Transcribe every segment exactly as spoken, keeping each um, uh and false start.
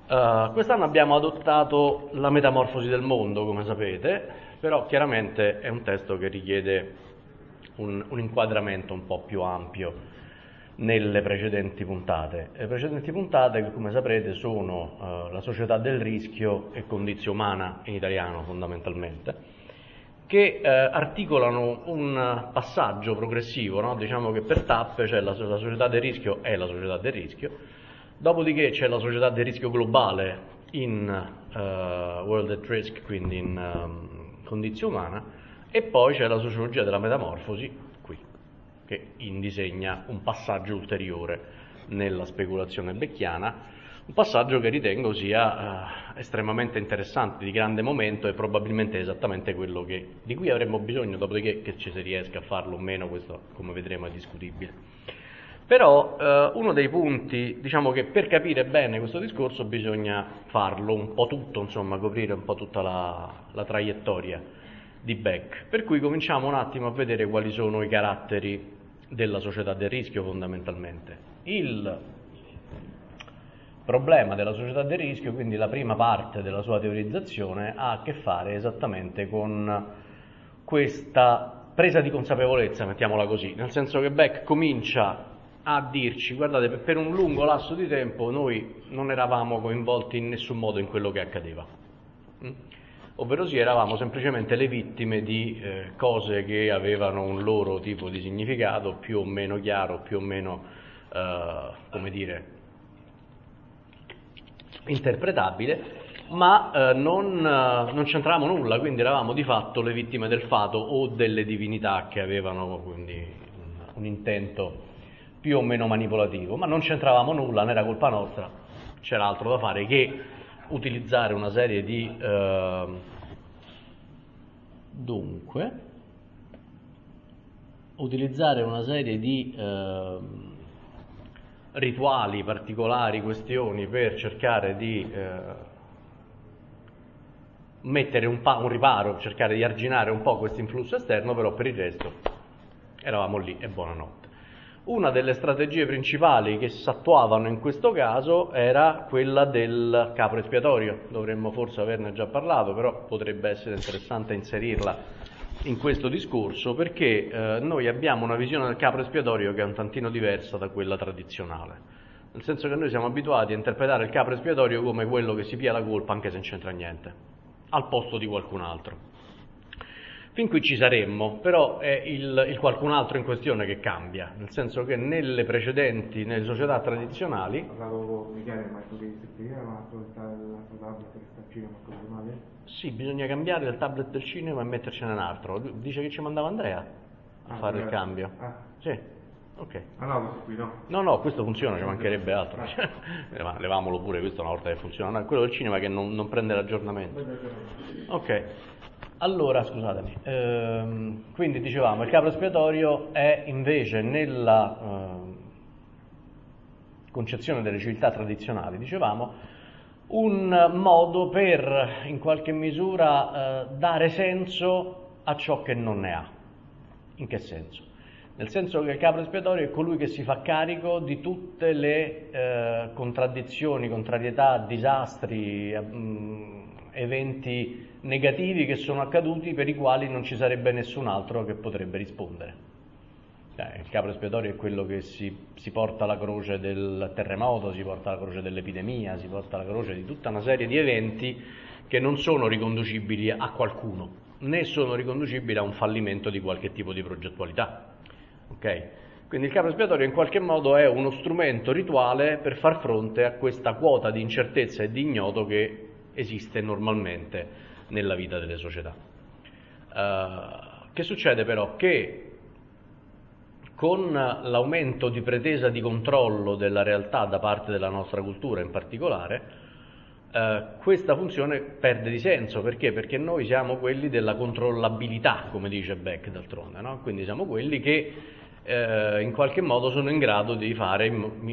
Uh, quest'anno abbiamo adottato La metamorfosi del mondo, come sapete, però chiaramente è un testo che richiede un, un inquadramento un po' più ampio nelle precedenti puntate. Le precedenti puntate, che come saprete, sono uh, La società del rischio e Condizio umana, in italiano fondamentalmente, che uh, articolano un passaggio progressivo, no? Diciamo che per tappe c'è la, la società del rischio è la società del rischio. Dopodiché c'è la società del rischio globale in uh, World at Risk, quindi in um, Condizio umana, e poi c'è la sociologia della metamorfosi, qui, che indisegna un passaggio ulteriore nella speculazione becchiana, un passaggio che ritengo sia uh, estremamente interessante, di grande momento e probabilmente esattamente quello che, di cui avremmo bisogno, dopodiché che ci si riesca a farlo o meno, questo come vedremo è discutibile. Però eh, uno dei punti, diciamo che per capire bene questo discorso bisogna farlo un po' tutto, insomma, coprire un po' tutta la, la traiettoria di Beck. Per cui cominciamo un attimo a vedere quali sono i caratteri della società del rischio fondamentalmente. Il problema della società del rischio, quindi la prima parte della sua teorizzazione, ha a che fare esattamente con questa presa di consapevolezza, mettiamola così, nel senso che Beck comincia a dirci, guardate, per un lungo lasso di tempo noi non eravamo coinvolti in nessun modo in quello che accadeva, mm? ovvero sì, eravamo semplicemente le vittime di eh, cose che avevano un loro tipo di significato più o meno chiaro, più o meno, eh, come dire, interpretabile, ma eh, non, eh, non c'entravamo nulla, quindi eravamo di fatto le vittime del fato o delle divinità che avevano quindi un, un intento più o meno manipolativo, ma non c'entravamo nulla, non era colpa nostra, c'era altro da fare che utilizzare una serie di eh, dunque utilizzare una serie di eh, rituali particolari, questioni per cercare di eh, mettere un, pa- un riparo, cercare di arginare un po' questo influsso esterno, però per il resto eravamo lì e buonanotte. Una delle strategie principali che si attuavano in questo caso era quella del capro espiatorio. Dovremmo forse averne già parlato, però potrebbe essere interessante inserirla in questo discorso, perché eh, noi abbiamo una visione del capro espiatorio che è un tantino diversa da quella tradizionale, nel senso che noi siamo abituati a interpretare il capro espiatorio come quello che si pia la colpa anche se non c'entra niente, al posto di qualcun altro. Fin qui ci saremmo, però è il, il qualcun altro in questione che cambia, nel senso che nelle precedenti, nelle società tradizionali... Parlavo con Michele, ma tu devi spiegare la tua tablet che sta al cinema, così male? Sì, bisogna cambiare il tablet del cinema e mettercene un altro. Lui dice che ci mandava Andrea a ah, fare il cambio. Ah. Sì, ok. Ah no, questo qui no. No, no, questo funziona, ci mancherebbe altro. Ah. Levamolo pure questo una volta che funziona. No, è quello del cinema che non, non prende l'aggiornamento. Ok. Allora, scusatemi, ehm, quindi dicevamo, il capro espiatorio è invece nella eh, concezione delle civiltà tradizionali, dicevamo, un modo per, in qualche misura, eh, dare senso a ciò che non ne ha. In che senso? Nel senso che il capro espiatorio è colui che si fa carico di tutte le eh, contraddizioni, contrarietà, disastri, mh, eventi negativi che sono accaduti per i quali non ci sarebbe nessun altro che potrebbe rispondere. Eh, il capro espiatorio è quello che si, si porta la croce del terremoto, si porta la croce dell'epidemia, si porta la croce di tutta una serie di eventi che non sono riconducibili a qualcuno, né sono riconducibili a un fallimento di qualche tipo di progettualità. Okay? Quindi il capro espiatorio in qualche modo è uno strumento rituale per far fronte a questa quota di incertezza e di ignoto che esiste normalmente nella vita delle società. Uh, che succede però? Che con l'aumento di pretesa di controllo della realtà da parte della nostra cultura in particolare, uh, questa funzione perde di senso. Perché? Perché noi siamo quelli della controllabilità, come dice Beck d'altronde, no? Quindi siamo quelli che uh, in qualche modo sono in grado di fare,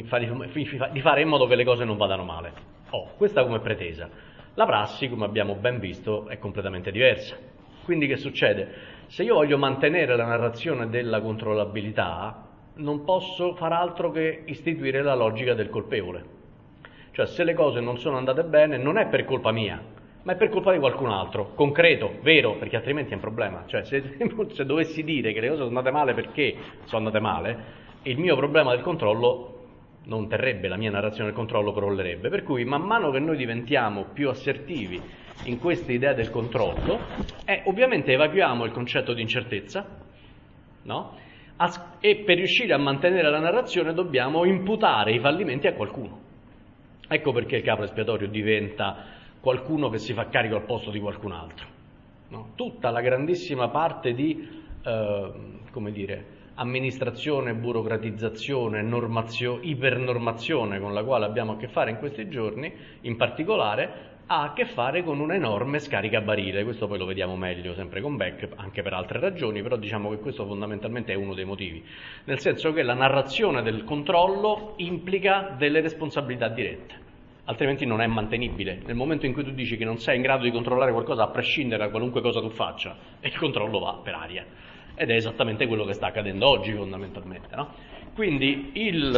di fare in modo che le cose non vadano male. Oh, questa come pretesa. La prassi, come abbiamo ben visto, è completamente diversa. Quindi che succede? Se io voglio mantenere la narrazione della controllabilità, non posso far altro che istituire la logica del colpevole. Cioè, se le cose non sono andate bene non è per colpa mia, ma è per colpa di qualcun altro, concreto, vero, perché altrimenti è un problema. Cioè, se, se dovessi dire che le cose sono andate male perché sono andate male, il mio problema del controllo non terrebbe, la mia narrazione del controllo crollerebbe. Per cui man mano che noi diventiamo più assertivi in questa idea del controllo, eh, ovviamente evacuiamo il concetto di incertezza, no? As- e per riuscire a mantenere la narrazione dobbiamo imputare i fallimenti a qualcuno. Ecco perché il capo espiatorio diventa qualcuno che si fa carico al posto di qualcun altro, no? Tutta la grandissima parte di, eh, come dire, amministrazione, burocratizzazione, normazio- ipernormazione con la quale abbiamo a che fare in questi giorni, in particolare, ha a che fare con un'enorme scaricabarile. Questo poi lo vediamo meglio sempre con Beck, anche per altre ragioni, però diciamo che questo fondamentalmente è uno dei motivi, nel senso che la narrazione del controllo implica delle responsabilità dirette, altrimenti non è mantenibile. Nel momento in cui tu dici che non sei in grado di controllare qualcosa a prescindere da qualunque cosa tu faccia, e il controllo va per aria, ed è esattamente quello che sta accadendo oggi fondamentalmente, no? Quindi il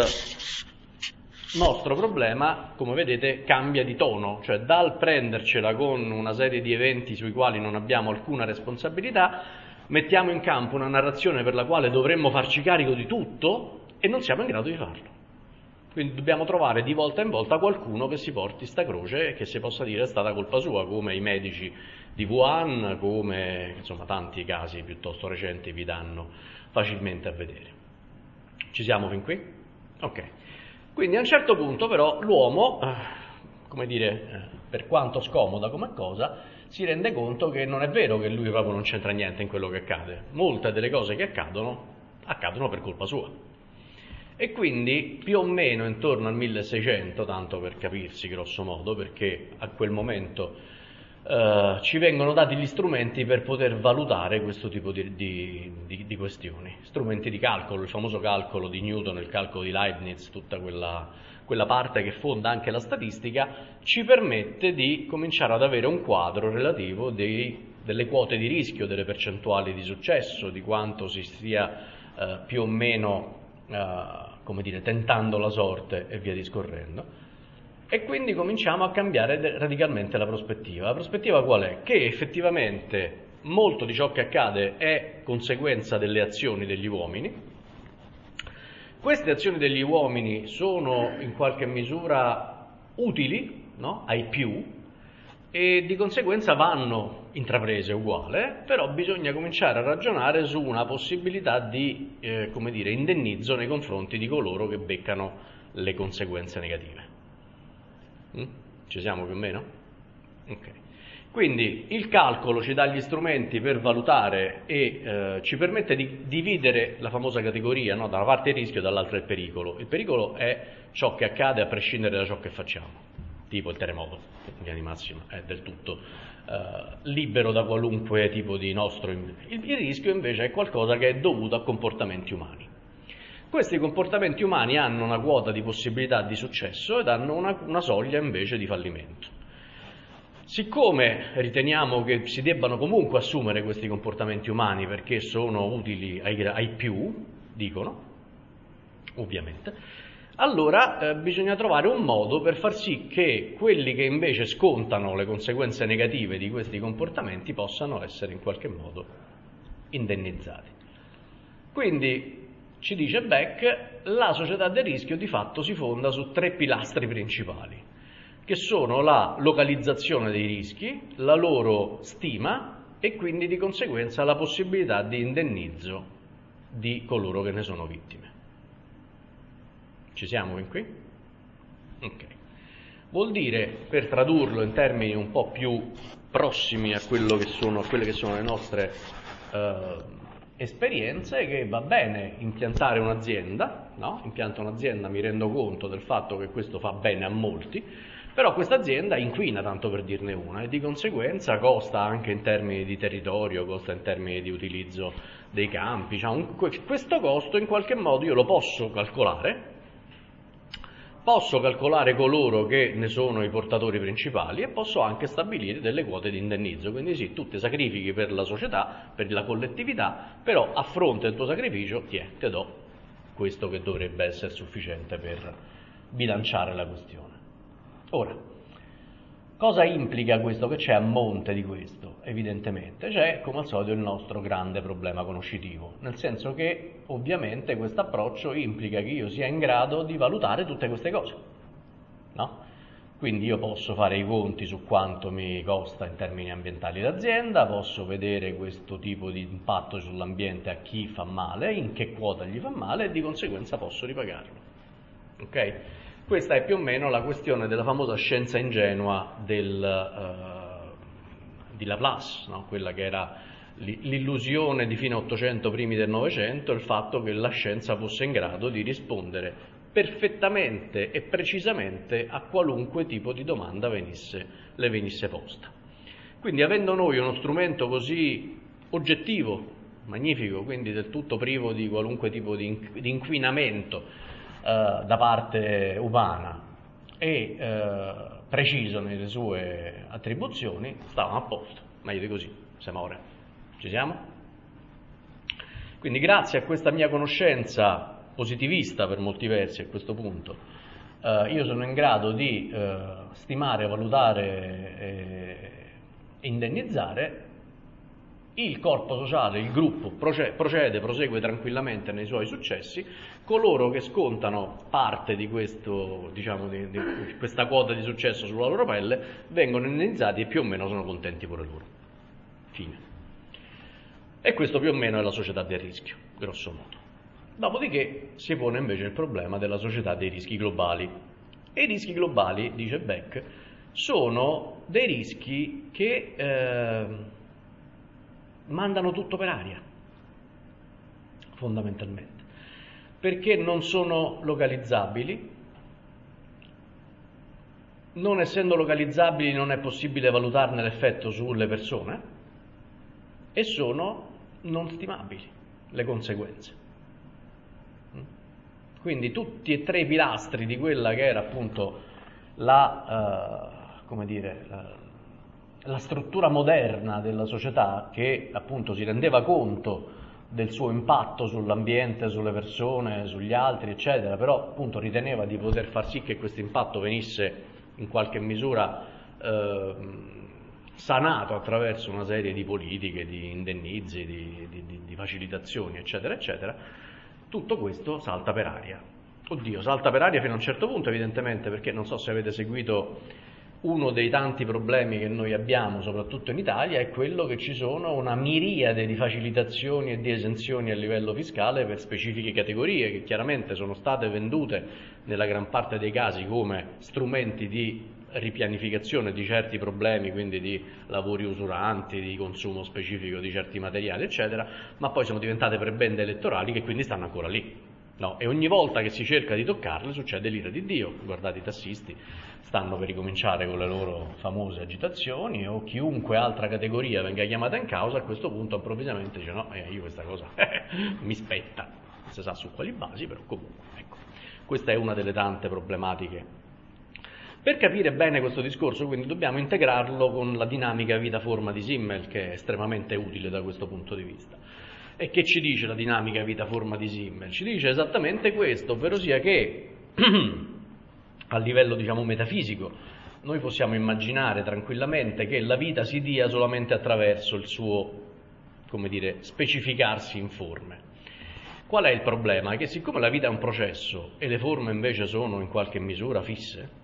nostro problema, come vedete, cambia di tono, cioè dal prendercela con una serie di eventi sui quali non abbiamo alcuna responsabilità, mettiamo in campo una narrazione per la quale dovremmo farci carico di tutto e non siamo in grado di farlo. Quindi dobbiamo trovare di volta in volta qualcuno che si porti sta croce e che si possa dire è stata colpa sua, come i medici di Wuhan, come insomma tanti casi piuttosto recenti vi danno facilmente a vedere. Ci siamo fin qui? Ok. Quindi a un certo punto però l'uomo, eh, come dire, eh, per quanto scomoda come cosa, si rende conto che non è vero che lui proprio non c'entra niente in quello che accade. Molte delle cose che accadono, accadono per colpa sua. E quindi più o meno intorno al milleseicento, tanto per capirsi grosso modo, perché a quel momento eh, ci vengono dati gli strumenti per poter valutare questo tipo di, di, di, di questioni, strumenti di calcolo, il famoso calcolo di Newton, il calcolo di Leibniz, tutta quella, quella parte che fonda anche la statistica, ci permette di cominciare ad avere un quadro relativo dei, delle quote di rischio, delle percentuali di successo, di quanto si stia eh, più o meno Uh, come dire, tentando la sorte e via discorrendo, e quindi cominciamo a cambiare radicalmente la prospettiva. La prospettiva qual è? Che effettivamente molto di ciò che accade è conseguenza delle azioni degli uomini. Queste azioni degli uomini sono in qualche misura utili, no? Ai più, e di conseguenza vanno intraprese uguale, però bisogna cominciare a ragionare su una possibilità di, eh, come dire, indennizzo nei confronti di coloro che beccano le conseguenze negative. Mm? Ci siamo più o meno? Ok. Quindi il calcolo ci dà gli strumenti per valutare e eh, ci permette di dividere la famosa categoria, no? Da una parte il rischio e dall'altra il pericolo. Il pericolo è ciò che accade a prescindere da ciò che facciamo, tipo il terremoto, in linea di massima è del tutto eh, libero da qualunque tipo di nostro. Il, il rischio invece è qualcosa che è dovuto a comportamenti umani. Questi comportamenti umani hanno una quota di possibilità di successo ed hanno una, una soglia invece di fallimento. Siccome riteniamo che si debbano comunque assumere questi comportamenti umani perché sono utili ai, ai più, dicono, ovviamente, allora eh, bisogna trovare un modo per far sì che quelli che invece scontano le conseguenze negative di questi comportamenti possano essere in qualche modo indennizzati. Quindi, ci dice Beck, la società del rischio di fatto si fonda su tre pilastri principali, che sono la localizzazione dei rischi, la loro stima e quindi di conseguenza la possibilità di indennizzo di coloro che ne sono vittime. Ci siamo fin qui? Ok. Vuol dire, per tradurlo in termini un po' più prossimi a, quello che sono, a quelle che sono le nostre eh, esperienze, che va bene impiantare un'azienda, no? Impianto un'azienda, mi rendo conto del fatto che questo fa bene a molti, però questa azienda inquina, tanto per dirne una, e di conseguenza costa anche in termini di territorio, costa in termini di utilizzo dei campi, cioè un, questo costo in qualche modo io lo posso calcolare. Posso calcolare coloro che ne sono i portatori principali e posso anche stabilire delle quote di indennizzo. Quindi sì, tu ti sacrifichi per la società, per la collettività, però a fronte del tuo sacrificio ti, ti do questo che dovrebbe essere sufficiente per bilanciare la questione. Ora, cosa implica questo? Che c'è a monte di questo? Evidentemente c'è, come al solito, il nostro grande problema conoscitivo, nel senso che ovviamente questo approccio implica che io sia in grado di valutare tutte queste cose, no? Quindi io posso fare i conti su quanto mi costa in termini ambientali l'azienda, posso vedere questo tipo di impatto sull'ambiente a chi fa male, in che quota gli fa male, e di conseguenza posso ripagarlo. Ok? Questa è più o meno la questione della famosa scienza ingenua del, uh, di Laplace, no? Quella che era l'illusione di fine Ottocento, primi del Novecento, il fatto che la scienza fosse in grado di rispondere perfettamente e precisamente a qualunque tipo di domanda venisse, le venisse posta. Quindi, avendo noi uno strumento così oggettivo, magnifico, quindi del tutto privo di qualunque tipo di, di inquinamento eh, da parte umana e eh, preciso nelle sue attribuzioni, stavano a posto, meglio di così, siamo ora. Ci siamo? Quindi, grazie a questa mia conoscenza positivista per molti versi a questo punto, eh, io sono in grado di eh, stimare, valutare e indennizzare il corpo sociale, il gruppo procede, procede, prosegue tranquillamente nei suoi successi, coloro che scontano parte di, questo, diciamo, di, di questa quota di successo sulla loro pelle vengono indennizzati e più o meno sono contenti pure loro. Fine. E questo più o meno è la società del rischio, grosso modo. Dopodiché si pone invece il problema della società dei rischi globali. E i rischi globali, dice Beck, sono dei rischi che eh, mandano tutto per aria, fondamentalmente, perché non sono localizzabili, non essendo localizzabili non è possibile valutarne l'effetto sulle persone e sono non stimabili le conseguenze. Quindi tutti e tre i pilastri di quella che era appunto la, uh, come dire, la, la struttura moderna della società, che appunto si rendeva conto del suo impatto sull'ambiente, sulle persone, sugli altri, eccetera, però appunto riteneva di poter far sì che questo impatto venisse in qualche misura eh, sanato attraverso una serie di politiche, di indennizi, di, di, di facilitazioni, eccetera, eccetera. Tutto questo salta per aria. Oddio, salta per aria fino a un certo punto, evidentemente, perché non so se avete seguito, uno dei tanti problemi che noi abbiamo, soprattutto in Italia, è quello che ci sono una miriade di facilitazioni e di esenzioni a livello fiscale per specifiche categorie, che chiaramente sono state vendute nella gran parte dei casi come strumenti di ripianificazione di certi problemi, quindi di lavori usuranti, di consumo specifico di certi materiali, eccetera, ma poi sono diventate prebende elettorali che quindi stanno ancora lì, no? E ogni volta che si cerca di toccarle succede l'ira di Dio. Guardate, i tassisti stanno per ricominciare con le loro famose agitazioni, o chiunque altra categoria venga chiamata in causa, a questo punto improvvisamente dice no, eh, io questa cosa mi spetta, non si sa su quali basi, però comunque, ecco, questa è una delle tante problematiche. Per capire bene questo discorso, quindi, dobbiamo integrarlo con la dinamica vita-forma di Simmel, che è estremamente utile da questo punto di vista. E che ci dice la dinamica vita-forma di Simmel? Ci dice esattamente questo, ovvero sia che a livello, diciamo, metafisico, noi possiamo immaginare tranquillamente che la vita si dia solamente attraverso il suo, come dire, specificarsi in forme. Qual è il problema? Che siccome la vita è un processo e le forme invece sono in qualche misura fisse,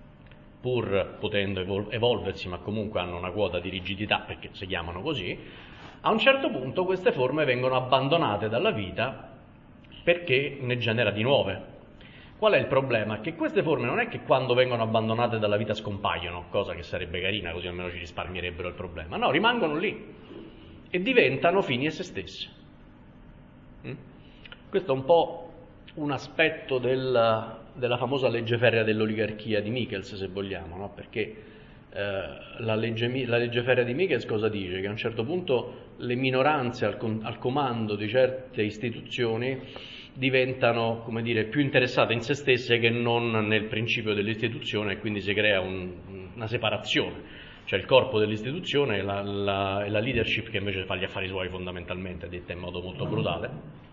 pur potendo evol- evolversi, ma comunque hanno una quota di rigidità perché si chiamano così, a un certo punto queste forme vengono abbandonate dalla vita perché ne genera di nuove. Qual è il problema? Che queste forme non è che quando vengono abbandonate dalla vita scompaiono, cosa che sarebbe carina, così almeno ci risparmierebbero il problema, no, rimangono lì e diventano fini a se stesse. Mm? Questo è un po' un aspetto del, della famosa legge ferrea dell'oligarchia di Michels, se vogliamo, no? Perché eh, la, legge, la legge ferrea di Michels cosa dice? Che a un certo punto le minoranze al, al comando di certe istituzioni diventano, come dire, più interessate in se stesse che non nel principio dell'istituzione, e quindi si crea un, una separazione. Cioè il corpo dell'istituzione e la, la, la leadership che invece fa gli affari suoi, fondamentalmente, detta in modo molto brutale.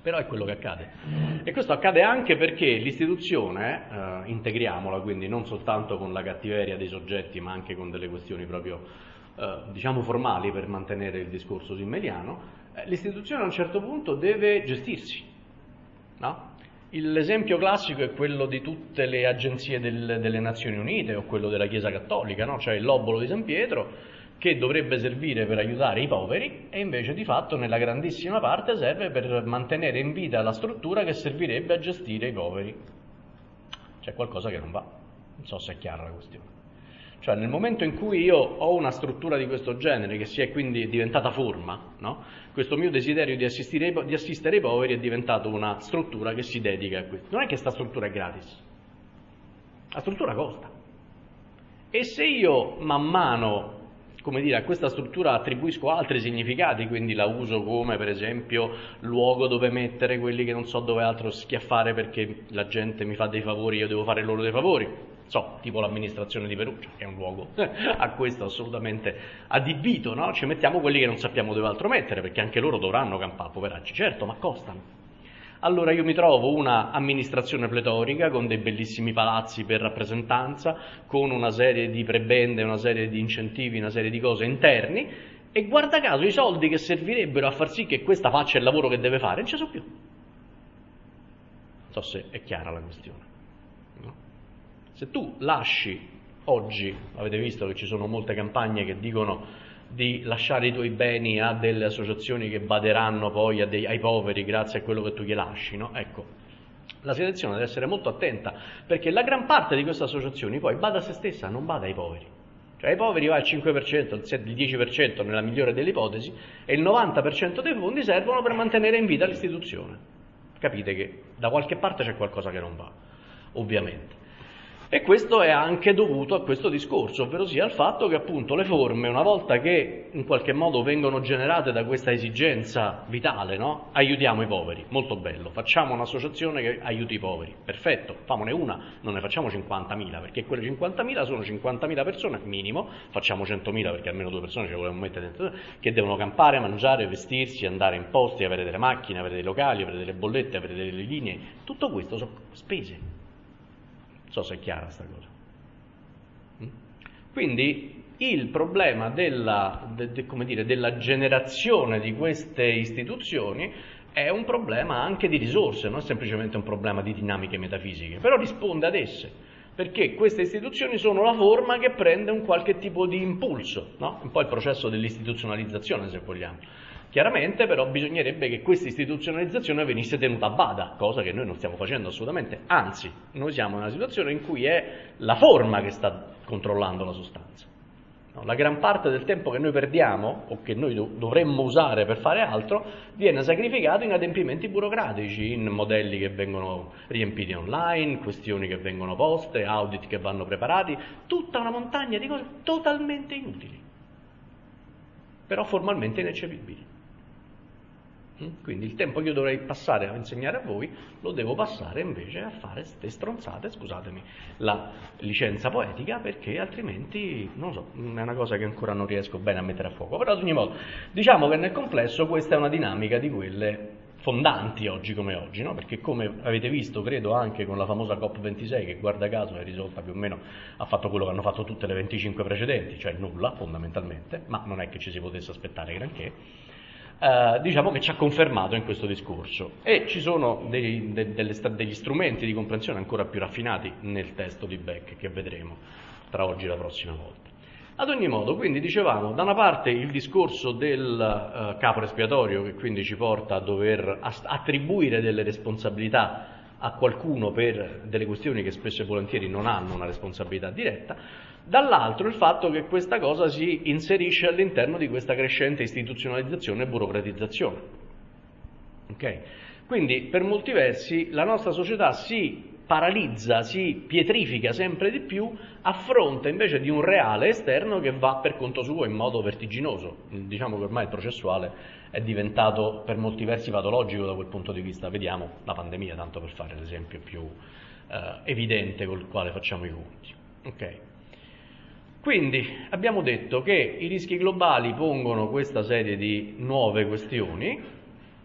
Però è quello che accade. E questo accade anche perché l'istituzione, eh, integriamola quindi non soltanto con la cattiveria dei soggetti, ma anche con delle questioni proprio, eh, diciamo, formali per mantenere il discorso simmeliano, eh, l'istituzione a un certo punto deve gestirsi, no? L'esempio classico è quello di tutte le agenzie del, delle Nazioni Unite o quello della Chiesa Cattolica, no? Cioè il Lobolo di San Pietro, che dovrebbe servire per aiutare i poveri e invece di fatto nella grandissima parte serve per mantenere in vita la struttura che servirebbe a gestire i poveri. C'è qualcosa che non va, non so se è chiara la questione. Cioè nel momento in cui io ho una struttura di questo genere che si è quindi diventata forma, no? Questo mio desiderio di assistere, di assistere i poveri è diventato una struttura che si dedica a questo. Non è che sta struttura è gratis, la struttura costa. E se io man mano, come dire, a questa struttura attribuisco altri significati, quindi la uso come per esempio luogo dove mettere quelli che non so dove altro schiaffare perché la gente mi fa dei favori, io devo fare loro dei favori, so, tipo l'amministrazione di Perugia, che è un luogo a questo assolutamente adibito, no? Ci mettiamo quelli che non sappiamo dove altro mettere, perché anche loro dovranno campare, poveracci, certo, ma costano. Allora io mi trovo una amministrazione pletorica con dei bellissimi palazzi per rappresentanza, con una serie di prebende, una serie di incentivi, una serie di cose interni, e guarda caso i soldi che servirebbero a far sì che questa faccia il lavoro che deve fare non ci sono più. Non so se è chiara la questione. No? Se tu lasci oggi, avete visto che ci sono molte campagne che dicono di lasciare i tuoi beni a delle associazioni che baderanno poi a dei, ai poveri grazie a quello che tu gli lasci, no? Ecco, la selezione deve essere molto attenta, perché la gran parte di queste associazioni poi bada a se stessa, non bada ai poveri. Cioè ai poveri va il cinque per cento, il dieci per cento nella migliore delle ipotesi, e il novanta per cento dei fondi servono per mantenere in vita l'istituzione. Capite che da qualche parte c'è qualcosa che non va, ovviamente. E questo è anche dovuto a questo discorso, ovvero sia al fatto che appunto le forme, una volta che in qualche modo vengono generate da questa esigenza vitale, no? Aiutiamo i poveri, molto bello, facciamo un'associazione che aiuti i poveri, perfetto, famone una, non ne facciamo cinquantamila, perché quelle cinquantamila sono cinquantamila persone minimo, facciamo centomila perché almeno due persone ce le vogliamo mettere dentro, che devono campare, mangiare, vestirsi, andare in posti, avere delle macchine, avere dei locali, avere delle bollette, avere delle linee, tutto questo sono spese. Non so se è chiara sta cosa. Quindi il problema della, de, de, come dire, della generazione di queste istituzioni è un problema anche di risorse, non è semplicemente un problema di dinamiche metafisiche, però risponde ad esse, perché queste istituzioni sono la forma che prende un qualche tipo di impulso, no? Un po' il processo dell'istituzionalizzazione, se vogliamo. Chiaramente però bisognerebbe che questa istituzionalizzazione venisse tenuta a bada, cosa che noi non stiamo facendo assolutamente, anzi, noi siamo in una situazione in cui è la forma che sta controllando la sostanza. No, la gran parte del tempo che noi perdiamo, o che noi do- dovremmo usare per fare altro, viene sacrificato in adempimenti burocratici, in modelli che vengono riempiti online, questioni che vengono poste, audit che vanno preparati, tutta una montagna di cose totalmente inutili, però formalmente ineccepibili. Quindi il tempo che io dovrei passare a insegnare a voi lo devo passare invece a fare ste stronzate, scusatemi la licenza poetica, perché altrimenti non so, è una cosa che ancora non riesco bene a mettere a fuoco. Però ad ogni modo diciamo che nel complesso questa è una dinamica di quelle fondanti oggi come oggi, no? Perché come avete visto credo anche con la famosa COP ventisei, che guarda caso è risolta più o meno, ha fatto quello che hanno fatto tutte le venticinque precedenti, cioè nulla fondamentalmente, ma non è che ci si potesse aspettare granché. Uh, diciamo che ci ha confermato in questo discorso, e ci sono dei, de, delle, degli strumenti di comprensione ancora più raffinati nel testo di Beck, che vedremo tra oggi e la prossima volta. Ad ogni modo, quindi dicevamo, da una parte il discorso del uh, capo espiatorio, che quindi ci porta a dover attribuire delle responsabilità a qualcuno per delle questioni che spesso e volentieri non hanno una responsabilità diretta. Dall'altro il fatto che questa cosa si inserisce all'interno di questa crescente istituzionalizzazione e burocratizzazione. Okay? Quindi per molti versi la nostra società si paralizza, si pietrifica sempre di più a fronte invece di un reale esterno che va per conto suo in modo vertiginoso. Diciamo che ormai il processuale è diventato per molti versi patologico da quel punto di vista. Vediamo la pandemia, tanto per fare l'esempio più eh, evidente col quale facciamo i conti. Okay. Quindi abbiamo detto che i rischi globali pongono questa serie di nuove questioni,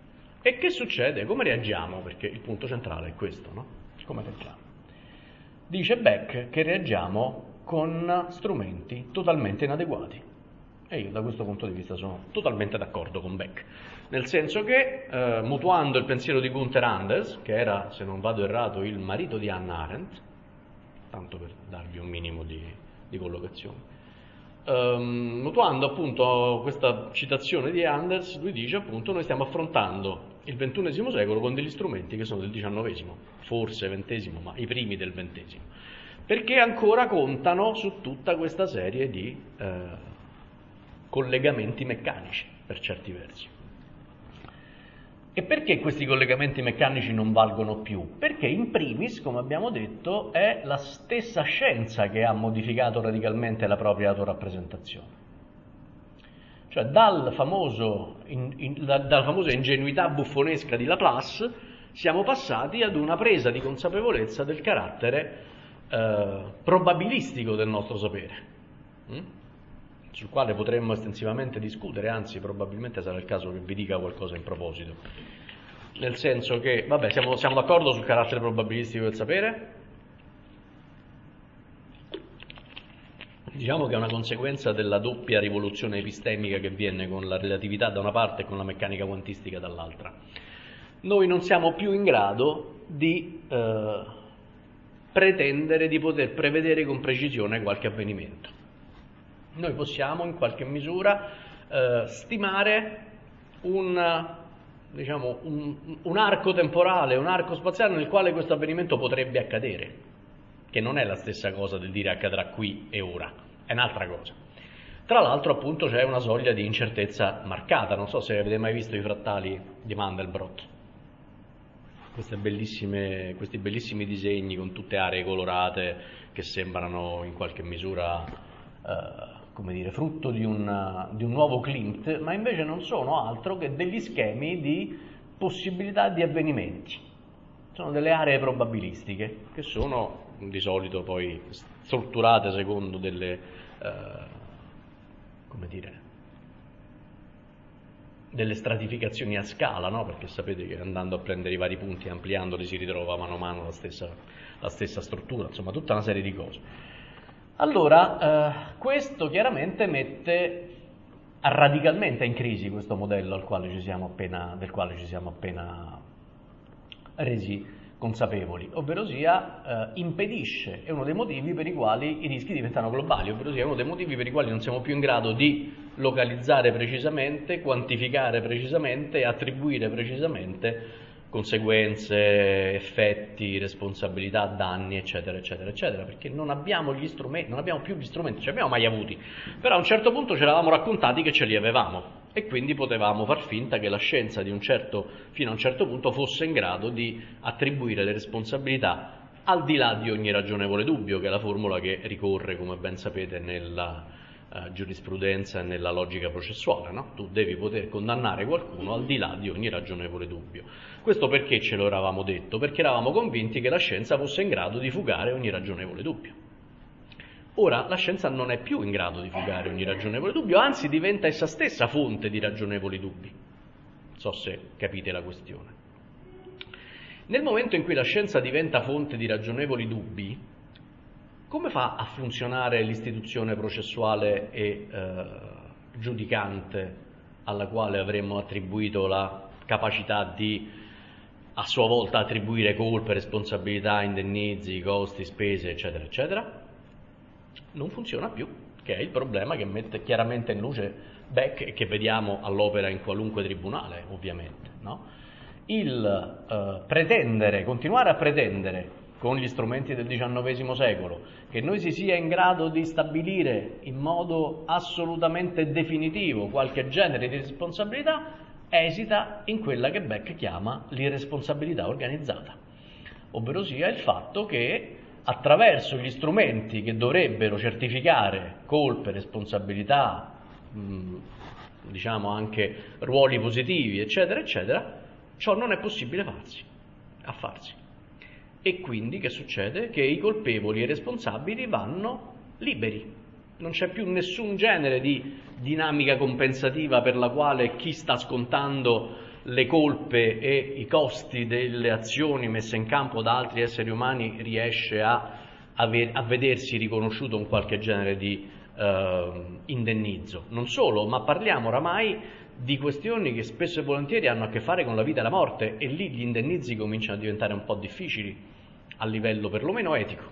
E che succede? Come reagiamo? Perché il punto centrale è questo, no? Come reagiamo? Dice Beck che reagiamo con strumenti totalmente inadeguati. E io da questo punto di vista sono totalmente d'accordo con Beck. Nel senso che, eh, mutuando il pensiero di Gunther Anders, che era, se non vado errato, il marito di Hannah Arendt, tanto per darvi un minimo di, di collocazione, ehm, mutuando appunto questa citazione di Anders, lui dice appunto noi stiamo affrontando il ventunesimo secolo con degli strumenti che sono del diciannovesimo, forse ventesimo, ma i primi del ventesimo, perché ancora contano su tutta questa serie di eh, collegamenti meccanici, per certi versi. E perché questi collegamenti meccanici non valgono più? Perché in primis, come abbiamo detto, è la stessa scienza che ha modificato radicalmente la propria autorappresentazione. Cioè dal famoso, in, in, da, dalla famosa ingenuità buffonesca di Laplace siamo passati ad una presa di consapevolezza del carattere eh, probabilistico del nostro sapere, hm? sul quale potremmo estensivamente discutere, anzi probabilmente sarà il caso che vi dica qualcosa in proposito. Nel senso che, vabbè, siamo, siamo d'accordo sul carattere probabilistico del sapere? Diciamo che è una conseguenza della doppia rivoluzione epistemica che viene con la relatività da una parte e con la meccanica quantistica dall'altra. Noi non siamo più in grado di eh, pretendere di poter prevedere con precisione qualche avvenimento. Noi possiamo in qualche misura eh, stimare un, diciamo, un, un arco temporale, un arco spaziale nel quale questo avvenimento potrebbe accadere, che non è la stessa cosa del dire accadrà qui e ora, è un'altra cosa. Tra l'altro appunto c'è una soglia di incertezza marcata, non so se avete mai visto i frattali di Mandelbrot, queste bellissime, questi bellissimi disegni con tutte aree colorate che sembrano in qualche misura eh, come dire, frutto di un, di un nuovo Klimt, ma invece non sono altro che degli schemi di possibilità di avvenimenti. Sono delle aree probabilistiche che sono di solito poi strutturate secondo delle, eh, come dire, delle stratificazioni a scala, no? Perché sapete che andando a prendere i vari punti e ampliandoli si ritrova mano a mano la stessa, la stessa struttura, insomma tutta una serie di cose. Allora, eh, questo chiaramente mette radicalmente in crisi questo modello al quale ci siamo appena, del quale ci siamo appena resi consapevoli, ovvero sia eh, impedisce, è uno dei motivi per i quali i rischi diventano globali, ovvero sia uno dei motivi per i quali non siamo più in grado di localizzare precisamente, quantificare precisamente e attribuire precisamente conseguenze, effetti, responsabilità, danni, eccetera, eccetera, eccetera, perché non abbiamo gli strumenti, non abbiamo più gli strumenti, ci abbiamo mai avuti, però a un certo punto ci eravamo raccontati che ce li avevamo e quindi potevamo far finta che la scienza di un certo, fino a un certo punto fosse in grado di attribuire le responsabilità al di là di ogni ragionevole dubbio, che è la formula che ricorre, come ben sapete, nella Uh, giurisprudenza e nella logica processuale, no? Tu devi poter condannare qualcuno al di là di ogni ragionevole dubbio. Questo perché ce lo eravamo detto? Perché eravamo convinti che la scienza fosse in grado di fugare ogni ragionevole dubbio. Ora la scienza non è più in grado di fugare ogni ragionevole dubbio, anzi diventa essa stessa fonte di ragionevoli dubbi. Non so se capite la questione. Nel momento in cui la scienza diventa fonte di ragionevoli dubbi, come fa a funzionare l'istituzione processuale e eh, giudicante alla quale avremmo attribuito la capacità di a sua volta attribuire colpe, responsabilità, indennizi, costi, spese, eccetera, eccetera? Non funziona più, che è il problema che mette chiaramente in luce Beck e che vediamo all'opera in qualunque tribunale, ovviamente, no? Il eh, pretendere, continuare a pretendere con gli strumenti del diciannovesimo secolo, che noi si sia in grado di stabilire in modo assolutamente definitivo qualche genere di responsabilità, esita in quella che Beck chiama l'irresponsabilità organizzata, ovvero sia il fatto che attraverso gli strumenti che dovrebbero certificare colpe, responsabilità, mh, diciamo anche ruoli positivi, eccetera, eccetera, ciò non è possibile farsi, a farsi. E quindi che succede? Che i colpevoli e i responsabili vanno liberi. Non c'è più nessun genere di dinamica compensativa per la quale chi sta scontando le colpe e i costi delle azioni messe in campo da altri esseri umani riesce a, aver, a vedersi riconosciuto un qualche genere di eh, indennizzo. Non solo, ma parliamo oramai di questioni che spesso e volentieri hanno a che fare con la vita e la morte, e lì gli indennizi cominciano a diventare un po' difficili a livello perlomeno etico.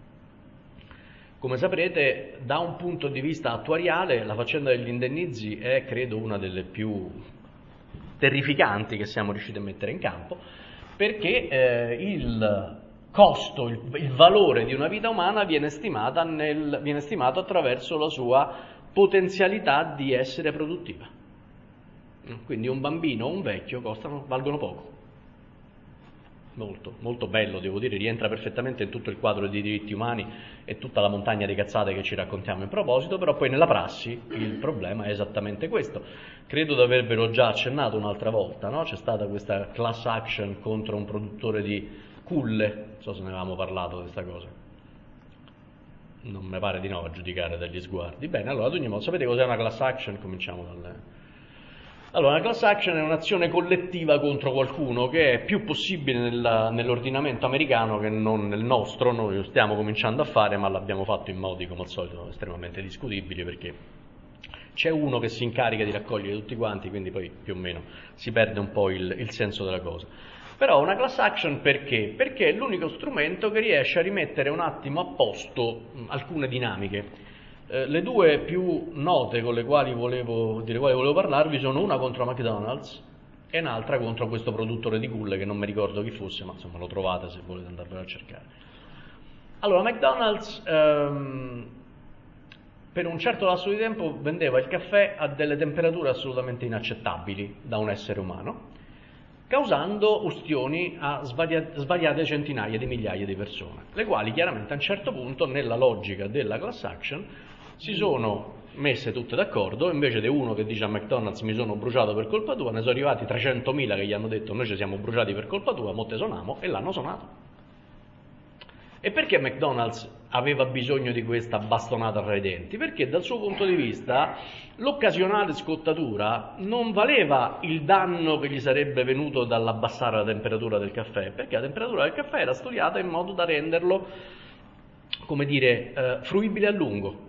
Come saprete, da un punto di vista attuariale, la faccenda degli indennizi è, credo, una delle più terrificanti che siamo riusciti a mettere in campo, perché eh, il costo, il, il valore di una vita umana viene, stimata nel, viene stimato attraverso la sua potenzialità di essere produttiva. Quindi un bambino o un vecchio costano, valgono poco. Molto, molto bello, devo dire, rientra perfettamente in tutto il quadro dei diritti umani e tutta la montagna di cazzate che ci raccontiamo in proposito, però poi nella prassi il problema è esattamente questo. Credo di avervelo già accennato un'altra volta, no? C'è stata questa class action contro un produttore di culle, non so se ne avevamo parlato di questa cosa. Non mi pare di no, a giudicare dagli sguardi. Bene, allora ad ogni modo, sapete cos'è una class action? Cominciamo dalle... Allora, una class action è un'azione collettiva contro qualcuno che è più possibile nella, nell'ordinamento americano che non nel nostro. Noi lo stiamo cominciando a fare, ma l'abbiamo fatto in modi, come al solito, estremamente discutibili, perché c'è uno che si incarica di raccogliere tutti quanti, quindi poi più o meno si perde un po' il, il senso della cosa. Però una class action perché? Perché è l'unico strumento che riesce a rimettere un attimo a posto mh, alcune dinamiche. Eh, le due più note con le quali volevo, delle quali volevo parlarvi sono una contro McDonald's e un'altra contro questo produttore di culle che non mi ricordo chi fosse, ma insomma lo trovate se volete andarvelo a cercare. Allora, McDonald's ehm, per un certo lasso di tempo vendeva il caffè a delle temperature assolutamente inaccettabili da un essere umano, causando ustioni a svariate, svariate centinaia di migliaia di persone, le quali chiaramente a un certo punto, nella logica della class action, si sono messe tutte d'accordo. Invece di uno che dice a McDonald's mi sono bruciato per colpa tua, ne sono arrivati trecentomila che gli hanno detto noi ci siamo bruciati per colpa tua, mo te sonamo, e l'hanno suonato. E perché McDonald's aveva bisogno di questa bastonata tra i denti? Perché dal suo punto di vista l'occasionale scottatura non valeva il danno che gli sarebbe venuto dall'abbassare la temperatura del caffè, perché la temperatura del caffè era studiata in modo da renderlo, come dire, eh, fruibile a lungo.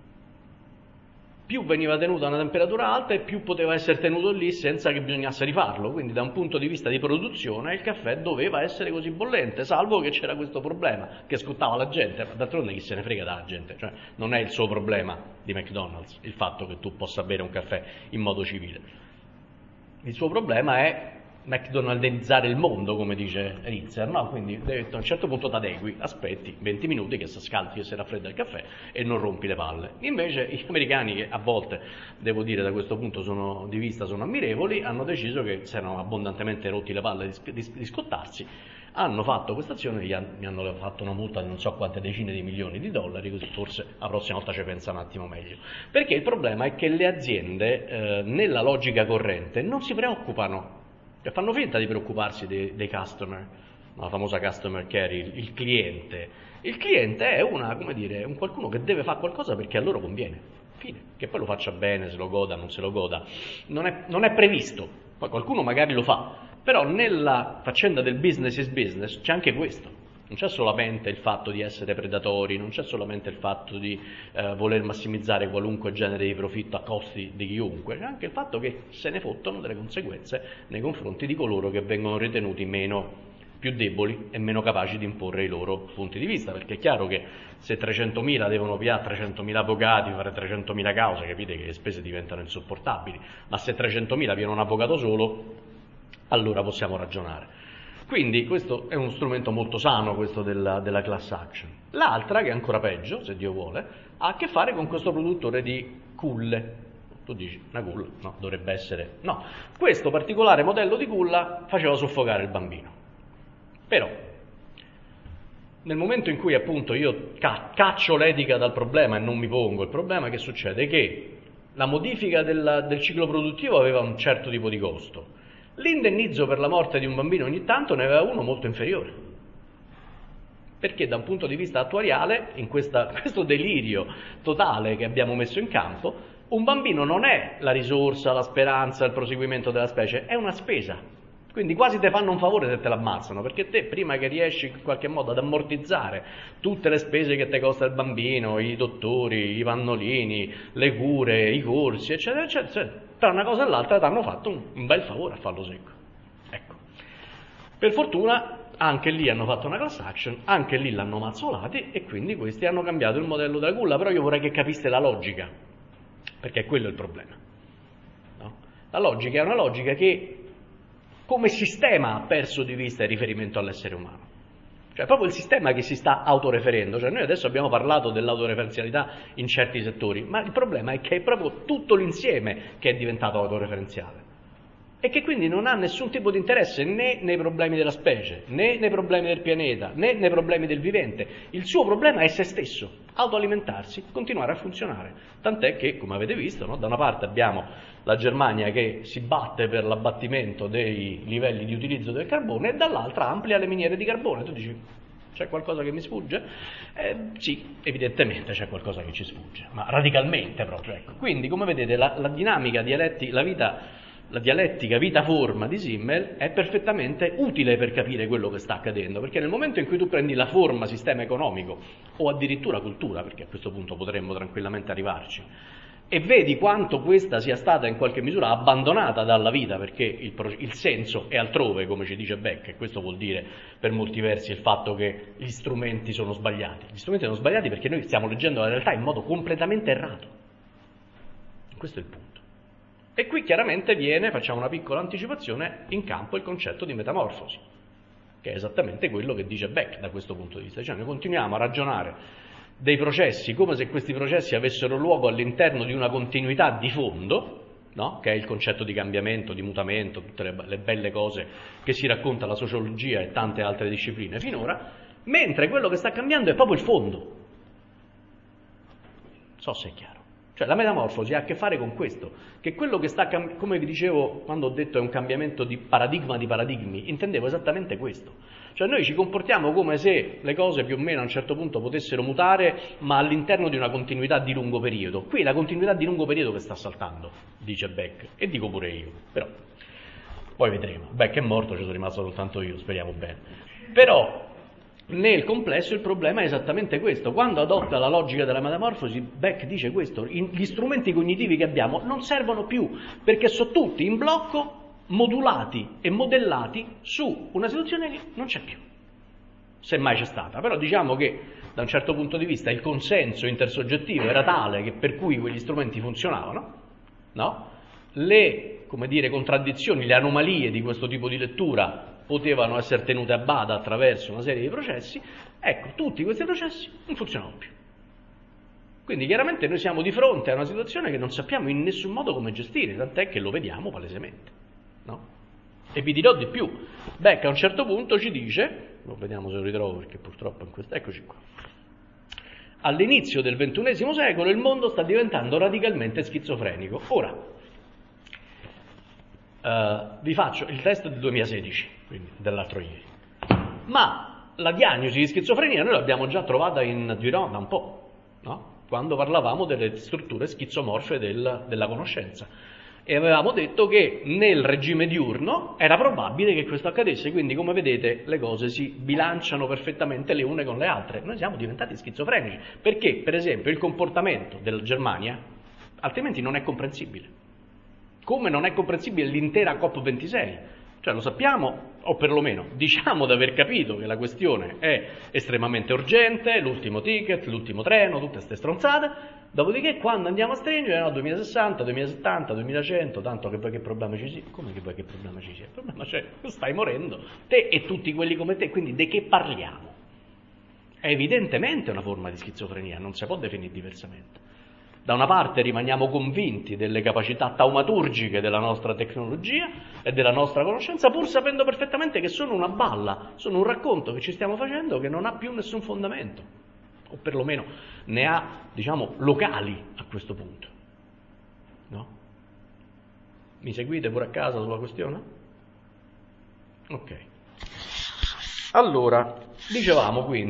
Più veniva tenuto a una temperatura alta e più poteva essere tenuto lì senza che bisognasse rifarlo. Quindi da un punto di vista di produzione il caffè doveva essere così bollente, salvo che c'era questo problema che scottava la gente. Ma d'altronde chi se ne frega dalla gente, cioè non è il suo problema di McDonald's il fatto che tu possa bere un caffè in modo civile. Il suo problema è McDonaldizzare il mondo, come dice Ritzer, no? Quindi a un certo punto t'adegui, aspetti venti minuti che si scaldi e si raffredda il caffè e non rompi le palle. Invece gli americani, che a volte, devo dire, da questo punto sono, di vista sono ammirevoli, hanno deciso che si erano abbondantemente rotti le palle di, di, di scottarsi, hanno fatto questa azione e gli hanno, gli hanno fatto una multa di non so quante decine di milioni di dollari, così forse la prossima volta ci pensa un attimo meglio. Perché il problema è che le aziende, eh, nella logica corrente, non si preoccupano, e fanno finta di preoccuparsi dei, dei customer, la famosa customer care, il, il cliente. Il cliente è una, come dire, un qualcuno che deve fare qualcosa perché a loro conviene. Fine. Che poi lo faccia bene, se lo goda, non se lo goda, non è, non è previsto. Poi qualcuno magari lo fa, però nella faccenda del business is business c'è anche questo. Non c'è solamente il fatto di essere predatori, non c'è solamente il fatto di eh, voler massimizzare qualunque genere di profitto a costi di chiunque, c'è anche il fatto che se ne fottono delle conseguenze nei confronti di coloro che vengono ritenuti meno, più deboli e meno capaci di imporre i loro punti di vista, perché è chiaro che se trecentomila devono pigliare trecentomila avvocati, fare trecentomila cause, capite che le spese diventano insopportabili, ma se trecentomila viene un avvocato solo, allora possiamo ragionare. Quindi questo è uno strumento molto sano, questo della, della class action. L'altra, che è ancora peggio, se Dio vuole, ha a che fare con questo produttore di culle. Tu dici, una culla? No, dovrebbe essere... No, questo particolare modello di culla faceva soffocare il bambino. Però, nel momento in cui appunto io ca- caccio l'etica dal problema e non mi pongo il problema, che succede? Che la modifica della, del ciclo produttivo aveva un certo tipo di costo. L'indennizzo per la morte di un bambino ogni tanto ne aveva uno molto inferiore, perché da un punto di vista attuariale, in questa, questo delirio totale che abbiamo messo in campo, Un bambino non è la risorsa, la speranza, il proseguimento della specie, è una spesa. Quindi quasi te fanno un favore se te l'ammazzano, perché te prima che riesci in qualche modo ad ammortizzare tutte le spese che ti costa il bambino, i dottori, i pannolini, le cure, i corsi, eccetera, eccetera, tra una cosa e l'altra ti hanno fatto un, un bel favore a farlo secco. Ecco. Per fortuna anche lì hanno fatto una class action, anche lì l'hanno mazzolati e quindi questi hanno cambiato il modello della culla, però io vorrei che capiste la logica, perché quello è il problema. No? La logica è una logica che come sistema ha perso di vista il riferimento all'essere umano. Cioè proprio il sistema che si sta autoreferendo, cioè noi adesso abbiamo parlato dell'autoreferenzialità in certi settori, ma il problema è che è proprio tutto l'insieme che è diventato autoreferenziale e che quindi non ha nessun tipo di interesse né nei problemi della specie, né nei problemi del pianeta, né nei problemi del vivente. Il suo problema è se stesso, autoalimentarsi, continuare a funzionare. Tant'è che, come avete visto, no, da una parte abbiamo la Germania che si batte per l'abbattimento dei livelli di utilizzo del carbone e dall'altra amplia le miniere di carbone. Tu dici, c'è qualcosa che mi sfugge? Eh, sì, evidentemente c'è qualcosa che ci sfugge, ma radicalmente proprio. Ecco. Quindi, come vedete, la, la dinamica dialetti, la vita... La dialettica vita-forma di Simmel è perfettamente utile per capire quello che sta accadendo, perché nel momento in cui tu prendi la forma sistema economico o addirittura cultura, perché a questo punto potremmo tranquillamente arrivarci, e vedi quanto questa sia stata in qualche misura abbandonata dalla vita, perché il, il senso è altrove, come ci dice Beck, e questo vuol dire per molti versi il fatto che gli strumenti sono sbagliati. Gli strumenti sono sbagliati perché noi stiamo leggendo la realtà in modo completamente errato. Questo è il punto. E qui chiaramente viene, facciamo una piccola anticipazione, in campo il concetto di metamorfosi, che è esattamente quello che dice Beck da questo punto di vista. Cioè noi continuiamo a ragionare dei processi come se questi processi avessero luogo all'interno di una continuità di fondo, no? Che è il concetto di cambiamento, di mutamento, tutte le, le belle cose che si racconta la sociologia e tante altre discipline finora, mentre quello che sta cambiando è proprio il fondo. Non so se è chiaro. Cioè la metamorfosi ha a che fare con questo, che quello che sta, come vi dicevo quando ho detto è un cambiamento di paradigma di paradigmi, intendevo esattamente questo. Cioè noi ci comportiamo come se le cose più o meno a un certo punto potessero mutare, ma all'interno di una continuità di lungo periodo. Qui è la continuità di lungo periodo che sta saltando, dice Beck, e dico pure io, però poi vedremo. Beck è morto, ci sono rimasto soltanto io, speriamo bene. Però nel complesso il problema è esattamente questo. Quando adotta la logica della metamorfosi, Beck dice questo: gli strumenti cognitivi che abbiamo non servono più, perché sono tutti in blocco, modulati e modellati su una situazione che non c'è più, se mai c'è stata. Però diciamo che da un certo punto di vista il consenso intersoggettivo era tale che per cui quegli strumenti funzionavano, no? Le, come dire, contraddizioni, le anomalie di questo tipo di lettura potevano essere tenute a bada attraverso una serie di processi. Ecco, tutti questi processi non funzionano più. Quindi chiaramente noi siamo di fronte a una situazione che non sappiamo in nessun modo come gestire, tant'è che lo vediamo palesemente, no? E vi dirò di più. Beck a un certo punto ci dice, lo vediamo se lo ritrovo perché purtroppo in questo, eccoci qua. All'inizio del ventunesimo secolo il mondo sta diventando radicalmente schizofrenico. Ora, Uh, vi faccio il test del duemilasedici, quindi dell'altro ieri. Ma la diagnosi di schizofrenia noi l'abbiamo già trovata in Duron da un po', no? Quando parlavamo delle strutture schizomorfe del, della conoscenza. E avevamo detto che nel regime diurno era probabile che questo accadesse, quindi come vedete le cose si bilanciano perfettamente le une con le altre. Noi siamo diventati schizofrenici, perché per esempio il comportamento della Germania altrimenti non è comprensibile. Come non è comprensibile l'intera COP ventisei, cioè lo sappiamo, o perlomeno diciamo di aver capito che la questione è estremamente urgente, l'ultimo ticket, l'ultimo treno, tutte queste stronzate, dopodiché quando andiamo a stringere, no, duemilasessanta, duemilasettanta, duemilacento, tanto che poi che problema ci sia, come che poi che problema ci sia? Il problema c'è, stai morendo, te e tutti quelli come te, quindi di che parliamo? È evidentemente una forma di schizofrenia, non si può definire diversamente. Da una parte rimaniamo convinti delle capacità taumaturgiche della nostra tecnologia e della nostra conoscenza, pur sapendo perfettamente che sono una balla, sono un racconto che ci stiamo facendo che non ha più nessun fondamento, o perlomeno ne ha, diciamo, locali a questo punto. No? Mi seguite pure a casa sulla questione? Ok. Allora, dicevamo quindi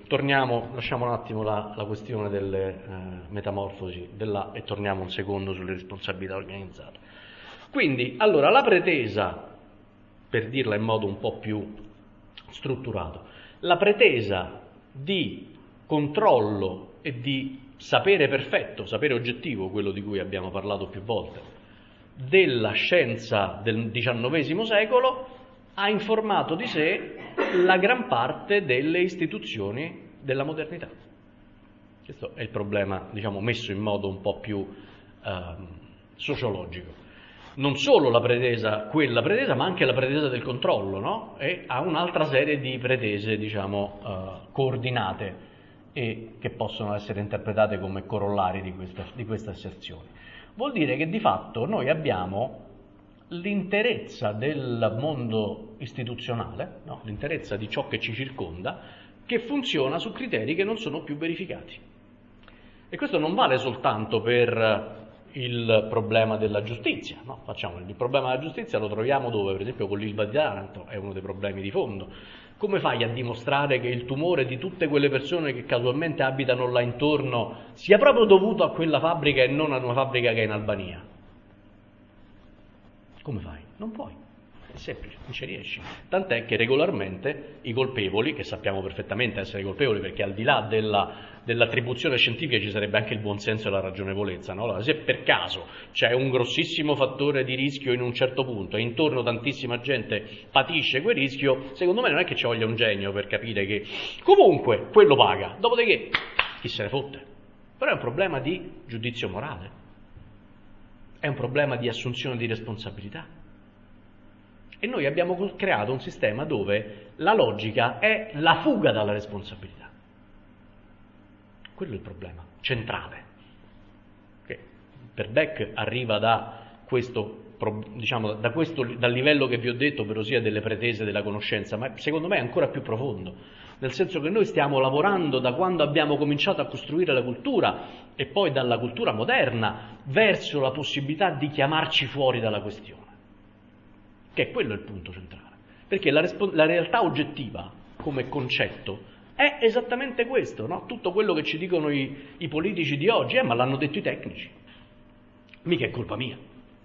torniamo, lasciamo un attimo la, la questione delle eh, metamorfosi della, e torniamo un secondo sulle responsabilità organizzate. Quindi, allora, la pretesa, per dirla in modo un po' più strutturato, la pretesa di controllo e di sapere perfetto, sapere oggettivo, quello di cui abbiamo parlato più volte, della scienza del diciannovesimo secolo, ha informato di sé la gran parte delle istituzioni della modernità. Questo è il problema, diciamo, messo in modo un po' più eh, sociologico. Non solo la pretesa, quella pretesa, ma anche la pretesa del controllo, no? E ha un'altra serie di pretese, diciamo, eh, coordinate e che possono essere interpretate come corollari di questa, di questa asserzione. Vuol dire che di fatto noi abbiamo l'interezza del mondo istituzionale, no? L'interezza di ciò che ci circonda, che funziona su criteri che non sono più verificati. E questo non vale soltanto per il problema della giustizia, no? Facciamo il problema della giustizia lo troviamo dove? Per esempio con l'Ilva di Taranto è uno dei problemi di fondo. Come fai a dimostrare che il tumore di tutte quelle persone che casualmente abitano là intorno sia proprio dovuto a quella fabbrica e non a una fabbrica che è in Albania? Come fai? Non puoi. È semplice, non ci riesci. Tant'è che regolarmente i colpevoli, che sappiamo perfettamente essere colpevoli perché al di là della, dell'attribuzione scientifica ci sarebbe anche il buonsenso e la ragionevolezza, no? Allora, se per caso c'è un grossissimo fattore di rischio in un certo punto e intorno tantissima gente patisce quel rischio, secondo me non è che ci voglia un genio per capire che comunque quello paga, dopodiché chi se ne fotte. Però è un problema di giudizio morale, è un problema di assunzione di responsabilità. E noi abbiamo creato un sistema dove la logica è la fuga dalla responsabilità. Quello è il problema centrale, che per Beck arriva da questo, diciamo, da questo, dal livello che vi ho detto, ovvero sia delle pretese della conoscenza, ma secondo me è ancora più profondo, nel senso che noi stiamo lavorando da quando abbiamo cominciato a costruire la cultura e poi dalla cultura moderna verso la possibilità di chiamarci fuori dalla questione. Che è quello il punto centrale, perché la, respo- la realtà oggettiva come concetto è esattamente questo, no? Tutto quello che ci dicono i, i politici di oggi, eh, ma l'hanno detto i tecnici, mica è colpa mia.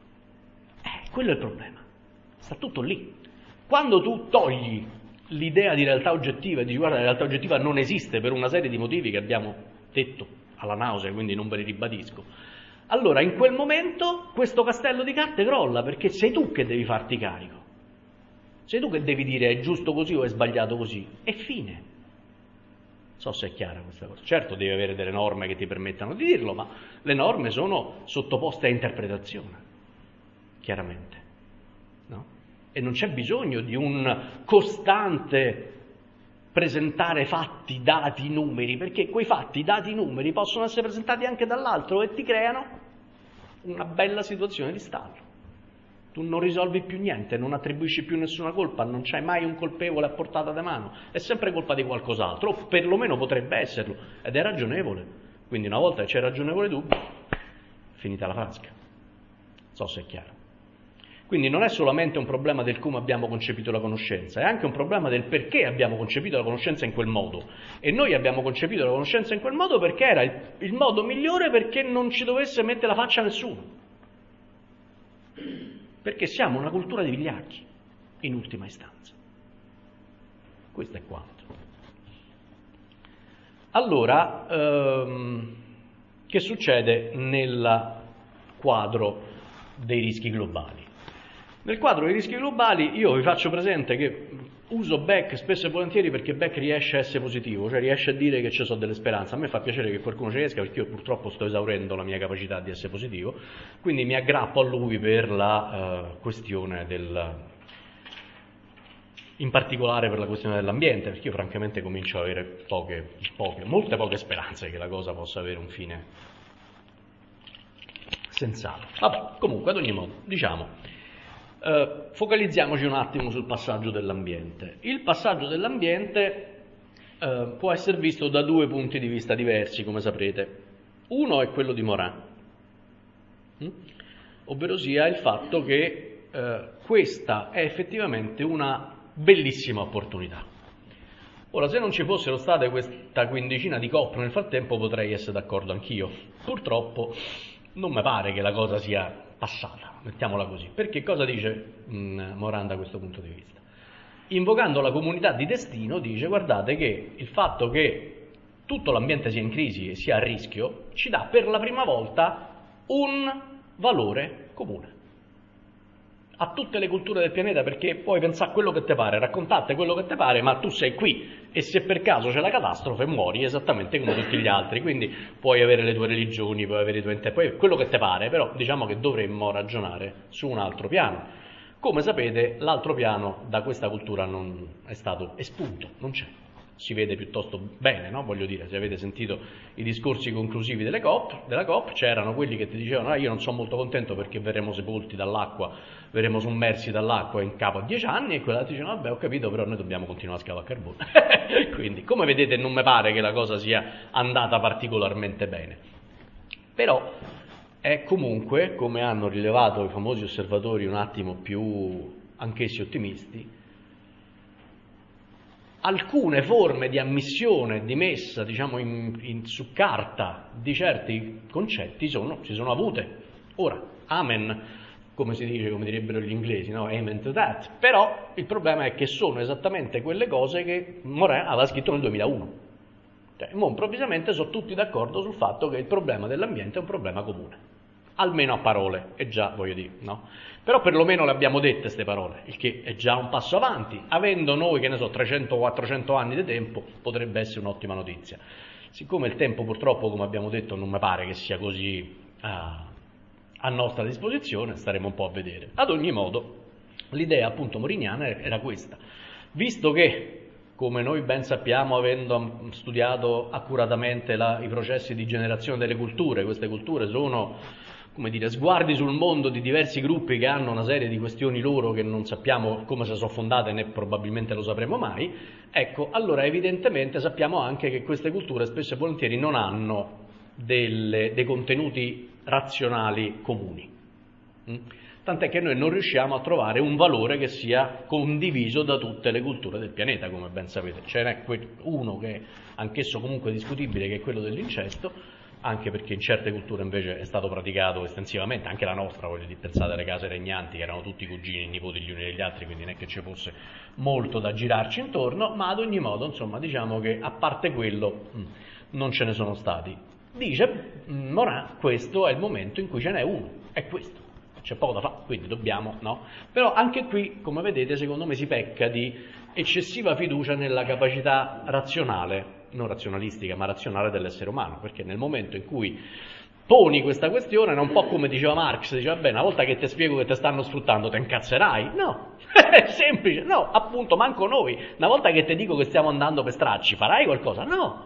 Eh, quello è il problema, sta tutto lì. Quando tu togli l'idea di realtà oggettiva e dici guarda la realtà oggettiva non esiste per una serie di motivi che abbiamo detto alla nausea, quindi non ve li ribadisco, allora in quel momento questo castello di carte crolla, perché sei tu che devi farti carico, sei tu che devi dire è giusto così o è sbagliato così, e fine. Non so se è chiara questa cosa. Certo devi avere delle norme che ti permettano di dirlo, ma le norme sono sottoposte a interpretazione, chiaramente, no? E non c'è bisogno di un costante presentare fatti, dati, numeri, perché quei fatti, dati, numeri possono essere presentati anche dall'altro e ti creano una bella situazione di stallo. Tu non risolvi più niente, non attribuisci più nessuna colpa, non c'hai mai un colpevole a portata di mano, è sempre colpa di qualcos'altro, o perlomeno potrebbe esserlo, ed è ragionevole. Quindi una volta che c'è ragionevole dubbio, finita la frasca. Non so se è chiaro. Quindi non è solamente un problema del come abbiamo concepito la conoscenza, è anche un problema del perché abbiamo concepito la conoscenza in quel modo. E noi abbiamo concepito la conoscenza in quel modo perché era il, il modo migliore perché non ci dovesse mettere la faccia nessuno. Perché siamo una cultura di vigliacchi, in ultima istanza. Questo è quanto. Allora, ehm, che succede nel quadro dei rischi globali? Nel quadro dei rischi globali io vi faccio presente che uso Beck spesso e volentieri perché Beck riesce a essere positivo, cioè riesce a dire che ci sono delle speranze. A me fa piacere che qualcuno ci riesca perché io purtroppo sto esaurendo la mia capacità di essere positivo, quindi mi aggrappo a lui per la uh, questione del, in particolare per la questione dell'ambiente, perché io francamente comincio ad avere poche, poche, molte poche speranze che la cosa possa avere un fine sensato. Vabbè, comunque ad ogni modo, diciamo, Uh, focalizziamoci un attimo sul passaggio dell'ambiente. Il passaggio dell'ambiente uh, può essere visto da due punti di vista diversi, come saprete. Uno è quello di Morin, hm? ovvero sia il fatto che uh, questa è effettivamente una bellissima opportunità. Ora, se non ci fossero state questa quindicina di coop nel frattempo, potrei essere d'accordo anch'io. Purtroppo non mi pare che la cosa sia passata, mettiamola così. Perché cosa dice mh, Morin da questo punto di vista? Invocando la comunità di destino, dice: guardate che il fatto che tutto l'ambiente sia in crisi e sia a rischio ci dà per la prima volta un valore comune a tutte le culture del pianeta, perché puoi pensare a quello che ti pare, raccontate quello che ti pare, ma tu sei qui e se per caso c'è la catastrofe muori esattamente come tutti gli altri, quindi puoi avere le tue religioni, puoi avere i tuoi inter- puoi quello che ti pare, però diciamo che dovremmo ragionare su un altro piano. Come sapete, l'altro piano da questa cultura non è stato espunto, non c'è. Si vede piuttosto bene, no? Voglio dire, se avete sentito i discorsi conclusivi delle COP, della COP, c'erano quelli che ti dicevano: ah, io non sono molto contento perché verremo sepolti dall'acqua, verremo sommersi dall'acqua in capo a dieci anni, e quella ti dicevano: vabbè, ho capito, però noi dobbiamo continuare a scavare carbone. Quindi, come vedete, non mi pare che la cosa sia andata particolarmente bene. Però è comunque, come hanno rilevato i famosi osservatori un attimo più anch'essi ottimisti, alcune forme di ammissione e di messa, diciamo, in, in, su carta di certi concetti sono, si sono avute. Ora, amen, come si dice, come direbbero gli inglesi, no? Amen to that. Però il problema è che sono esattamente quelle cose che Morin aveva scritto nel duemilauno. Cioè, mo improvvisamente sono tutti d'accordo sul fatto che il problema dell'ambiente è un problema comune. Almeno a parole, e già, voglio dire, no? Però perlomeno le abbiamo dette queste parole, il che è già un passo avanti. Avendo noi, che ne so, trecento quattrocento anni di tempo, potrebbe essere un'ottima notizia. Siccome il tempo purtroppo, come abbiamo detto, non mi pare che sia così a, a nostra disposizione, staremo un po' a vedere. Ad ogni modo, l'idea appunto moriniana era questa. Visto che, come noi ben sappiamo, avendo studiato accuratamente la, i processi di generazione delle culture, queste culture sono, come dire, sguardi sul mondo di diversi gruppi che hanno una serie di questioni loro che non sappiamo come si sono fondate, né probabilmente lo sapremo mai, ecco, allora evidentemente sappiamo anche che queste culture spesso e volentieri non hanno delle, dei contenuti razionali comuni. Mm? Tant'è che noi non riusciamo a trovare un valore che sia condiviso da tutte le culture del pianeta, come ben sapete. Ce n'è uno che è anch'esso comunque discutibile, che è quello dell'incesto, anche perché in certe culture invece è stato praticato estensivamente, anche la nostra, voglio dire, pensate alle case regnanti, che erano tutti cugini e nipoti gli uni degli altri, quindi non è che ci fosse molto da girarci intorno, ma ad ogni modo, insomma, diciamo che a parte quello mh, non ce ne sono stati. Dice mh, Morin, questo è il momento in cui ce n'è uno, è questo. C'è poco da fare, quindi dobbiamo, no? Però anche qui, come vedete, secondo me si pecca di eccessiva fiducia nella capacità razionale, non razionalistica, ma razionale dell'essere umano, perché nel momento in cui poni questa questione, è un po' come diceva Marx, diceva: bene, una volta che ti spiego che ti stanno sfruttando, ti incazzerai? No, è semplice, no, appunto, manco noi. Una volta che ti dico che stiamo andando per stracci, farai qualcosa? No.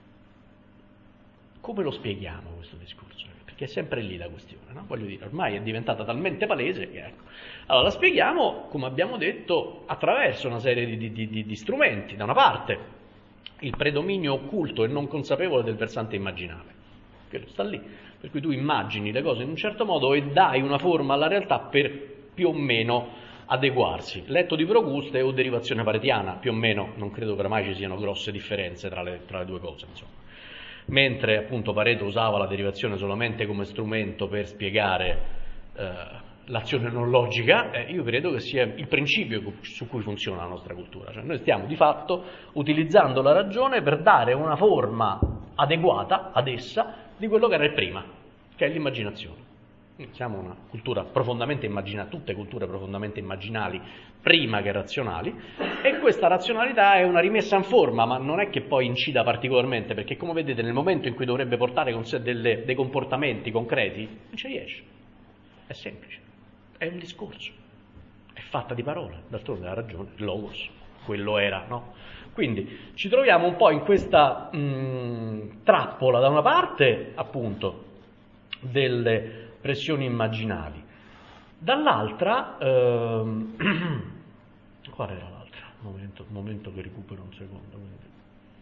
Come lo spieghiamo questo discorso? Che è sempre lì la questione, no? Voglio dire, ormai è diventata talmente palese che ecco. Allora la spieghiamo, come abbiamo detto, attraverso una serie di, di, di, di strumenti. Da una parte il predominio occulto e non consapevole del versante immaginale, che sta lì, per cui tu immagini le cose in un certo modo e dai una forma alla realtà per più o meno adeguarsi. Letto di Procuste o derivazione paretiana, più o meno, non credo che oramai ci siano grosse differenze tra le, tra le due cose, insomma. Mentre appunto Pareto usava la derivazione solamente come strumento per spiegare eh, l'azione non logica, eh, io credo che sia il principio su cui funziona la nostra cultura. Cioè noi stiamo di fatto utilizzando la ragione per dare una forma adeguata ad essa di quello che era il prima, che è l'immaginazione. Siamo una cultura profondamente immaginale, tutte culture profondamente immaginali prima che razionali, e questa razionalità è una rimessa in forma, ma non è che poi incida particolarmente, perché come vedete nel momento in cui dovrebbe portare con sé delle, dei comportamenti concreti, non ci riesce. È semplice, è un discorso, è fatta di parole, d'altronde ha ragione, logos, quello era, no? Quindi ci troviamo un po' in questa mh, trappola, da una parte appunto delle pressioni immaginali, dall'altra ehm, qual era l'altra? Momento, momento che recupero un secondo, quindi.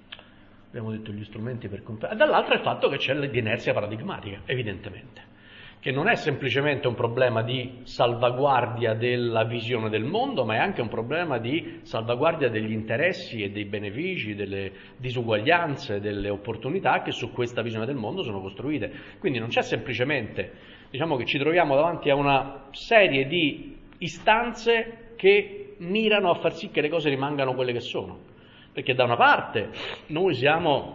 Abbiamo detto gli strumenti per comprare, dall'altra il fatto che c'è l'inerzia paradigmatica, evidentemente, che non è semplicemente un problema di salvaguardia della visione del mondo, ma è anche un problema di salvaguardia degli interessi e dei benefici, delle disuguaglianze, delle opportunità che su questa visione del mondo sono costruite. Quindi non c'è semplicemente, diciamo che ci troviamo davanti a una serie di istanze che mirano a far sì che le cose rimangano quelle che sono. Perché da una parte noi siamo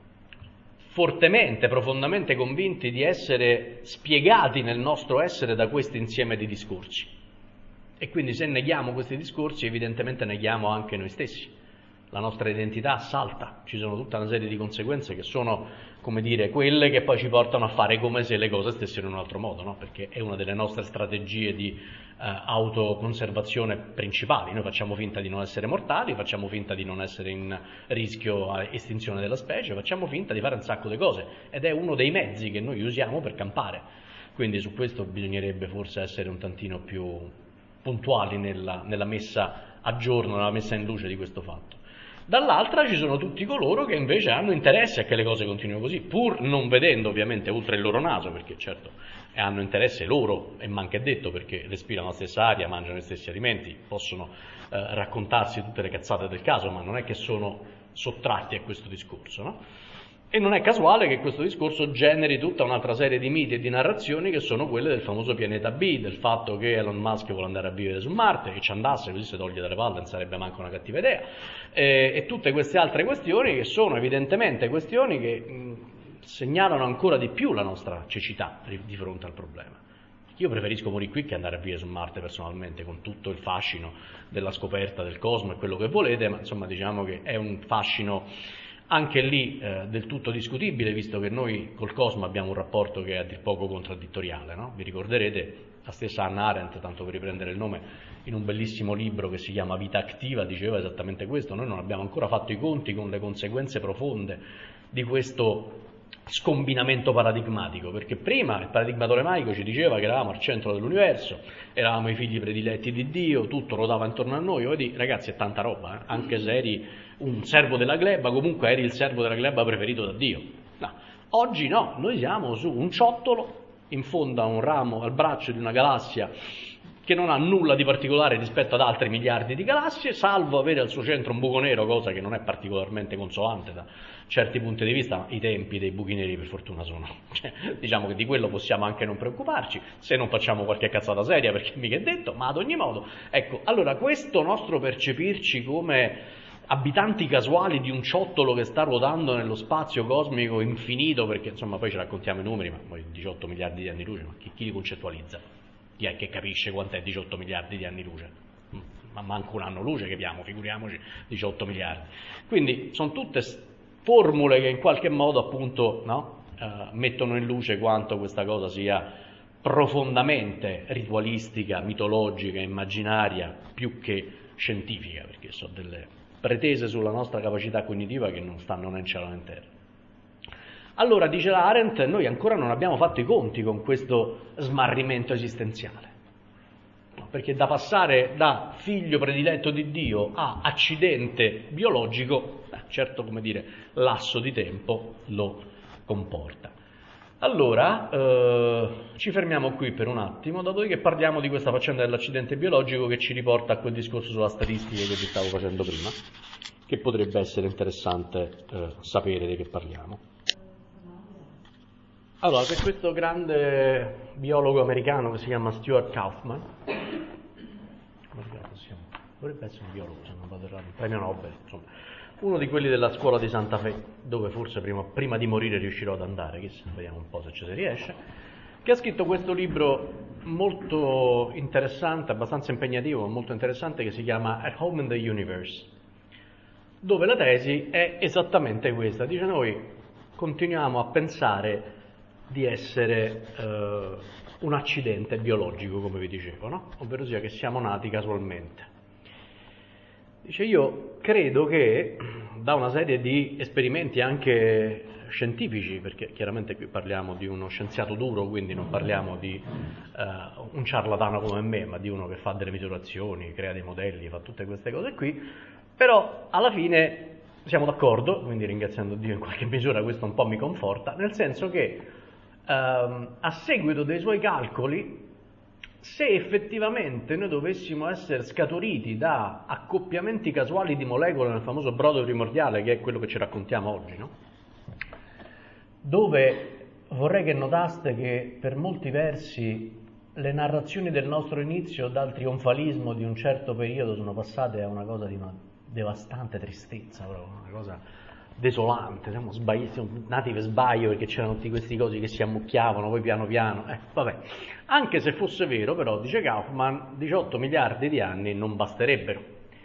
fortemente, profondamente convinti di essere spiegati nel nostro essere da questo insieme di discorsi. E quindi se neghiamo questi discorsi, evidentemente neghiamo anche noi stessi. La nostra identità salta, ci sono tutta una serie di conseguenze che sono, come dire, quelle che poi ci portano a fare come se le cose stessero in un altro modo, no? Perché è una delle nostre strategie di eh, autoconservazione principali. Noi facciamo finta di non essere mortali, facciamo finta di non essere in rischio a estinzione della specie, facciamo finta di fare un sacco di cose ed è uno dei mezzi che noi usiamo per campare. Quindi su questo bisognerebbe forse essere un tantino più puntuali nella, nella messa a giorno, nella messa in luce di questo fatto. Dall'altra ci sono tutti coloro che invece hanno interesse a che le cose continuino così, pur non vedendo ovviamente oltre il loro naso, perché certo hanno interesse loro, e manca è detto, perché respirano la stessa aria, mangiano gli stessi alimenti, possono eh, raccontarsi tutte le cazzate del caso, ma non è che sono sottratti a questo discorso, no? E non è casuale che questo discorso generi tutta un'altra serie di miti e di narrazioni che sono quelle del famoso pianeta B, del fatto che Elon Musk vuole andare a vivere su Marte, che ci andasse così si toglie dalle palle, non sarebbe manco una cattiva idea, e, e tutte queste altre questioni che sono evidentemente questioni che mh, segnalano ancora di più la nostra cecità di, di fronte al problema. Io preferisco morire qui che andare a vivere su Marte personalmente, con tutto il fascino della scoperta del cosmo e quello che volete, ma insomma diciamo che è un fascino anche lì eh, del tutto discutibile, visto che noi col cosmo abbiamo un rapporto che è a dir poco contraddittoriale, no? Vi ricorderete la stessa Hannah Arendt, tanto per riprendere il nome, in un bellissimo libro che si chiama Vita Attiva, diceva esattamente questo: noi non abbiamo ancora fatto i conti con le conseguenze profonde di questo scombinamento paradigmatico, perché prima il paradigma tolemaico ci diceva che eravamo al centro dell'universo, eravamo i figli prediletti di Dio, tutto ruotava intorno a noi. Vedi, ragazzi, è tanta roba, eh? Anche se eri un servo della gleba, comunque eri il servo della gleba preferito da Dio. No. Oggi no, noi siamo su un ciottolo in fondo a un ramo, al braccio di una galassia che non ha nulla di particolare rispetto ad altri miliardi di galassie, salvo avere al suo centro un buco nero, cosa che non è particolarmente consolante da certi punti di vista. I tempi dei buchi neri per fortuna sono, cioè, diciamo che di quello possiamo anche non preoccuparci, se non facciamo qualche cazzata seria, perché mica è detto, ma ad ogni modo, ecco, allora questo nostro percepirci come abitanti casuali di un ciottolo che sta ruotando nello spazio cosmico infinito, perché insomma poi ci raccontiamo i numeri, ma poi diciotto miliardi di anni luce, ma chi, chi li concettualizza? Chi è che capisce quant'è diciotto miliardi di anni luce? Ma manco un anno luce che abbiamo, figuriamoci diciotto miliardi. Quindi sono tutte formule che in qualche modo appunto no, eh, mettono in luce quanto questa cosa sia profondamente ritualistica, mitologica, immaginaria, più che scientifica, perché sono delle pretese sulla nostra capacità cognitiva che non stanno né in cielo né in terra. Allora, dice la Arendt, noi ancora non abbiamo fatto i conti con questo smarrimento esistenziale, perché da passare da figlio prediletto di Dio a accidente biologico, eh, certo, come dire, lasso di tempo lo comporta. Allora, eh, ci fermiamo qui per un attimo, dopodiché parliamo di questa faccenda dell'accidente biologico che ci riporta a quel discorso sulla statistica che vi stavo facendo prima, che potrebbe essere interessante eh, sapere di che parliamo. Allora, per questo grande biologo americano che si chiama Stuart Kauffman, dovrebbe essere un biologo, se non vado errato, il premio Nobel, insomma, uno di quelli della scuola di Santa Fe, dove forse prima, prima di morire riuscirò ad andare, chissà, vediamo un po' se ci si riesce, che ha scritto questo libro molto interessante, abbastanza impegnativo, molto interessante, che si chiama At Home in the Universe, dove la tesi è esattamente questa. Dice: noi continuiamo a pensare di essere eh, un accidente biologico, come vi dicevo, no? Ovvero sia che siamo nati casualmente. Dice: io credo che da una serie di esperimenti anche scientifici, perché chiaramente qui parliamo di uno scienziato duro, quindi non parliamo di uh, un ciarlatano come me, ma di uno che fa delle misurazioni, crea dei modelli, fa tutte queste cose qui, però alla fine siamo d'accordo, quindi ringraziando Dio in qualche misura questo un po' mi conforta, nel senso che ehm, a seguito dei suoi calcoli, se effettivamente noi dovessimo essere scaturiti da accoppiamenti casuali di molecole nel famoso brodo primordiale, che è quello che ci raccontiamo oggi, no? Dove vorrei che notaste che per molti versi le narrazioni del nostro inizio dal trionfalismo di un certo periodo sono passate a una cosa di una devastante tristezza, proprio, una cosa desolante, siamo, sbagli- siamo nati per sbaglio perché c'erano tutti questi cosi che si ammucchiavano, poi piano piano, eh, vabbè. Anche se fosse vero, però, dice Kaufman, diciotto miliardi di anni non basterebbero,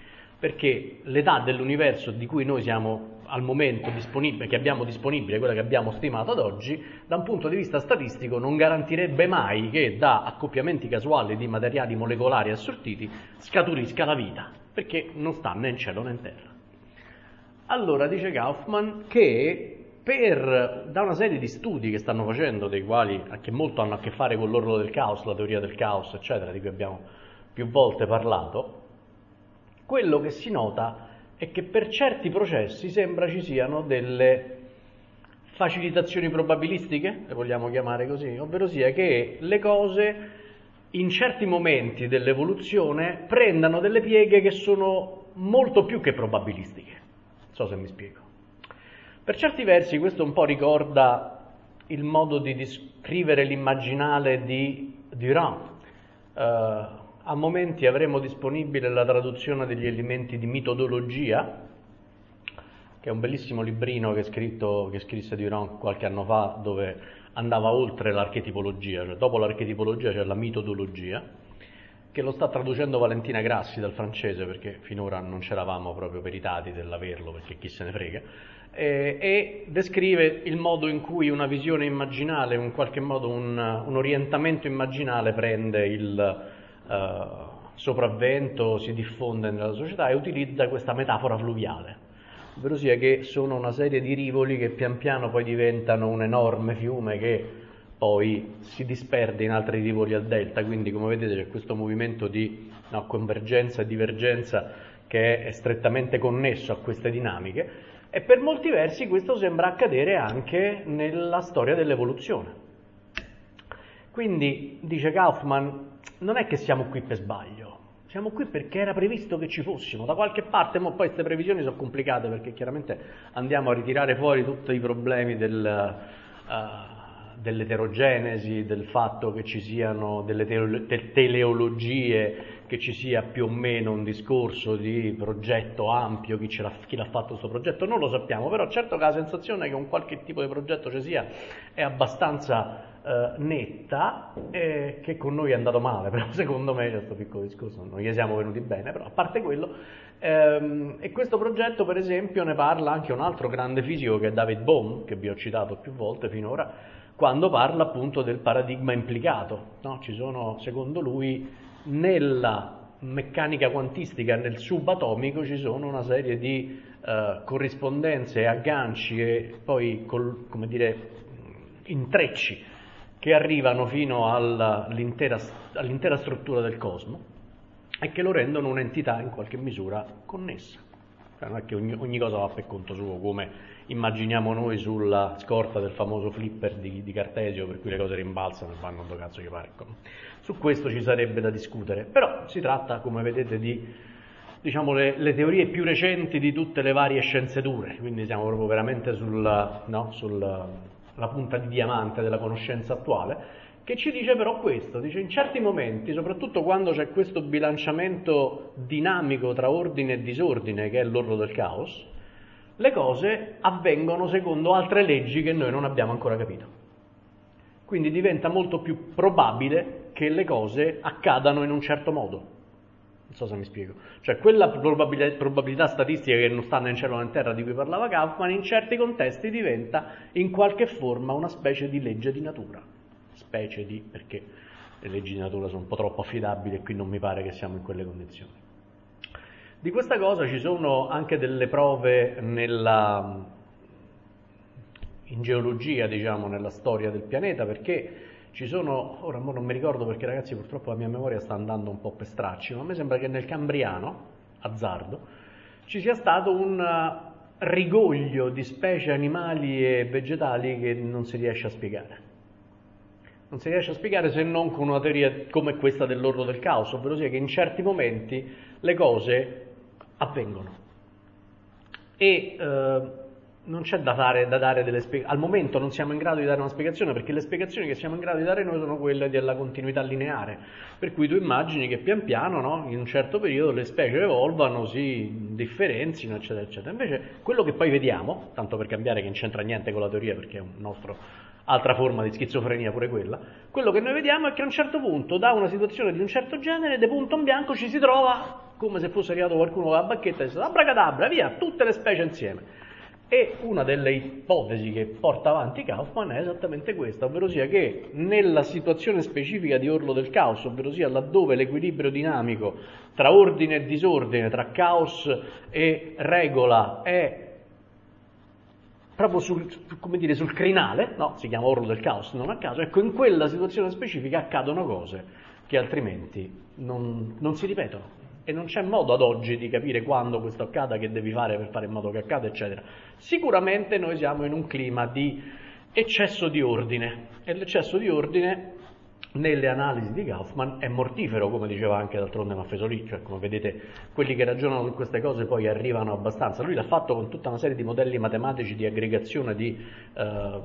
perché l'età dell'universo di cui noi siamo al momento disponibile, che abbiamo disponibile, quella che abbiamo stimato ad oggi, da un punto di vista statistico non garantirebbe mai che da accoppiamenti casuali di materiali molecolari assortiti scaturisca la vita, perché non sta né in cielo né in terra. Allora dice Kaufman che per, da una serie di studi che stanno facendo, dei quali che molto hanno a che fare con l'orlo del caos, la teoria del caos, eccetera, di cui abbiamo più volte parlato, quello che si nota è che per certi processi sembra ci siano delle facilitazioni probabilistiche, le vogliamo chiamare così, ovvero sia che le cose in certi momenti dell'evoluzione prendano delle pieghe che sono molto più che probabilistiche. Non so se mi spiego. Per certi versi questo un po' ricorda il modo di descrivere l'immaginale di Durand. Uh, a momenti avremo disponibile la traduzione degli elementi di mitodologia, che è un bellissimo librino che, scritto, che scrisse Durand qualche anno fa, dove andava oltre l'archetipologia, cioè dopo l'archetipologia c'è la mitodologia, che lo sta traducendo Valentina Grassi dal francese, perché finora non c'eravamo proprio peritati dell'averlo, perché chi se ne frega, e, e descrive il modo in cui una visione immaginale, in qualche modo un, un orientamento immaginale prende il uh, sopravvento, si diffonde nella società e utilizza questa metafora fluviale, ovvero sia che sono una serie di rivoli che pian piano poi diventano un enorme fiume che poi si disperde in altri rivoli al delta, quindi come vedete c'è questo movimento di no, convergenza e divergenza che è strettamente connesso a queste dinamiche, e per molti versi questo sembra accadere anche nella storia dell'evoluzione. Quindi, dice Kaufman, non è che siamo qui per sbaglio, siamo qui perché era previsto che ci fossimo, da qualche parte, ma poi queste previsioni sono complicate perché chiaramente andiamo a ritirare fuori tutti i problemi del... Uh, dell'eterogenesi, del fatto che ci siano delle teolo- te- teleologie, che ci sia più o meno un discorso di progetto ampio, chi, ce l'ha, chi l'ha fatto questo progetto non lo sappiamo, però certo che la sensazione che un qualche tipo di progetto ci sia è abbastanza eh, netta, e che con noi è andato male, però secondo me questo piccolo discorso non gli siamo venuti bene, però a parte quello, ehm, e questo progetto per esempio ne parla anche un altro grande fisico che è David Bohm, che vi ho citato più volte finora, quando parla appunto del paradigma implicato, no? Ci sono, secondo lui, nella meccanica quantistica, nel subatomico, ci sono una serie di uh, corrispondenze, agganci e poi, col, come dire, intrecci che arrivano fino all'intera, all'intera struttura del cosmo e che lo rendono un'entità in qualche misura connessa. Cioè, non è che ogni, ogni cosa va per conto suo, come immaginiamo noi sulla scorta del famoso flipper di, di Cartesio, per cui le cose rimbalzano e vanno dove cazzo gli pare. Su questo ci sarebbe da discutere, però si tratta, come vedete, di diciamo le, le teorie più recenti di tutte le varie scienze dure, quindi siamo proprio veramente sulla, no, sulla la punta di diamante della conoscenza attuale, che ci dice però questo, dice in certi momenti, soprattutto quando c'è questo bilanciamento dinamico tra ordine e disordine, che è l'orlo del caos, le cose avvengono secondo altre leggi che noi non abbiamo ancora capito. Quindi diventa molto più probabile che le cose accadano in un certo modo. Non so se mi spiego. Cioè quella probabilità, probabilità statistica che non sta né in cielo né in terra di cui parlava Kaufman, in certi contesti diventa in qualche forma una specie di legge di natura. Specie di, perché le leggi di natura sono un po' troppo affidabili e qui non mi pare che siamo in quelle condizioni. Di questa cosa ci sono anche delle prove nella, in geologia, diciamo, nella storia del pianeta, perché ci sono, ora non mi ricordo perché ragazzi purtroppo la mia memoria sta andando un po' per stracci, ma a me sembra che nel Cambriano, azzardo, ci sia stato un rigoglio di specie animali e vegetali che non si riesce a spiegare. Non si riesce a spiegare se non con una teoria come questa dell'orlo del caos, ovvero sia che in certi momenti le cose avvengono. E eh, non c'è da, fare, da dare delle spiegazioni. Al momento non siamo in grado di dare una spiegazione, perché le spiegazioni che siamo in grado di dare noi sono quelle della continuità lineare. Per cui tu immagini che pian piano, no, in un certo periodo le specie evolvano, si differenzino, eccetera, eccetera. Invece quello che poi vediamo, tanto per cambiare, che non c'entra niente con la teoria, perché è un nostro, altra forma di schizofrenia pure quella, quello che noi vediamo è che a un certo punto, da una situazione di un certo genere, de punto in bianco ci si trova come se fosse arrivato qualcuno con la bacchetta e dice abracadabra, via, tutte le specie insieme. E una delle ipotesi che porta avanti Kaufman è esattamente questa, ovvero sia che nella situazione specifica di orlo del caos, ovvero sia laddove l'equilibrio dinamico tra ordine e disordine, tra caos e regola è proprio sul, come dire, sul crinale, no? Si chiama orlo del caos non a caso, ecco, in quella situazione specifica accadono cose che altrimenti non, non si ripetono. E non c'è modo ad oggi di capire quando questo accada, che devi fare per fare in modo che accada, eccetera. Sicuramente noi siamo in un clima di eccesso di ordine, e l'eccesso di ordine nelle analisi di Kaufman è mortifero, come diceva anche d'altronde Maffesoli, cioè come vedete quelli che ragionano su queste cose poi arrivano abbastanza. Lui l'ha fatto con tutta una serie di modelli matematici di aggregazione di, eh,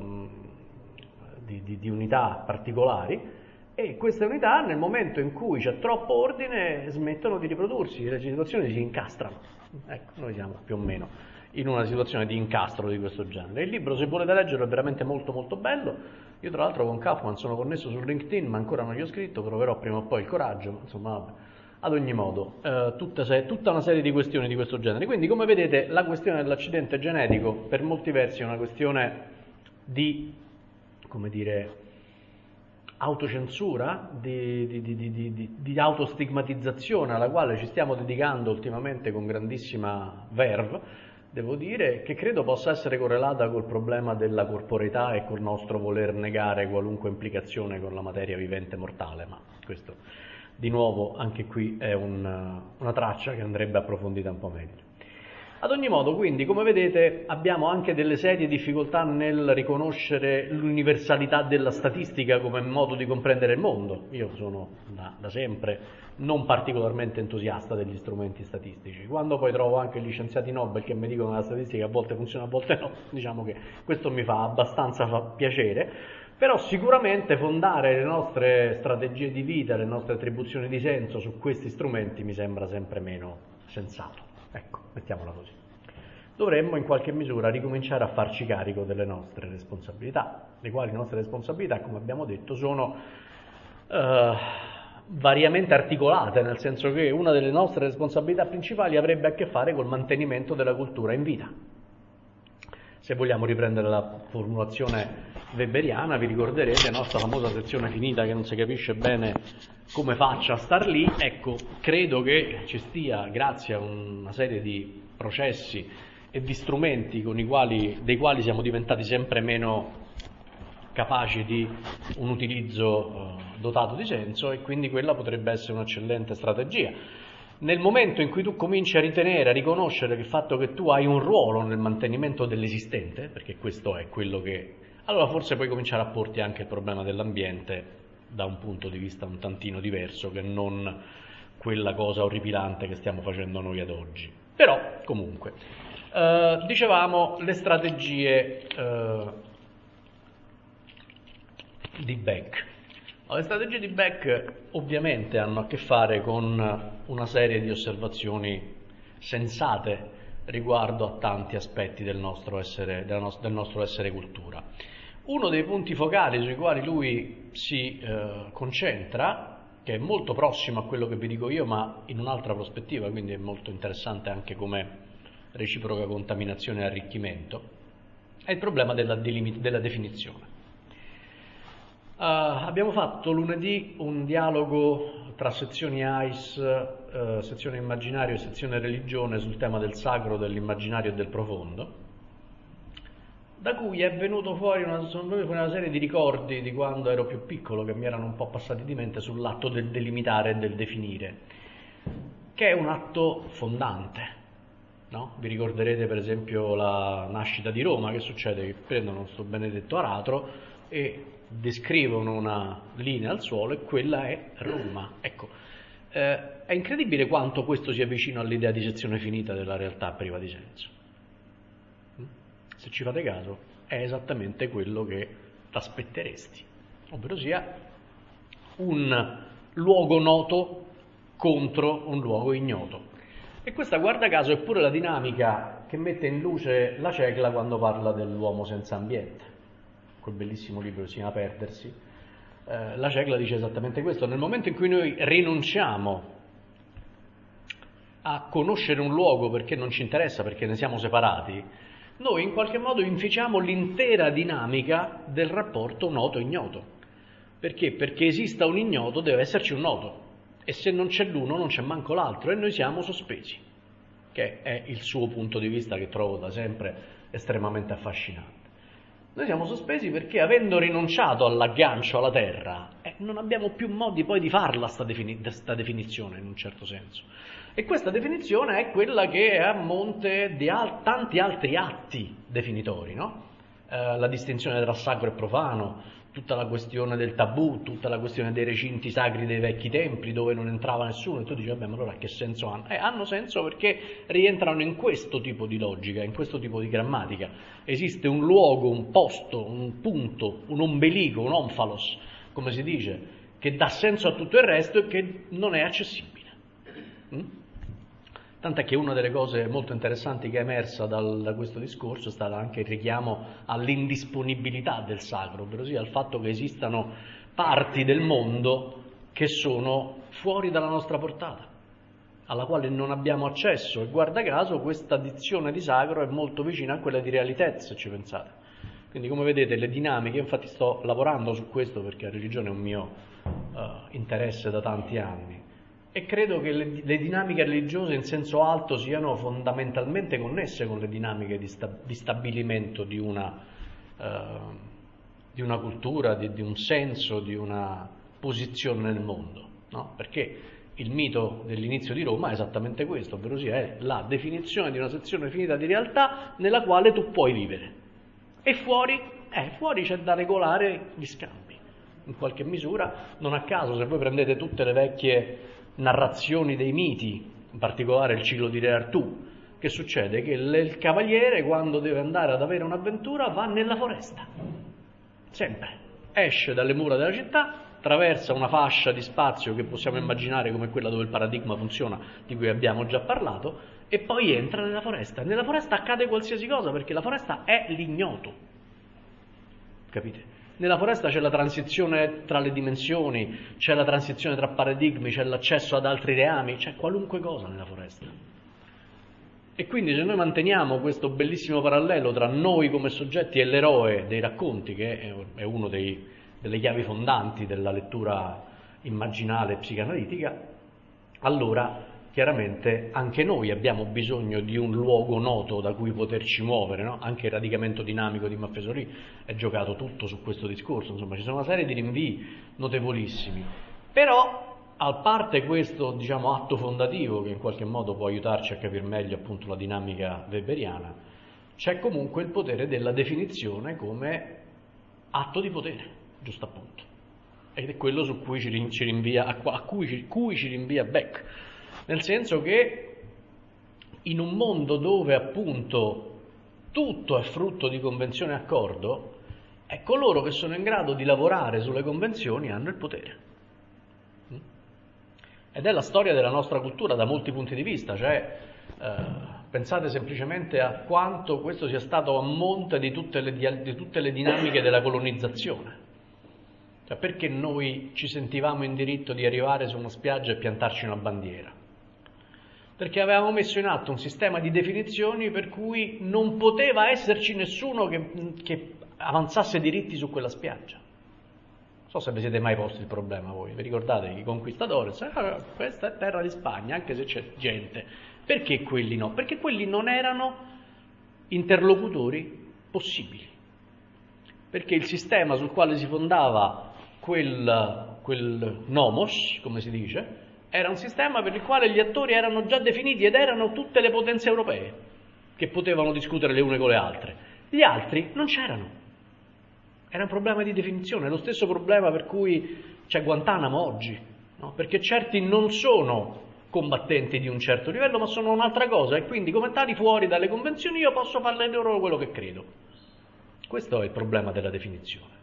di, di, di unità particolari, e queste unità nel momento in cui c'è troppo ordine smettono di riprodursi, le situazioni si incastrano. Ecco, noi siamo più o meno in una situazione di incastro di questo genere. Il libro, se volete leggerlo, è veramente molto molto bello. Io tra l'altro con Kaufman sono connesso su LinkedIn, ma ancora non gli ho scritto, proverò prima o poi il coraggio, ma insomma vabbè. Ad ogni modo, eh, tutta, se, tutta una serie di questioni di questo genere. Quindi, come vedete, la questione dell'accidente genetico per molti versi è una questione di, come dire, autocensura, di, di, di, di, di, di autostigmatizzazione alla quale ci stiamo dedicando ultimamente con grandissima verve, devo dire, che credo possa essere correlata col problema della corporeità e col nostro voler negare qualunque implicazione con la materia vivente mortale, ma questo di nuovo anche qui è un, una traccia che andrebbe approfondita un po' meglio. Ad ogni modo, quindi, come vedete, abbiamo anche delle serie difficoltà nel riconoscere l'universalità della statistica come modo di comprendere il mondo. Io sono da, da sempre non particolarmente entusiasta degli strumenti statistici. Quando poi trovo anche gli scienziati Nobel che mi dicono che la statistica a volte funziona, a volte no, diciamo che questo mi fa abbastanza fa piacere, però sicuramente fondare le nostre strategie di vita, le nostre attribuzioni di senso su questi strumenti mi sembra sempre meno sensato. Ecco, mettiamola così. Dovremmo in qualche misura ricominciare a farci carico delle nostre responsabilità, le quali nostre responsabilità, come abbiamo detto, sono eh, variamente articolate, nel senso che una delle nostre responsabilità principali avrebbe a che fare col mantenimento della cultura in vita. Se vogliamo riprendere la formulazione weberiana, vi ricorderete la nostra famosa sezione finita che non si capisce bene come faccia a star lì. Ecco, credo che ci stia, grazie a una serie di processi e di strumenti con i quali, dei quali siamo diventati sempre meno capaci di un utilizzo eh, dotato di senso, e quindi quella potrebbe essere un'eccellente strategia. Nel momento in cui tu cominci a ritenere, a riconoscere il fatto che tu hai un ruolo nel mantenimento dell'esistente, perché questo è quello che... allora forse puoi cominciare a porti anche il problema dell'ambiente da un punto di vista un tantino diverso, che non quella cosa orripilante che stiamo facendo noi ad oggi. Però, comunque, eh, dicevamo le strategie eh, di Beck. Le strategie di Beck ovviamente hanno a che fare con una serie di osservazioni sensate riguardo a tanti aspetti del nostro essere, del nostro essere cultura. Uno dei punti focali sui quali lui si eh, concentra, che è molto prossimo a quello che vi dico io, ma in un'altra prospettiva, quindi è molto interessante anche come reciproca contaminazione e arricchimento, è il problema della, delimit- della definizione. Uh, abbiamo fatto lunedì un dialogo tra sezioni A I S, uh, sezione immaginario e sezione religione sul tema del sacro, dell'immaginario e del profondo, da cui è venuto fuori una, sono venuti fuori una serie di ricordi di quando ero più piccolo che mi erano un po' passati di mente sull'atto del delimitare e del definire, che è un atto fondante, no? Vi ricorderete per esempio la nascita di Roma. Che succede? Che prendono questo benedetto aratro e descrivono una linea al suolo e quella è Roma. Ecco, eh, è incredibile quanto questo sia vicino all'idea di sezione finita della realtà priva di senso. Se ci fate caso, è esattamente quello che t'aspetteresti, ovvero sia un luogo noto contro un luogo ignoto. E questa, guarda caso, è pure la dinamica che mette in luce la Cegla quando parla dell'uomo senza ambiente. Quel bellissimo libro che si chiama Perdersi. Eh, la Cegla dice esattamente questo. Nel momento in cui noi rinunciamo a conoscere un luogo perché non ci interessa, perché ne siamo separati, noi in qualche modo inficiamo l'intera dinamica del rapporto noto-ignoto. Perché? Perché esista un ignoto deve esserci un noto. E se non c'è l'uno non c'è manco l'altro e noi siamo sospesi, che è il suo punto di vista che trovo da sempre estremamente affascinante. Noi siamo sospesi perché avendo rinunciato all'aggancio alla terra eh, non abbiamo più modi poi di farla sta, defini- sta definizione in un certo senso. E questa definizione è quella che è a monte di al- tanti altri atti definitori, no? Eh, la distinzione tra sacro e profano, tutta la questione del tabù, tutta la questione dei recinti sacri dei vecchi templi dove non entrava nessuno, e tu dici, vabbè, ma allora che senso hanno? Eh, hanno senso perché rientrano in questo tipo di logica, in questo tipo di grammatica. Esiste un luogo, un posto, un punto, un ombelico, un omphalos, come si dice, che dà senso a tutto il resto e che non è accessibile. Mm? Tant'è che una delle cose molto interessanti che è emersa dal, da questo discorso è stato anche il richiamo all'indisponibilità del sacro, ovvero sia al fatto che esistano parti del mondo che sono fuori dalla nostra portata, alla quale non abbiamo accesso, e guarda caso questa dizione di sacro è molto vicina a quella di realità, se ci pensate. Quindi come vedete le dinamiche, infatti sto lavorando su questo perché la religione è un mio uh, interesse da tanti anni, e credo che le, le dinamiche religiose in senso alto siano fondamentalmente connesse con le dinamiche di, sta, di stabilimento di una, uh, di una cultura, di, di un senso, di una posizione nel mondo, no? Perché il mito dell'inizio di Roma è esattamente questo, ovvero sia è la definizione di una sezione finita di realtà nella quale tu puoi vivere. E fuori, eh, fuori c'è da regolare gli scambi, in qualche misura. Non a caso, se voi prendete tutte le vecchie narrazioni dei miti, in particolare il ciclo di Re Artù, che succede? Che il cavaliere, quando deve andare ad avere un'avventura, va nella foresta, sempre, esce dalle mura della città, attraversa una fascia di spazio che possiamo immaginare come quella dove il paradigma funziona, di cui abbiamo già parlato, e poi entra nella foresta. Nella foresta accade qualsiasi cosa, perché la foresta è l'ignoto, capite? Nella foresta c'è la transizione tra le dimensioni, c'è la transizione tra paradigmi, c'è l'accesso ad altri reami, c'è qualunque cosa nella foresta. E quindi se noi manteniamo questo bellissimo parallelo tra noi come soggetti e l'eroe dei racconti, che è uno dei, delle chiavi fondanti della lettura immaginale e psicanalitica, allora chiaramente anche noi abbiamo bisogno di un luogo noto da cui poterci muovere, no? Anche il radicamento dinamico di Maffesoli è giocato tutto su questo discorso, insomma ci sono una serie di rinvii notevolissimi, però a parte questo, diciamo, atto fondativo che in qualche modo può aiutarci a capire meglio appunto la dinamica weberiana, c'è comunque il potere della definizione come atto di potere, giusto appunto, ed è quello su cui ci rinvia, a cui ci, cui ci rinvia Beck. Nel senso che in un mondo dove appunto tutto è frutto di convenzione e accordo, è coloro che sono in grado di lavorare sulle convenzioni hanno il potere. Ed è la storia della nostra cultura da molti punti di vista, cioè eh, pensate semplicemente a quanto questo sia stato a monte di tutte le, di tutte le dinamiche della colonizzazione. Cioè, perché noi ci sentivamo in diritto di arrivare su una spiaggia e piantarci una bandiera? Perché avevamo messo in atto un sistema di definizioni per cui non poteva esserci nessuno che, che avanzasse diritti su quella spiaggia. Non so se vi siete mai posti il problema voi, vi ricordate i conquistadores? Ah, questa è terra di Spagna, anche se c'è gente. Perché quelli no? Perché quelli non erano interlocutori possibili. Perché il sistema sul quale si fondava quel, quel nomos, come si dice, era un sistema per il quale gli attori erano già definiti ed erano tutte le potenze europee che potevano discutere le une con le altre. Gli altri non c'erano. Era un problema di definizione, lo stesso problema per cui c'è Guantanamo oggi, no? Perché certi non sono combattenti di un certo livello, ma sono un'altra cosa, e quindi come tali fuori dalle convenzioni io posso farle loro quello che credo. Questo è il problema della definizione.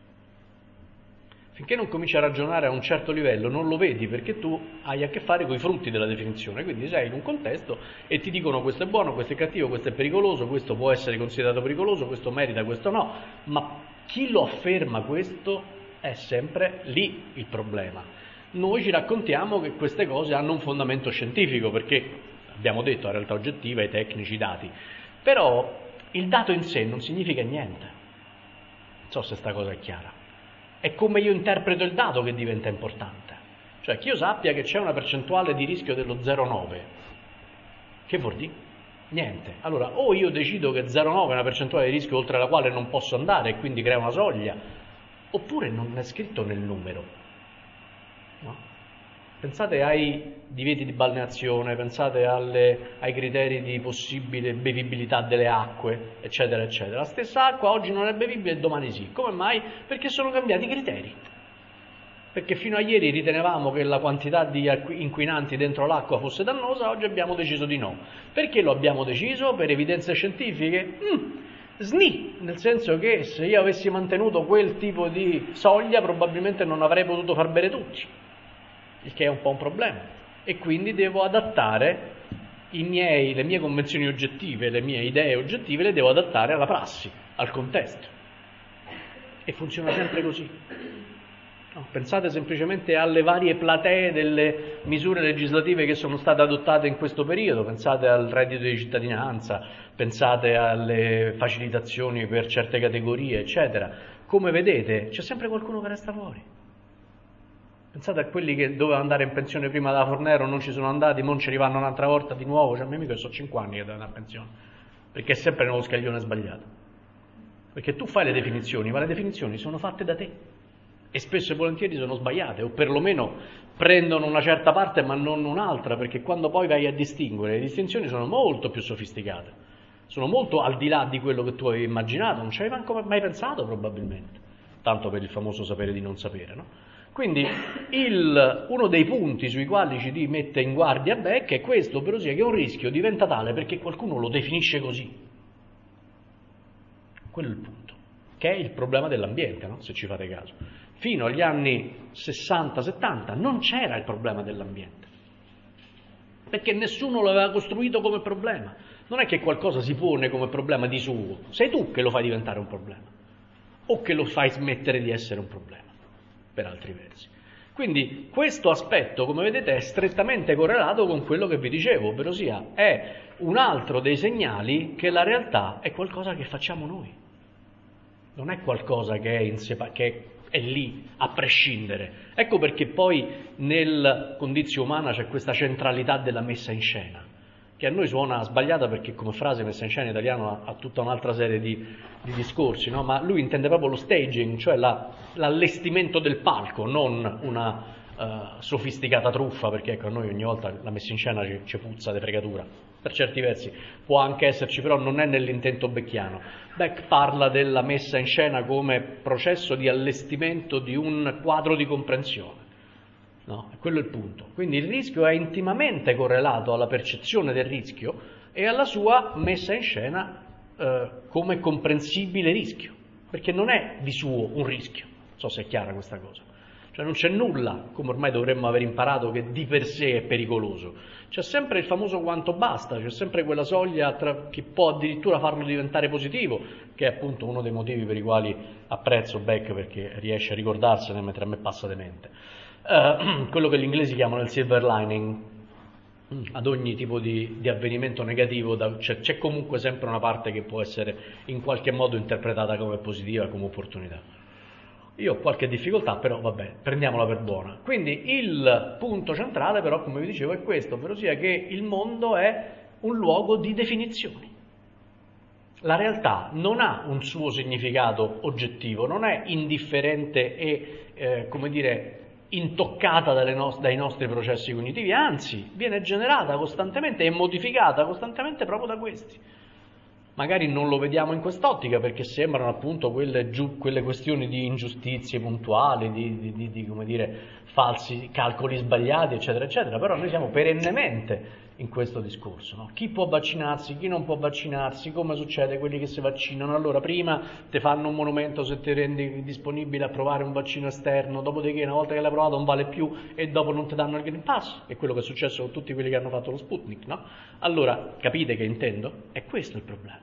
Finché non cominci a ragionare a un certo livello non lo vedi, perché tu hai a che fare con i frutti della definizione, quindi sei in un contesto e ti dicono questo è buono, questo è cattivo, questo è pericoloso, questo può essere considerato pericoloso, questo merita, questo no, ma chi lo afferma questo è sempre lì il problema. Noi ci raccontiamo che queste cose hanno un fondamento scientifico, perché abbiamo detto la realtà oggettiva, i tecnici, i dati, però il dato in sé non significa niente. Non so se sta cosa è chiara. È come io interpreto il dato che diventa importante. Cioè che io sappia che c'è una percentuale di rischio dello zero virgola nove. Che vuol dire? Niente. Allora, o io decido che zero virgola nove è una percentuale di rischio oltre la quale non posso andare e quindi crea una soglia, oppure non è scritto nel numero. No? Pensate ai divieti di balneazione, pensate alle, ai criteri di possibile bevibilità delle acque, eccetera, eccetera. La stessa acqua oggi non è bevibile e domani sì. Come mai? Perché sono cambiati i criteri. Perché fino a ieri ritenevamo che la quantità di inquinanti dentro l'acqua fosse dannosa, oggi abbiamo deciso di no. Perché lo abbiamo deciso? Per evidenze scientifiche? Mm, sni, nel senso che se io avessi mantenuto quel tipo di soglia probabilmente non avrei potuto far bere tutti. Il che è un po' un problema, e quindi devo adattare i miei, le mie convenzioni oggettive, le mie idee oggettive, le devo adattare alla prassi, al contesto, e funziona sempre così. No, pensate semplicemente alle varie platee delle misure legislative che sono state adottate in questo periodo, pensate al reddito di cittadinanza, pensate alle facilitazioni per certe categorie, eccetera. Come vedete c'è sempre qualcuno che resta fuori. Pensate a quelli che dovevano andare in pensione prima da Fornero, non ci sono andati, non ci rivanno un'altra volta di nuovo. C'è un mio amico che sono cinque anni che deve andare a pensione, perché è sempre nello scaglione sbagliato. Perché tu fai le definizioni, ma le definizioni sono fatte da te e spesso e volentieri sono sbagliate, o perlomeno prendono una certa parte ma non un'altra, perché quando poi vai a distinguere, le distinzioni sono molto più sofisticate, sono molto al di là di quello che tu avevi immaginato, non ci avevi manco mai pensato probabilmente, tanto per il famoso sapere di non sapere, no? Quindi il, uno dei punti sui quali ci mette in guardia Beck è questo, ovvero sia che un rischio diventa tale perché qualcuno lo definisce così. Quello è il punto, che è il problema dell'ambiente, no? Se ci fate caso. Fino agli anni sessanta settanta non c'era il problema dell'ambiente, perché nessuno lo aveva costruito come problema. Non è che qualcosa si pone come problema di suo, sei tu che lo fai diventare un problema, o che lo fai smettere di essere un problema, per altri versi. Quindi questo aspetto, come vedete, è strettamente correlato con quello che vi dicevo, ovvero sia è un altro dei segnali che la realtà è qualcosa che facciamo noi, non è qualcosa che è, insepa- che è lì a prescindere. Ecco perché poi nel condizio umana c'è questa centralità della messa in scena, che a noi suona sbagliata perché come frase messa in scena in italiano ha, ha tutta un'altra serie di, di discorsi, no? Ma lui intende proprio lo staging, cioè la, l'allestimento del palco, non una uh, sofisticata truffa, perché ecco a noi ogni volta la messa in scena ci, ci puzza di fregatura, per certi versi può anche esserci, però non è nell'intento becchiano. Beck parla della messa in scena come processo di allestimento di un quadro di comprensione. No, quello è il punto. Quindi il rischio è intimamente correlato alla percezione del rischio e alla sua messa in scena eh, come comprensibile rischio, perché non è di suo un rischio. Non so se è chiara questa cosa. Cioè non c'è nulla, come ormai dovremmo aver imparato, che di per sé è pericoloso. C'è sempre il famoso quanto basta, c'è sempre quella soglia tra, che può addirittura farlo diventare positivo, che è appunto uno dei motivi per i quali apprezzo Beck, perché riesce a ricordarsene mentre a me passa di mente. Uh, quello che gli inglesi chiamano il silver lining. Ad ogni tipo di, di avvenimento negativo da, c'è, c'è comunque sempre una parte che può essere in qualche modo interpretata come positiva, come opportunità. Io ho qualche difficoltà, però vabbè, prendiamola per buona. Quindi il punto centrale però, come vi dicevo, è questo, ovvero sia che il mondo è un luogo di definizioni. La realtà non ha un suo significato oggettivo, non è indifferente e, eh, come dire, intoccata dalle no- dai nostri processi cognitivi, anzi viene generata costantemente e modificata costantemente proprio da questi. magari non lo vediamo in quest'ottica perché sembrano appunto quelle, giu, quelle questioni di ingiustizie puntuali, di, di, di, di come dire, falsi calcoli sbagliati, eccetera, eccetera, però noi siamo perennemente in questo discorso, no? Chi può vaccinarsi, chi non può vaccinarsi, come succede, quelli che si vaccinano, allora prima ti fanno un monumento se ti rendi disponibile a provare un vaccino esterno, dopodiché una volta che l'hai provato non vale più e dopo non ti danno il Green Pass, è quello che è successo con tutti quelli che hanno fatto lo Sputnik, no? Allora, capite che intendo? È questo il problema.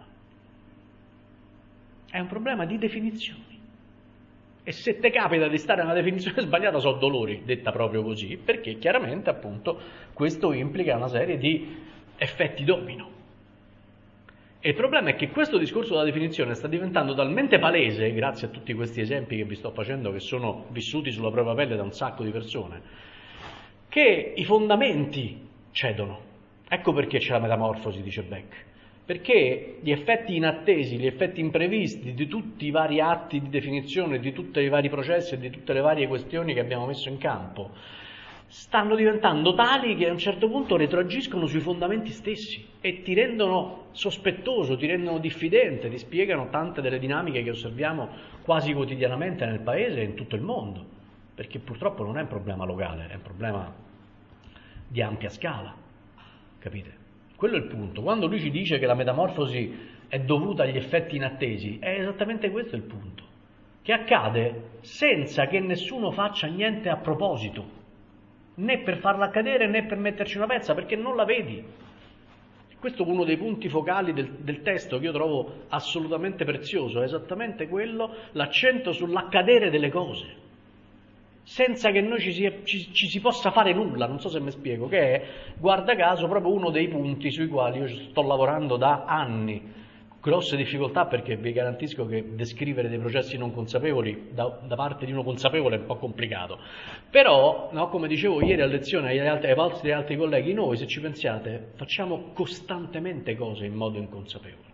È un problema di definizioni. E se te capita di stare in una definizione sbagliata, so dolori, detta proprio così, perché chiaramente appunto questo implica una serie di effetti domino. E il problema è che questo discorso della definizione sta diventando talmente palese, grazie a tutti questi esempi che vi sto facendo, che sono vissuti sulla propria pelle da un sacco di persone, che i fondamenti cedono. Ecco perché c'è la metamorfosi, dice Beck. Perché gli effetti inattesi, gli effetti imprevisti di tutti i vari atti di definizione, di tutti i vari processi e di tutte le varie questioni che abbiamo messo in campo, stanno diventando tali che a un certo punto retroagiscono sui fondamenti stessi e ti rendono sospettoso, ti rendono diffidente, ti spiegano tante delle dinamiche che osserviamo quasi quotidianamente nel paese e in tutto il mondo, perché purtroppo non è un problema locale, è un problema di ampia scala, capite? Quello è il punto. Quando lui ci dice che la metamorfosi è dovuta agli effetti inattesi, è esattamente questo il punto, che accade senza che nessuno faccia niente a proposito, né per farla accadere né per metterci una pezza, perché non la vedi. Questo è uno dei punti focali del, del testo che io trovo assolutamente prezioso, è esattamente quello, l'accento sull'accadere delle cose, senza che noi ci si, ci, ci si possa fare nulla, non so se mi spiego, che è, guarda caso, proprio uno dei punti sui quali io sto lavorando da anni, grosse difficoltà perché vi garantisco che descrivere dei processi non consapevoli da, da parte di uno consapevole è un po' complicato, però, no, come dicevo ieri a lezione ai altri, ai vostri altri colleghi, noi se ci pensiate facciamo costantemente cose in modo inconsapevole,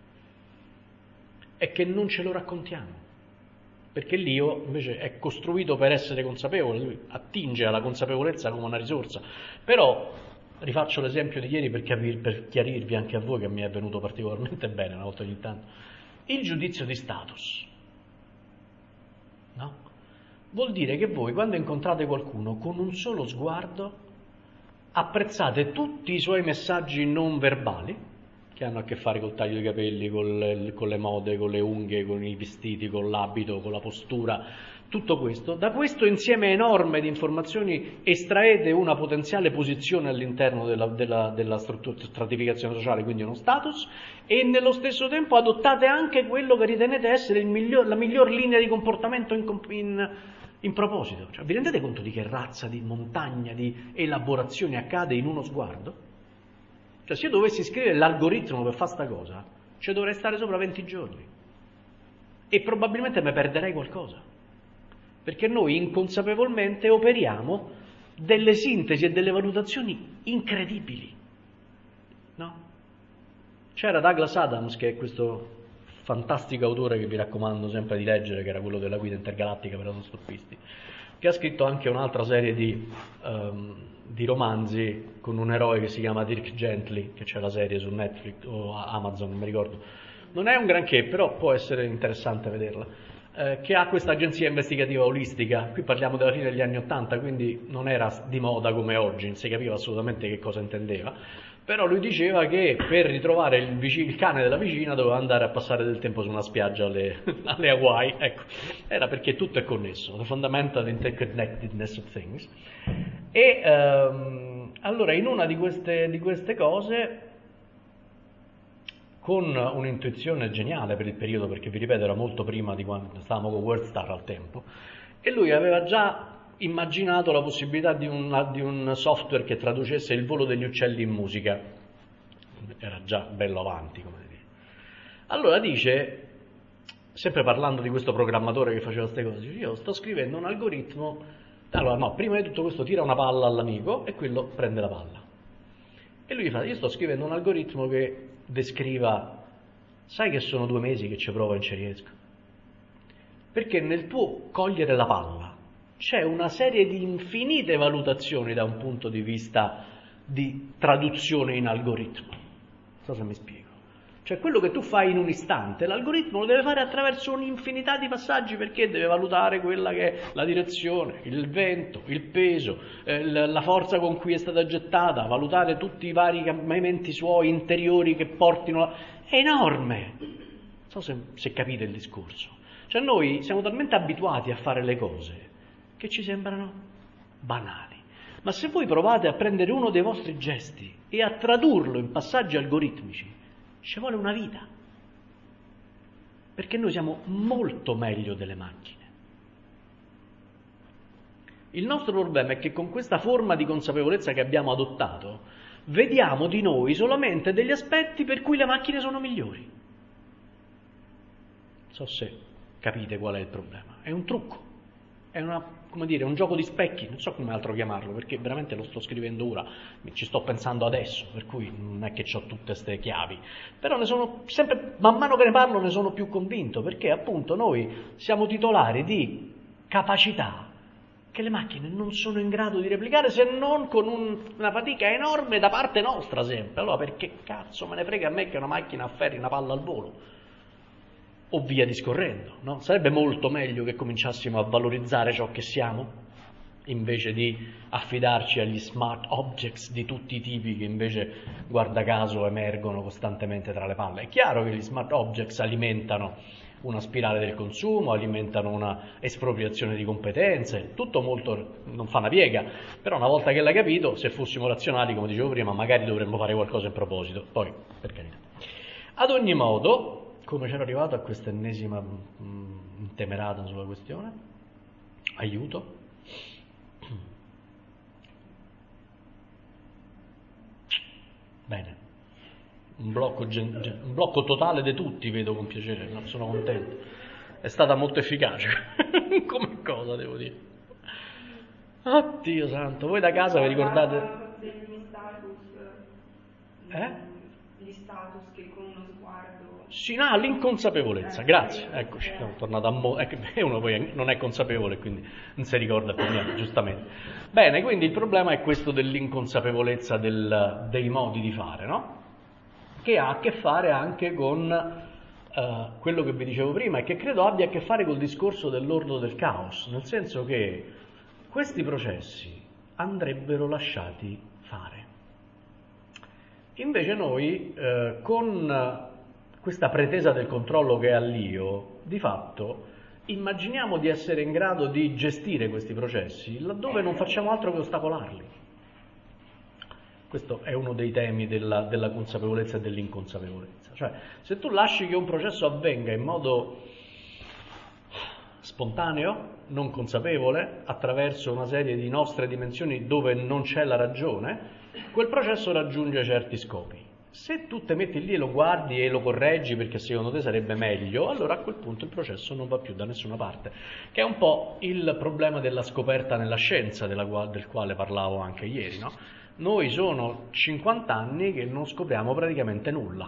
è che non ce lo raccontiamo. Perché l'io invece è costruito per essere consapevole, lui attinge alla consapevolezza come una risorsa. Però rifaccio l'esempio di ieri per, capir, per chiarirvi anche a voi, che mi è venuto particolarmente bene una volta ogni tanto. Il giudizio di status, no? Vuol dire che voi quando incontrate qualcuno con un solo sguardo apprezzate tutti i suoi messaggi non verbali, che hanno a che fare col taglio dei capelli, col, con le mode, con le unghie, con i vestiti, con l'abito, con la postura, tutto questo. Da questo insieme enorme di informazioni estraete una potenziale posizione all'interno della, della, della stratificazione sociale, quindi uno status, e nello stesso tempo adottate anche quello che ritenete essere il miglior, la miglior linea di comportamento in, in, in proposito. Cioè, vi rendete conto di che razza di montagna di elaborazione accade in uno sguardo? Cioè, se io dovessi scrivere l'algoritmo per fare sta cosa, ci dovrei stare sopra venti giorni e probabilmente mi perderei qualcosa, perché noi inconsapevolmente operiamo delle sintesi e delle valutazioni incredibili, no? C'era Douglas Adams, che è questo fantastico autore che vi raccomando sempre di leggere, che era quello della guida intergalattica per autostoppisti, che ha scritto anche un'altra serie di, um, di romanzi con un eroe che si chiama Dirk Gently, che c'è la serie su Netflix o Amazon, non mi ricordo. Non è un granché, però può essere interessante vederla, eh, che ha questa agenzia investigativa olistica. Qui parliamo della fine degli anni Ottanta, quindi non era di moda come oggi, non si capiva assolutamente che cosa intendeva, però lui diceva che per ritrovare il, vicino, il cane della vicina doveva andare a passare del tempo su una spiaggia alle, alle Hawaii, ecco, era perché tutto è connesso, the fundamental interconnectedness of things. E um, allora in una di queste, di queste cose, con un'intuizione geniale per il periodo, perché vi ripeto era molto prima di quando stavamo con WordStar al tempo, e lui aveva già immaginato la possibilità di un, di un software che traducesse il volo degli uccelli in musica. Era già bello avanti, come dire. Allora dice, sempre parlando di questo programmatore che faceva queste cose, dice, io sto scrivendo un algoritmo, allora no, prima di tutto questo tira una palla all'amico e quello prende la palla. E lui gli fa, io sto scrivendo un algoritmo che descriva, sai che sono due mesi che ci provo e non ci riesco? Perché nel tuo cogliere la palla c'è una serie di infinite valutazioni da un punto di vista di traduzione in algoritmo. Non so se mi spiego. Cioè quello che tu fai in un istante, l'algoritmo lo deve fare attraverso un'infinità di passaggi, perché deve valutare quella che è la direzione, il vento, il peso, eh, la forza con cui è stata gettata, valutare tutti i vari cambiamenti suoi interiori che portino a... È enorme! Non so se, se capite il discorso. Cioè noi siamo talmente abituati a fare le cose che ci sembrano banali. Ma se voi provate a prendere uno dei vostri gesti e a tradurlo in passaggi algoritmici, ci vuole una vita, perché noi siamo molto meglio delle macchine. Il nostro problema è che con questa forma di consapevolezza che abbiamo adottato, vediamo di noi solamente degli aspetti per cui le macchine sono migliori. Non so se capite qual è il problema. È un trucco, è una, come dire, un gioco di specchi, non so come altro chiamarlo, perché veramente lo sto scrivendo ora, ci sto pensando adesso, per cui non è che ho tutte queste chiavi, però ne sono sempre, man mano che ne parlo ne sono più convinto, perché appunto noi siamo titolari di capacità che le macchine non sono in grado di replicare, se non con un, una fatica enorme da parte nostra sempre. Allora perché cazzo me ne frega a me che una macchina afferri una palla al volo? O via discorrendo, no? Sarebbe molto meglio che cominciassimo a valorizzare ciò che siamo, invece di affidarci agli smart objects di tutti i tipi che invece, guarda caso, emergono costantemente tra le palle. È chiaro che gli smart objects alimentano una spirale del consumo, alimentano una espropriazione di competenze, tutto molto non fa una piega, però una volta che l'hai capito, se fossimo razionali, come dicevo prima, magari dovremmo fare qualcosa in proposito, poi, per carità. Ad ogni modo, come c'ero arrivato a questa ennesima mh, intemerata sulla questione? Aiuto? Bene. Un blocco, gen- gen- un blocco totale di tutti, vedo con piacere, no? Sono contento. È stata molto efficace come cosa, devo dire. Oddio santo, voi da casa vi ricordate? Degli status, Eh? gli status che con uno sguardo... Sì, no, l'inconsapevolezza, grazie, eccoci, sono tornato a mo- eh, uno poi non è consapevole, quindi non si ricorda più niente, giustamente. Bene, quindi il problema è questo dell'inconsapevolezza del, dei modi di fare, no? Che ha a che fare anche con eh, quello che vi dicevo prima e che credo abbia a che fare col discorso dell'ordo del caos, nel senso che questi processi andrebbero lasciati fare. Invece noi, eh, con questa pretesa del controllo che ha l'io, di fatto immaginiamo di essere in grado di gestire questi processi laddove non facciamo altro che ostacolarli. Questo è uno dei temi della, della consapevolezza e dell'inconsapevolezza. Cioè, se tu lasci che un processo avvenga in modo spontaneo, non consapevole, attraverso una serie di nostre dimensioni dove non c'è la ragione, quel processo raggiunge certi scopi. Se tu te metti lì e lo guardi e lo correggi perché secondo te sarebbe meglio, allora a quel punto il processo non va più da nessuna parte, che è un po' il problema della scoperta nella scienza, della, del quale parlavo anche ieri, no? Noi sono cinquanta anni che non scopriamo praticamente nulla,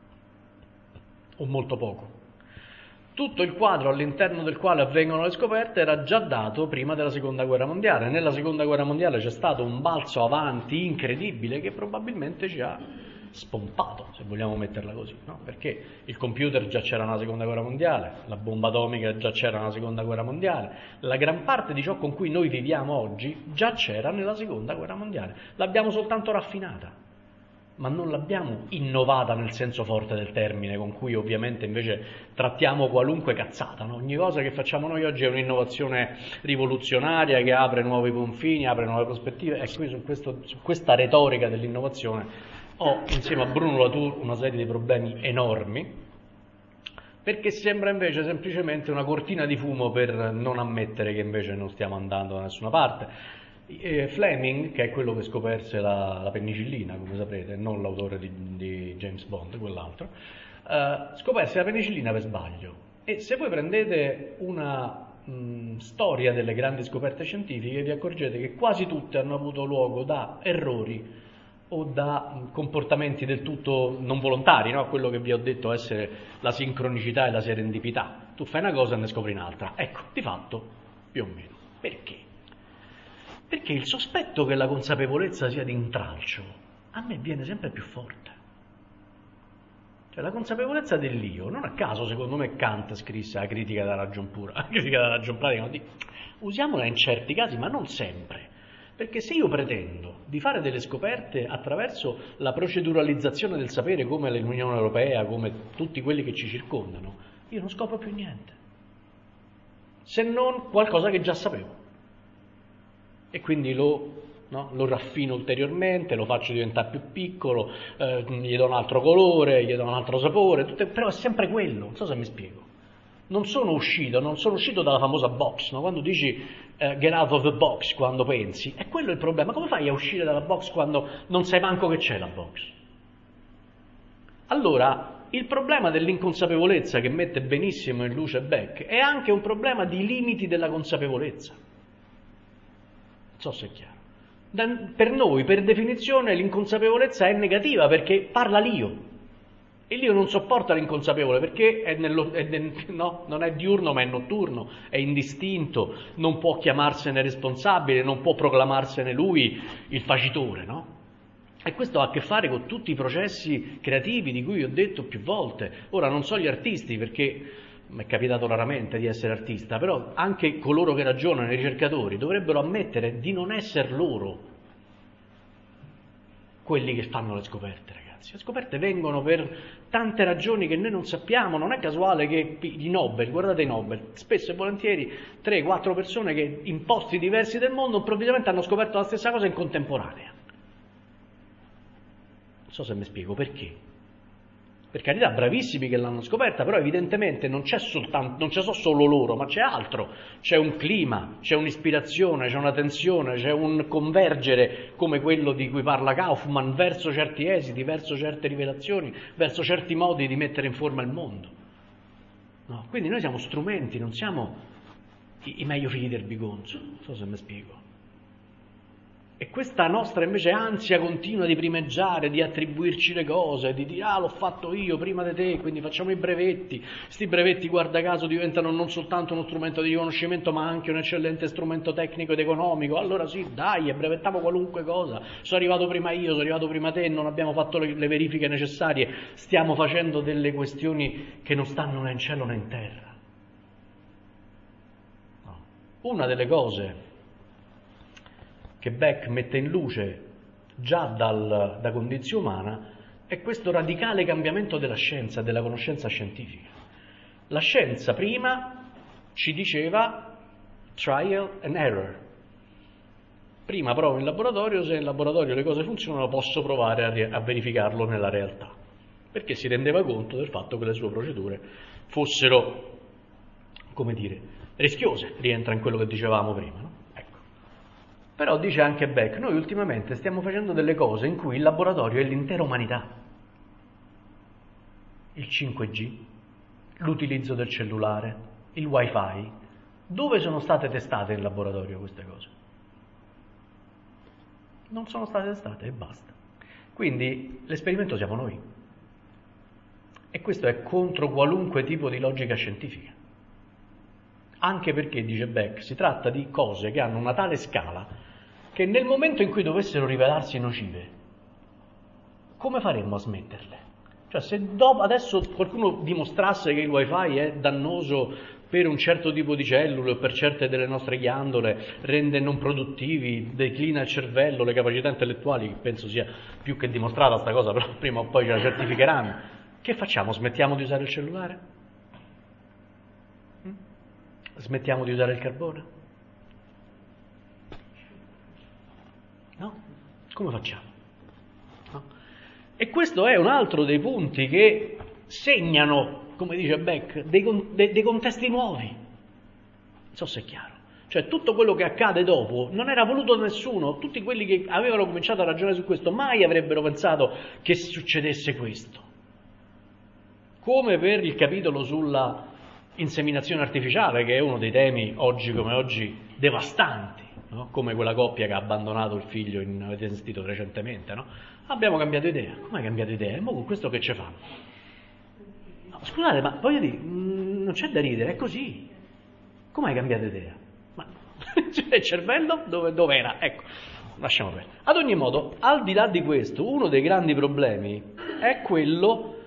o molto poco. Tutto il quadro all'interno del quale avvengono le scoperte era già dato prima della seconda guerra mondiale. Nella seconda guerra mondiale c'è stato un balzo avanti incredibile che probabilmente ci ha spompato, se vogliamo metterla così, no? Perché il computer già c'era nella seconda guerra mondiale, la bomba atomica già c'era nella seconda guerra mondiale, la gran parte di ciò con cui noi viviamo oggi già c'era nella seconda guerra mondiale, l'abbiamo soltanto raffinata, ma non l'abbiamo innovata nel senso forte del termine, con cui ovviamente invece trattiamo qualunque cazzata, no? Ogni cosa che facciamo noi oggi è un'innovazione rivoluzionaria che apre nuovi confini, apre nuove prospettive, e qui su, questo, su questa retorica dell'innovazione ho insieme a Bruno Latour una serie di problemi enormi, perché sembra invece semplicemente una cortina di fumo per non ammettere che invece non stiamo andando da nessuna parte. E Fleming, che è quello che scoperse la, la penicillina, come saprete, non l'autore di, di James Bond, quell'altro, eh, scoperse la penicillina per sbaglio. E se voi prendete una mh, storia delle grandi scoperte scientifiche, vi accorgete che quasi tutte hanno avuto luogo da errori o da comportamenti del tutto non volontari, no? Quello che vi ho detto essere la sincronicità e la serendipità. Tu fai una cosa e ne scopri un'altra. Ecco, di fatto, più o meno. Perché? Perché il sospetto che la consapevolezza sia di intralcio a me viene sempre più forte. Cioè la consapevolezza dell'io, non a caso secondo me Kant scrisse la critica della ragion pura, la critica della ragion pratica, usiamola in certi casi ma non sempre, perché se io pretendo di fare delle scoperte attraverso la proceduralizzazione del sapere come l'Unione Europea, come tutti quelli che ci circondano, io non scopro più niente, se non qualcosa che già sapevo e quindi lo... No? Lo raffino ulteriormente, lo faccio diventare più piccolo, eh, gli do un altro colore, gli do un altro sapore, tutte, però è sempre quello, non so se mi spiego. Non sono uscito, non sono uscito dalla famosa box, no? Quando dici eh, get out of the box quando pensi, è quello il problema. Come fai a uscire dalla box quando non sai manco che c'è la box? Allora, il problema dell'inconsapevolezza che mette benissimo in luce Beck è anche un problema di limiti della consapevolezza. Non so se è chiaro. Per noi, per definizione, l'inconsapevolezza è negativa perché parla l'io e l'io non sopporta l'inconsapevole perché è nello, è nel, no, non è diurno ma è notturno, è indistinto, non può chiamarsene responsabile, non può proclamarsene lui il facitore, no? E questo ha a che fare con tutti i processi creativi di cui ho detto più volte. Ora non so gli artisti perché mi è capitato raramente di essere artista, però anche coloro che ragionano, i ricercatori, dovrebbero ammettere di non essere loro quelli che fanno le scoperte, ragazzi. Le scoperte vengono per tante ragioni che noi non sappiamo, non è casuale che i Nobel, guardate i Nobel, spesso e volentieri tre quattro persone che in posti diversi del mondo improvvisamente hanno scoperto la stessa cosa in contemporanea. Non so se mi spiego perché. Per carità, bravissimi che l'hanno scoperta, però evidentemente non c'è soltanto, non c'è solo loro, ma c'è altro. C'è un clima, c'è un'ispirazione, c'è una tensione, c'è un convergere come quello di cui parla Kaufman verso certi esiti, verso certe rivelazioni, verso certi modi di mettere in forma il mondo. No? Quindi noi siamo strumenti, non siamo i, i meglio figli del bigonzo, non so se mi spiego. E questa nostra invece ansia continua di primeggiare, di attribuirci le cose, di dire ah l'ho fatto io prima di te, quindi facciamo i brevetti, sti brevetti guarda caso diventano non soltanto uno strumento di riconoscimento ma anche un eccellente strumento tecnico ed economico, allora sì dai, brevettiamo qualunque cosa, sono arrivato prima io, sono arrivato prima te, non abbiamo fatto le, le verifiche necessarie, stiamo facendo delle questioni che non stanno né in cielo né in terra. No. Una delle cose che Beck mette in luce già dal, da condizione umana è questo radicale cambiamento della scienza, della conoscenza scientifica. La scienza prima ci diceva trial and error. Prima provo in laboratorio, se in laboratorio le cose funzionano posso provare a, a verificarlo nella realtà, perché si rendeva conto del fatto che le sue procedure fossero, come dire, rischiose, rientra in quello che dicevamo prima, no? Però dice anche Beck, noi ultimamente stiamo facendo delle cose in cui il laboratorio è l'intera umanità. Il cinque G, l'utilizzo del cellulare, il wifi. Dove sono state testate in laboratorio queste cose? Non sono state testate e basta. Quindi l'esperimento siamo noi. E questo è contro qualunque tipo di logica scientifica. Anche perché, dice Beck, si tratta di cose che hanno una tale scala che nel momento in cui dovessero rivelarsi nocive, come faremmo a smetterle? Cioè se dopo, adesso qualcuno dimostrasse che il wifi è dannoso per un certo tipo di cellule o per certe delle nostre ghiandole, rende non produttivi, declina il cervello, le capacità intellettuali, penso sia più che dimostrata sta cosa, però prima o poi ce la certificheranno, che facciamo? Smettiamo di usare il cellulare? Smettiamo di usare il carbone? No? Come facciamo? No? E questo è un altro dei punti che segnano, come dice Beck, dei, dei, dei contesti nuovi. Non so se è chiaro. Cioè tutto quello che accade dopo non era voluto da nessuno, tutti quelli che avevano cominciato a ragionare su questo mai avrebbero pensato che succedesse questo. Come per il capitolo sulla inseminazione artificiale, che è uno dei temi oggi come oggi devastanti. No? Come quella coppia che ha abbandonato il figlio, in, avete sentito recentemente, no? Abbiamo cambiato idea. Come hai cambiato idea? E mo con questo che ci fanno? No, scusate, ma voglio dire, mh, non c'è da ridere, è così. Come hai cambiato idea? Ma il cervello dove, dove era? Ecco, lasciamo perdere. Ad ogni modo, al di là di questo, uno dei grandi problemi è quello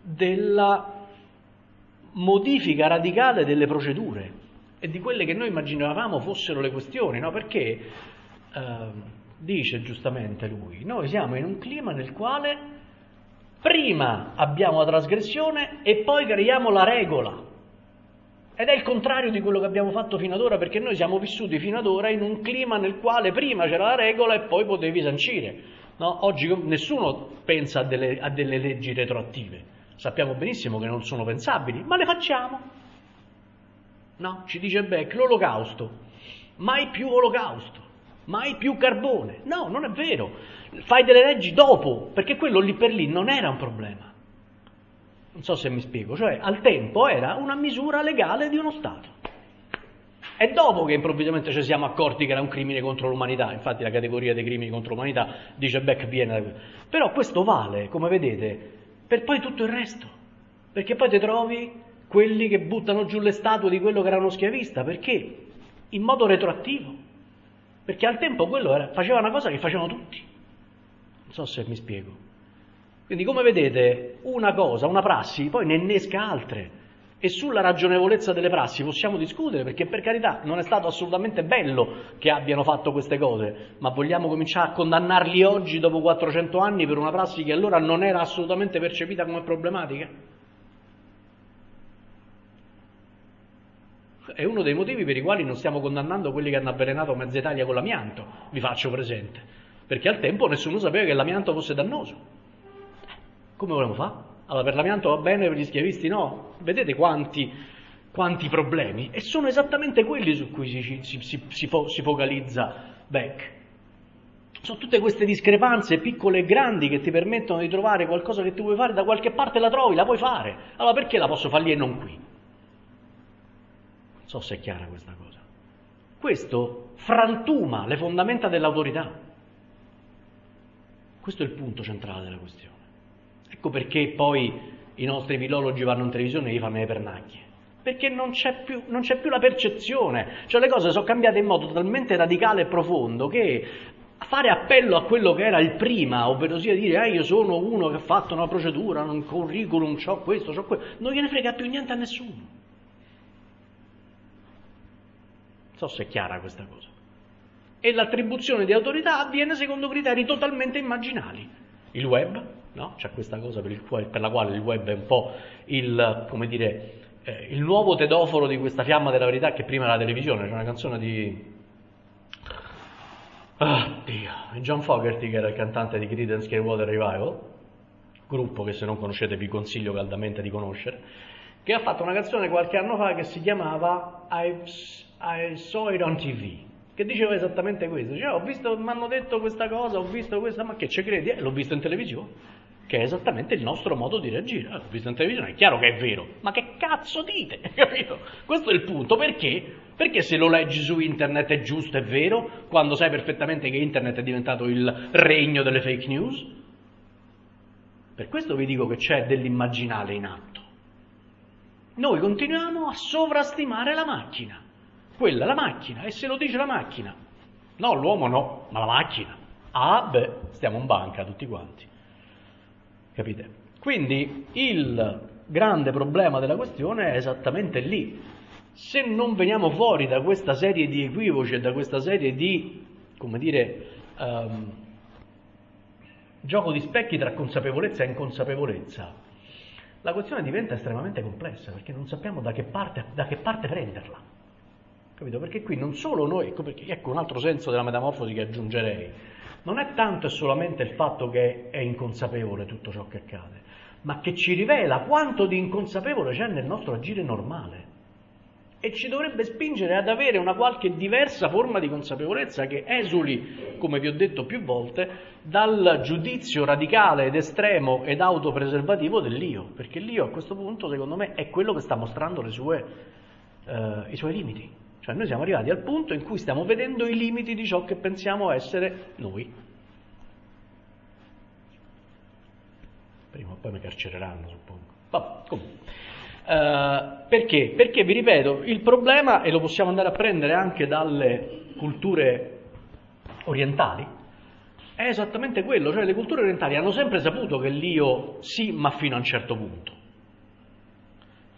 della modifica radicale delle procedure e di quelle che noi immaginavamo fossero le questioni, no? Perché eh, dice giustamente lui, noi siamo in un clima nel quale prima abbiamo la trasgressione e poi creiamo la regola. Ed è il contrario di quello che abbiamo fatto fino ad ora, perché noi siamo vissuti fino ad ora in un clima nel quale prima c'era la regola e poi potevi sancire. No? Oggi nessuno pensa a delle, a delle leggi retroattive. Sappiamo benissimo che non sono pensabili, ma le facciamo. No? Ci dice Beck, l'olocausto. Mai più olocausto. Mai più carbone. No, non è vero. Fai delle leggi dopo, perché quello lì per lì non era un problema. Non so se mi spiego, cioè al tempo era una misura legale di uno Stato. È dopo che improvvisamente ci siamo accorti che era un crimine contro l'umanità, infatti la categoria dei crimini contro l'umanità, dice Beck, viene da questo. Però questo vale, come vedete, per poi tutto il resto, perché poi ti trovi quelli che buttano giù le statue di quello che era uno schiavista, perché? In modo retroattivo, perché al tempo quello era, faceva una cosa che facevano tutti. Non so se mi spiego. Quindi come vedete una cosa, una prassi, poi ne innesca altre e sulla ragionevolezza delle prassi possiamo discutere, perché per carità non è stato assolutamente bello che abbiano fatto queste cose, ma vogliamo cominciare a condannarli oggi dopo quattrocento anni per una prassi che allora non era assolutamente percepita come problematica? È uno dei motivi per i quali non stiamo condannando quelli che hanno avvelenato mezza Italia con l'amianto, vi faccio presente, perché al tempo nessuno sapeva che l'amianto fosse dannoso. Come volevamo fare? Allora per l'amianto va bene, per gli schiavisti no? Vedete quanti, quanti problemi? E sono esattamente quelli su cui si, si, si, si, fo, si focalizza Beck. Sono tutte queste discrepanze piccole e grandi che ti permettono di trovare qualcosa che tu vuoi fare, da qualche parte la trovi, la puoi fare. Allora perché la posso fare lì e non qui? Non so se è chiara questa cosa. Questo frantuma le fondamenta dell'autorità. Questo è il punto centrale della questione. Ecco perché poi i nostri filologi vanno in televisione e gli fanno le pernacchie. Perché non c'è più, non c'è più la percezione. Cioè le cose sono cambiate in modo talmente radicale e profondo che fare appello a quello che era il prima, ovvero sia dire eh, io sono uno che ha fatto una procedura, un curriculum, c'ho questo, c'ho quello, non gliene frega più niente a nessuno. Non so se è chiara questa cosa. E l'attribuzione di autorità avviene secondo criteri totalmente immaginali. Il web, no? C'è questa cosa per, il quale, per la quale il web è un po' il, come dire, eh, il nuovo tedoforo di questa fiamma della verità che prima era la televisione. C'è una canzone di oh, Dio, John Fogerty, che era il cantante di Creedence Clearwater Revival, gruppo che se non conoscete vi consiglio caldamente di conoscere, che ha fatto una canzone qualche anno fa che si chiamava I, I Saw It on T V, che diceva esattamente questo. Diceva, ho visto, mi hanno detto questa cosa, ho visto questa, ma che ci credi? Eh, l'ho visto in televisione, che è esattamente il nostro modo di reagire. Eh, l'ho visto in televisione, è chiaro che è vero, ma che cazzo dite? Capito? Questo è il punto. Perché? Perché se lo leggi su internet è giusto, è vero, quando sai perfettamente che internet è diventato il regno delle fake news? Per questo vi dico che c'è dell'immaginale in atto. Noi continuiamo a sovrastimare la macchina. Quella è la macchina, e se lo dice la macchina. No, l'uomo no, ma la macchina. Ah, beh, stiamo in banca tutti quanti. Capite? Quindi il grande problema della questione è esattamente lì. Se non veniamo fuori da questa serie di equivoci e da questa serie di, come dire, um, gioco di specchi tra consapevolezza e inconsapevolezza, la questione diventa estremamente complessa, perché non sappiamo da che parte, da che parte prenderla. Capito? Perché qui non solo noi, ecco, perché, ecco un altro senso della metamorfosi che aggiungerei, non è tanto e solamente il fatto che è inconsapevole tutto ciò che accade, ma che ci rivela quanto di inconsapevole c'è nel nostro agire normale e ci dovrebbe spingere ad avere una qualche diversa forma di consapevolezza che esuli, come vi ho detto più volte, dal giudizio radicale ed estremo ed autopreservativo dell'io, perché l'io a questo punto secondo me è quello che sta mostrando le sue, eh, i suoi limiti. Cioè noi siamo arrivati al punto in cui stiamo vedendo i limiti di ciò che pensiamo essere noi. Prima o poi mi carcereranno, suppongo. Vabbè, comunque. Uh, perché? Perché, vi ripeto, il problema, e lo possiamo andare a prendere anche dalle culture orientali, è esattamente quello. Cioè le culture orientali hanno sempre saputo che l'io sì, ma fino a un certo punto.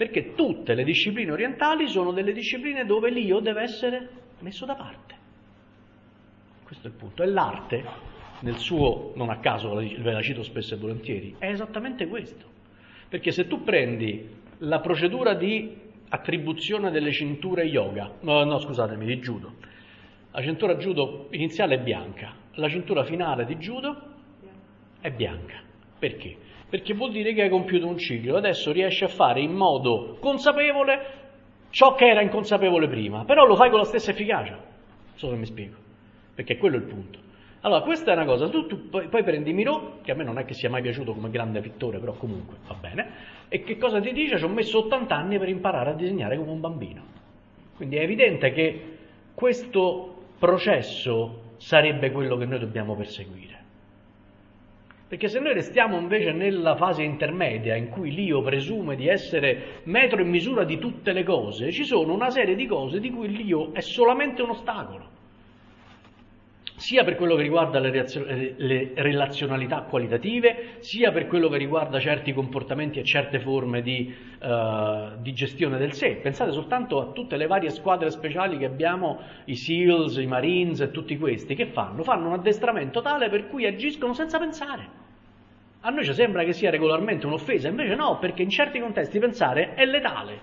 Perché tutte le discipline orientali sono delle discipline dove l'io deve essere messo da parte. Questo è il punto. E l'arte, nel suo, non a caso ve la cito spesso e volentieri, è esattamente questo. Perché se tu prendi la procedura di attribuzione delle cinture yoga, no, no scusatemi, di judo, la cintura judo iniziale è bianca, la cintura finale di judo è bianca. Perché? Perché vuol dire che hai compiuto un ciclo, adesso riesci a fare in modo consapevole ciò che era inconsapevole prima, però lo fai con la stessa efficacia. Non so se mi spiego, perché quello è il punto. Allora, questa è una cosa, tu, tu poi, poi prendi Miro, che a me non è che sia mai piaciuto come grande pittore, però comunque va bene, e che cosa ti dice? Ci ho messo ottanta anni per imparare a disegnare come un bambino. Quindi è evidente che questo processo sarebbe quello che noi dobbiamo perseguire. Perché se noi restiamo invece nella fase intermedia in cui l'io presume di essere metro e misura di tutte le cose, ci sono una serie di cose di cui l'io è solamente un ostacolo, sia per quello che riguarda le, reazio- le relazionalità qualitative, sia per quello che riguarda certi comportamenti e certe forme di, uh, di gestione del sé. Pensate soltanto a tutte le varie squadre speciali che abbiamo, i SEALs, i Marines e tutti questi, che fanno? Fanno un addestramento tale per cui agiscono senza pensare. A noi ci sembra che sia regolarmente un'offesa, invece no, perché in certi contesti pensare è letale.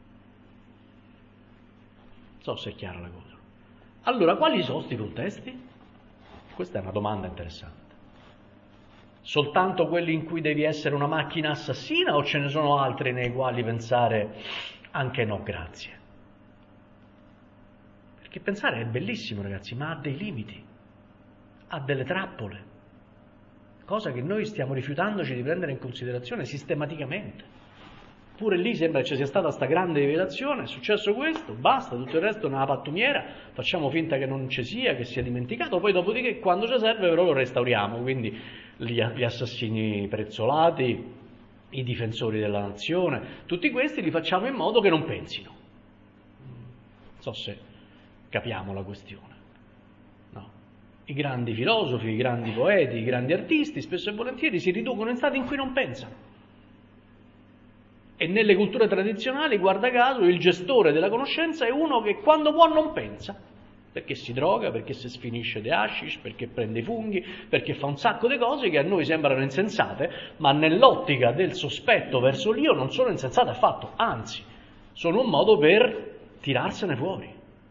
Non so se è chiara la cosa. Allora, quali sono questi contesti? Questa è una domanda interessante. Soltanto quelli in cui devi essere una macchina assassina o ce ne sono altri nei quali pensare anche no, grazie? Perché pensare è bellissimo, ragazzi, ma ha dei limiti, ha delle trappole. Cosa che noi stiamo rifiutandoci di prendere in considerazione sistematicamente. Pure lì sembra che ci sia stata sta grande rivelazione, è successo questo, basta, tutto il resto è una pattumiera, facciamo finta che non ci sia, che sia dimenticato, poi dopodiché quando ci serve però lo restauriamo, quindi gli, gli assassini prezzolati, i difensori della nazione, tutti questi li facciamo in modo che non pensino. Non so se capiamo la questione. I grandi filosofi, i grandi poeti, i grandi artisti, spesso e volentieri si riducono in stati in cui non pensano. E nelle culture tradizionali, guarda caso, il gestore della conoscenza è uno che quando può non pensa, perché si droga, perché si sfinisce di hashish, perché prende i funghi, perché fa un sacco di cose che a noi sembrano insensate, ma nell'ottica del sospetto verso l'io non sono insensate affatto, anzi, sono un modo per tirarsene fuori.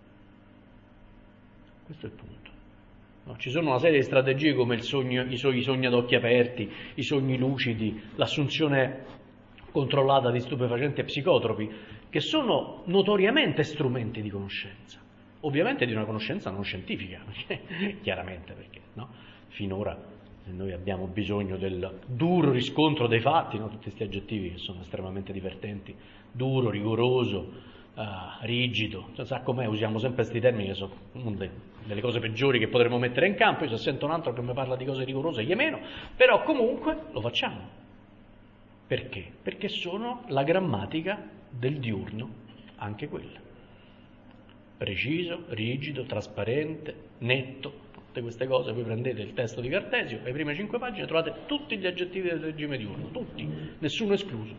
Questo è il punto. No, ci sono una serie di strategie come il sogno, i, so, i sogni ad occhi aperti, i sogni lucidi, l'assunzione controllata di stupefacenti e psicotropi, che sono notoriamente strumenti di conoscenza, ovviamente di una conoscenza non scientifica, chiaramente perché no? Finora noi abbiamo bisogno del duro riscontro dei fatti, no? Tutti questi aggettivi che sono estremamente divertenti, duro, rigoroso, uh, rigido, cioè, sa com'è, usiamo sempre questi termini che sono un delle cose peggiori che potremmo mettere in campo. Io se sento un altro che mi parla di cose rigorose, gli meno, però comunque lo facciamo. Perché? Perché sono la grammatica del diurno, anche quella. Preciso, rigido, trasparente, netto, tutte queste cose. Voi prendete il testo di Cartesio, le prime cinque pagine trovate tutti gli aggettivi del regime diurno, tutti, nessuno escluso.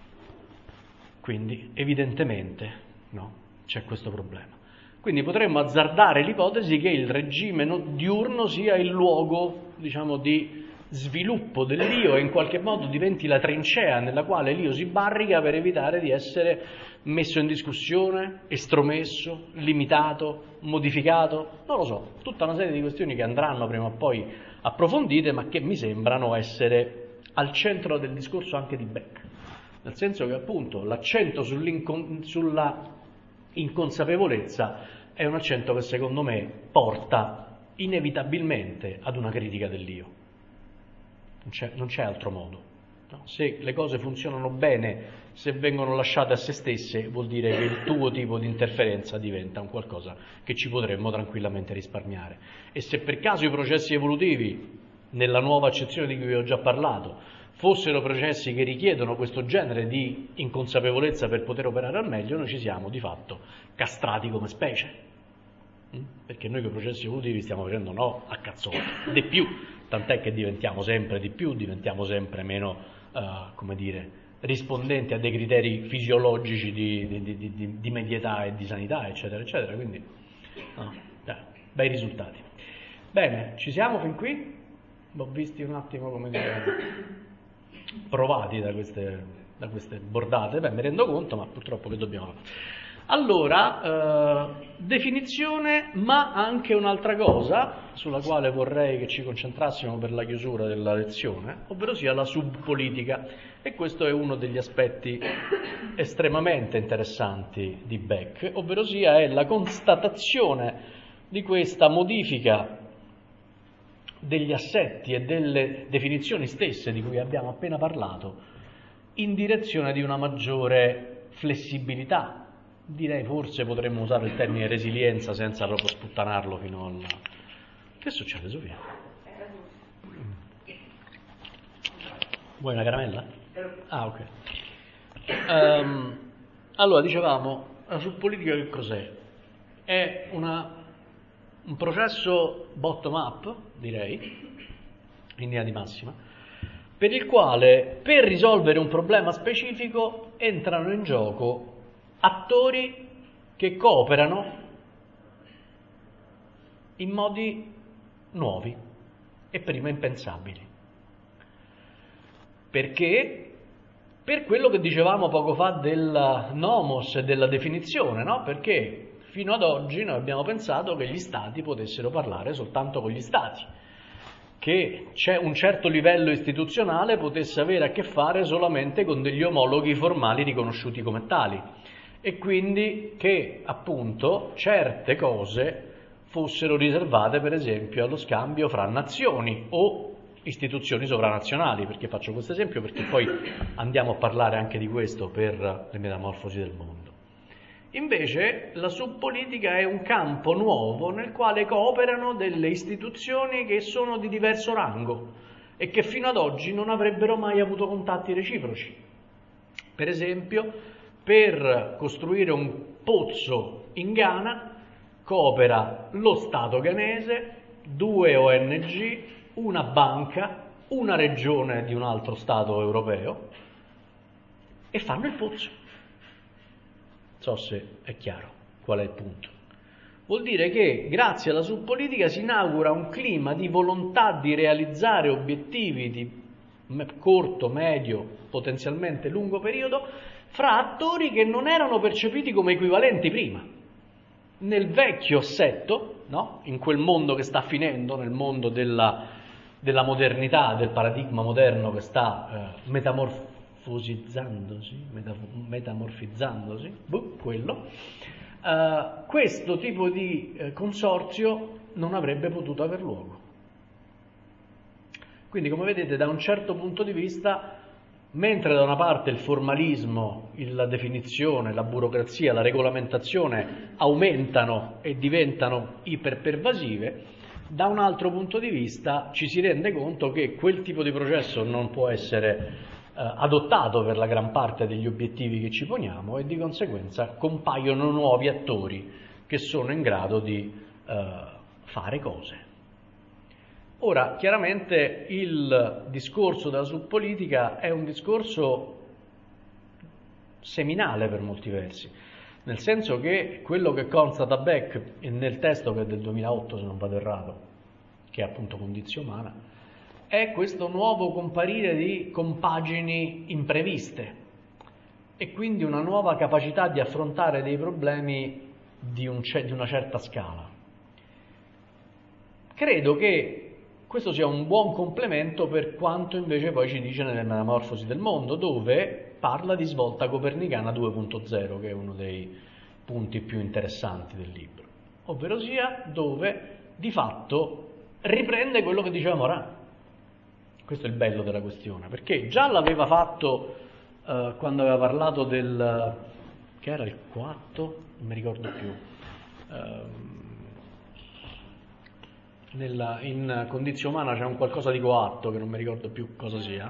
Quindi, evidentemente, no, c'è questo problema. Quindi potremmo azzardare l'ipotesi che il regime diurno sia il luogo, diciamo, di sviluppo dell'io e in qualche modo diventi la trincea nella quale l'io si barrica per evitare di essere messo in discussione, estromesso, limitato, modificato, non lo so, tutta una serie di questioni che andranno prima o poi approfondite, ma che mi sembrano essere al centro del discorso anche di Beck, nel senso che appunto l'accento sulla inconsapevolezza è un accento che secondo me porta inevitabilmente ad una critica dell'io. Non c'è, non c'è altro modo. No? Se le cose funzionano bene, se vengono lasciate a se stesse, vuol dire che il tuo tipo di interferenza diventa un qualcosa che ci potremmo tranquillamente risparmiare. E se per caso i processi evolutivi, nella nuova accezione di cui vi ho già parlato, fossero processi che richiedono questo genere di inconsapevolezza per poter operare al meglio, noi ci siamo di fatto castrati come specie. Perché noi con i processi evolutivi stiamo facendo no a cazzone, di più, tant'è che diventiamo sempre di più, diventiamo sempre meno, uh, come dire, rispondenti a dei criteri fisiologici di, di, di, di, di medietà e di sanità, eccetera, eccetera. Quindi, no, dai, bei risultati. Bene, ci siamo fin qui? L'ho visti un attimo, come dire, provati da queste, da queste bordate. Beh, mi rendo conto, ma purtroppo che dobbiamo fare? Allora, eh, definizione, ma anche un'altra cosa sulla quale vorrei che ci concentrassimo per la chiusura della lezione, ovvero sia la subpolitica, e questo è uno degli aspetti estremamente interessanti di Beck, ovvero sia è la constatazione di questa modifica degli assetti e delle definizioni stesse di cui abbiamo appena parlato in direzione di una maggiore flessibilità. Direi forse potremmo usare il termine resilienza senza proprio sputtanarlo fino al... Che succede, Sofia? Vuoi una caramella? Ah, ok. Um, allora, dicevamo, la subpolitica che cos'è? È una, un processo bottom-up, direi, in linea di massima, per il quale, per risolvere un problema specifico, entrano in gioco attori che cooperano in modi nuovi e prima impensabili. Perché? Per quello che dicevamo poco fa del nomos e della definizione, no? Perché fino ad oggi noi abbiamo pensato che gli stati potessero parlare soltanto con gli stati, che c'è un certo livello istituzionale potesse avere a che fare solamente con degli omologhi formali riconosciuti come tali, e quindi che appunto certe cose fossero riservate per esempio allo scambio fra nazioni o istituzioni sovranazionali. Perché faccio questo esempio? Perché poi andiamo a parlare anche di questo per le metamorfosi del mondo. Invece la subpolitica è un campo nuovo nel quale cooperano delle istituzioni che sono di diverso rango e che fino ad oggi non avrebbero mai avuto contatti reciproci. Per esempio, per costruire un pozzo in Ghana coopera lo Stato ghanese, due O N G, una banca, una regione di un altro Stato europeo e fanno il pozzo. Non so se è chiaro qual è il punto. Vuol dire che grazie alla subpolitica si inaugura un clima di volontà di realizzare obiettivi di corto, medio, potenzialmente lungo periodo fra attori che non erano percepiti come equivalenti prima. Nel vecchio assetto, no? In quel mondo che sta finendo, nel mondo della, della modernità, del paradigma moderno che sta eh, metamorfosizzandosi, metaf- metamorfizzandosi, boh, quello, eh, questo tipo di eh, consorzio non avrebbe potuto aver luogo. Quindi, come vedete, da un certo punto di vista, mentre da una parte il formalismo, la definizione, la burocrazia, la regolamentazione aumentano e diventano iperpervasive, da un altro punto di vista ci si rende conto che quel tipo di processo non può essere eh, adottato per la gran parte degli obiettivi che ci poniamo e di conseguenza compaiono nuovi attori che sono in grado di eh, fare cose. Ora, chiaramente il discorso della subpolitica è un discorso seminale per molti versi, nel senso che quello che constata Beck nel testo che è del duemilaotto, se non vado errato, che è appunto Condizio Umana, è questo nuovo comparire di compagini impreviste e quindi una nuova capacità di affrontare dei problemi di, un, di una certa scala. Credo che questo sia un buon complemento per quanto invece poi ci dice nelle Metamorfosi del mondo, dove parla di svolta copernicana due punto zero, che è uno dei punti più interessanti del libro, ovvero sia dove di fatto riprende quello che diceva Morin. Questo è il bello della questione, perché già l'aveva fatto eh, quando aveva parlato del, che era il quattro, non mi ricordo più, eh, Nella, in Condizio Umana c'è un qualcosa di coatto che non mi ricordo più cosa sia,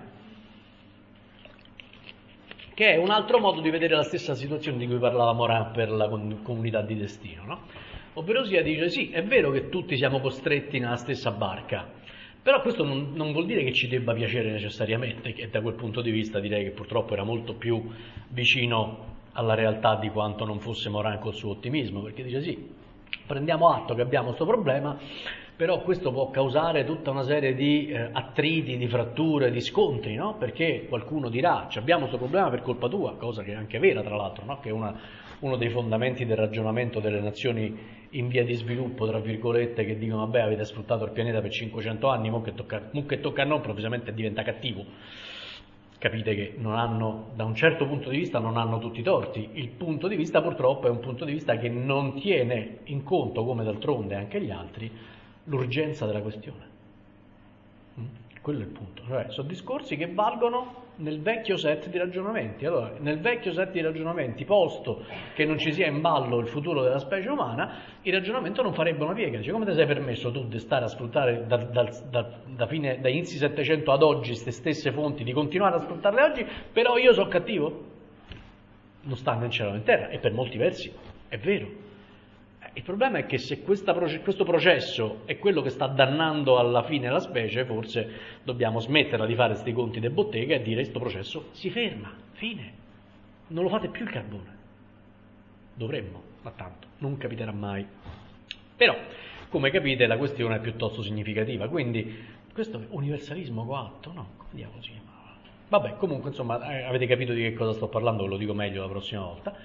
che è un altro modo di vedere la stessa situazione di cui parlava Morin per la comunità di destino, no? Ovvero sia, dice sì, è vero che tutti siamo costretti nella stessa barca, Però questo non, non vuol dire che ci debba piacere necessariamente, e da quel punto di vista direi che purtroppo era molto più vicino alla realtà di quanto non fosse Morin col suo ottimismo, perché dice sì, prendiamo atto che abbiamo questo problema, però questo può causare tutta una serie di eh, attriti, di fratture, di scontri, no? Perché qualcuno dirà, abbiamo questo problema per colpa tua, cosa che è anche vera tra l'altro, no? Che è una, uno dei fondamenti del ragionamento delle nazioni in via di sviluppo, tra virgolette, che dicono vabbè avete sfruttato il pianeta per cinquecento anni, mo che tocca, mo che tocca a noi, improvvisamente diventa cattivo. Capite che non hanno, da un certo punto di vista non hanno tutti i torti, il punto di vista purtroppo è un punto di vista che non tiene in conto, come d'altronde anche gli altri, l'urgenza della questione. Quello è il punto, cioè sono discorsi che valgono nel vecchio set di ragionamenti. Allora, nel vecchio set di ragionamenti, posto che non ci sia in ballo il futuro della specie umana, il ragionamento non farebbe una piega. Cioè, come ti sei permesso tu di stare a sfruttare da, da, da, da, fine, da inizi Settecento ad oggi queste stesse fonti, di continuare a sfruttarle oggi, però io sono cattivo? Non sta né in cielo né in terra, e per molti versi è vero. Il problema è che se questa, questo processo è quello che sta dannando alla fine la specie, forse dobbiamo smetterla di fare questi conti di bottega e dire questo processo si ferma, fine. Non lo fate più il carbone. Dovremmo, ma tanto, non capiterà mai. Però, come capite, la questione è piuttosto significativa, quindi questo è universalismo coatto, no? Come diavolo si chiamava? Vabbè, comunque, insomma, avete capito di che cosa sto parlando, ve lo dico meglio la prossima volta.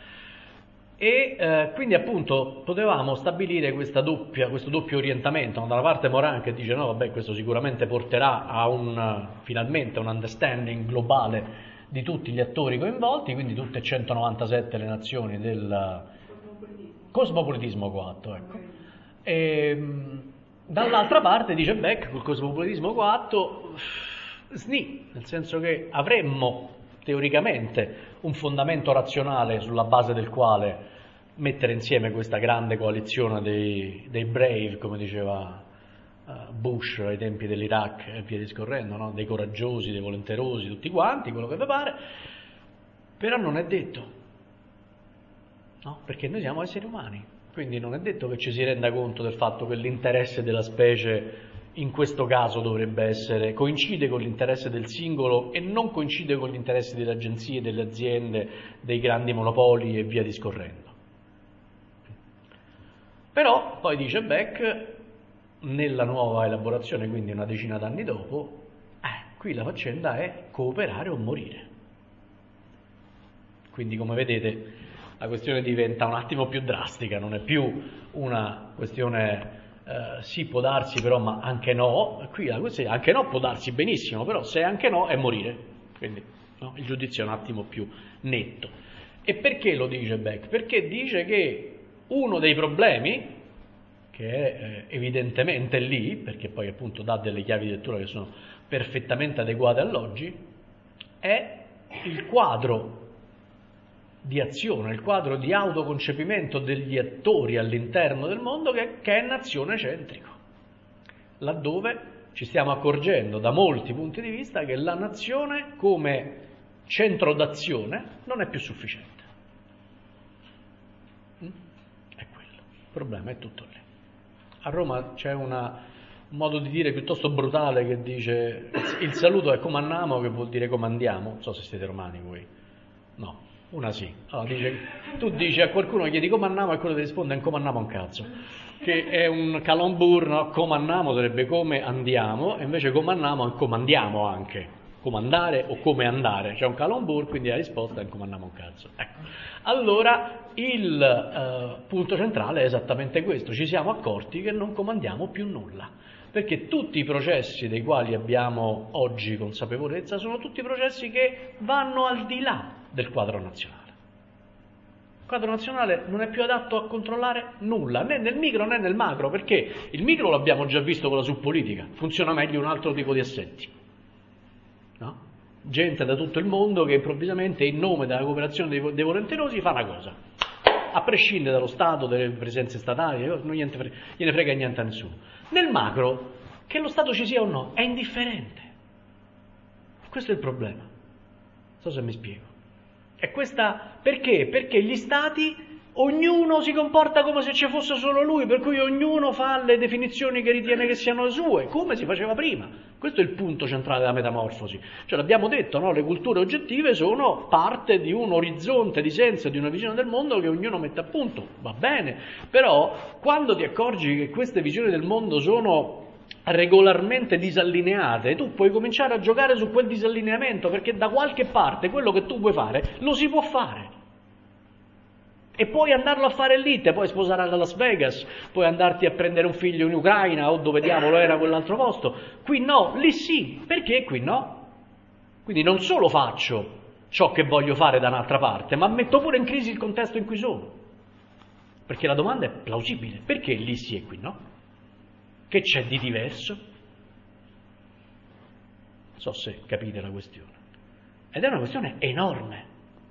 E eh, quindi appunto potevamo stabilire questa doppia, questo doppio orientamento. Da una parte Morin che dice no vabbè questo sicuramente porterà a un finalmente un understanding globale di tutti gli attori coinvolti, quindi tutte e centonovantasette le nazioni del cosmopolitismo coatto, ecco. E, dall'altra parte dice Beck col cosmopolitismo coatto sni, nel senso che avremmo teoricamente un fondamento razionale sulla base del quale mettere insieme questa grande coalizione dei, dei brave, come diceva uh, Bush ai tempi dell'Iraq e via discorrendo, no? Dei coraggiosi, dei volenterosi, tutti quanti, quello che vi pare, però non è detto, no? Perché noi siamo esseri umani, quindi non è detto che ci si renda conto del fatto che l'interesse della specie in questo caso dovrebbe essere, coincide con l'interesse del singolo e non coincide con gli interessi delle agenzie, delle aziende, dei grandi monopoli e via discorrendo. Però, poi dice Beck, nella nuova elaborazione, quindi una decina d'anni dopo, eh, qui la faccenda è cooperare o morire. Quindi, come vedete, la questione diventa un attimo più drastica, non è più una questione... Uh, sì, può darsi però, ma anche no. Qui la questione anche no può darsi benissimo, però se anche no è morire. Quindi no, il giudizio è un attimo più netto. E perché lo dice Beck? Perché dice che uno dei problemi, che è eh, evidentemente lì, perché poi appunto dà delle chiavi di lettura che sono perfettamente adeguate all'oggi, è il quadro di azione, il quadro di autoconcepimento degli attori all'interno del mondo che, che è nazione centrico, laddove ci stiamo accorgendo da molti punti di vista che la nazione come centro d'azione non è più sufficiente. È quello, il problema è tutto lì. A Roma c'è una, un modo di dire piuttosto brutale che dice il saluto è comannamo, che vuol dire comandiamo, non so se siete romani voi, no. Una sì, allora, dice, tu dici a qualcuno chiedi comannamo e quello ti risponde un comannamo un cazzo, che è un calembour, no? Comannamo sarebbe come andiamo e invece comannamo è comandiamo anche, comandare o come andare, c'è un calembour, quindi la risposta è un comannamo un cazzo. Ecco. Allora il uh, punto centrale è esattamente questo, ci siamo accorti che non comandiamo più nulla, perché tutti i processi dei quali abbiamo oggi consapevolezza sono tutti processi che vanno al di là del quadro nazionale. Il quadro nazionale non è più adatto a controllare nulla, né nel micro né nel macro, perché il micro l'abbiamo già visto con la subpolitica, funziona meglio un altro tipo di assetti. No? Gente da tutto il mondo che improvvisamente in nome della cooperazione dei, dei volenterosi fa una cosa, a prescindere dallo Stato, dalle presenze statali, non niente, gliene frega niente a nessuno. Nel macro, che lo Stato ci sia o no, è indifferente. Questo è il problema. Non so se mi spiego. E questa perché? Perché gli stati Ognuno si comporta come se ci fosse solo lui, per cui ognuno fa le definizioni che ritiene che siano le sue, come si faceva prima. Questo è il punto centrale della metamorfosi. Cioè l'abbiamo detto, no? Le culture oggettive sono parte di un orizzonte di senso, di una visione del mondo che ognuno mette a punto, va bene, però quando ti accorgi che queste visioni del mondo sono regolarmente disallineate, tu puoi cominciare a giocare su quel disallineamento, perché da qualche parte quello che tu vuoi fare lo si può fare. E puoi andarlo a fare lì, te puoi sposare a Las Vegas, puoi andarti a prendere un figlio in Ucraina o dove diavolo era quell'altro posto. Qui no, lì sì, perché qui no? Quindi non solo faccio ciò che voglio fare da un'altra parte, ma metto pure in crisi il contesto in cui sono. Perché la domanda è plausibile, perché lì sì e qui no? Che c'è di diverso? Non so se capite la questione. Ed è una questione enorme.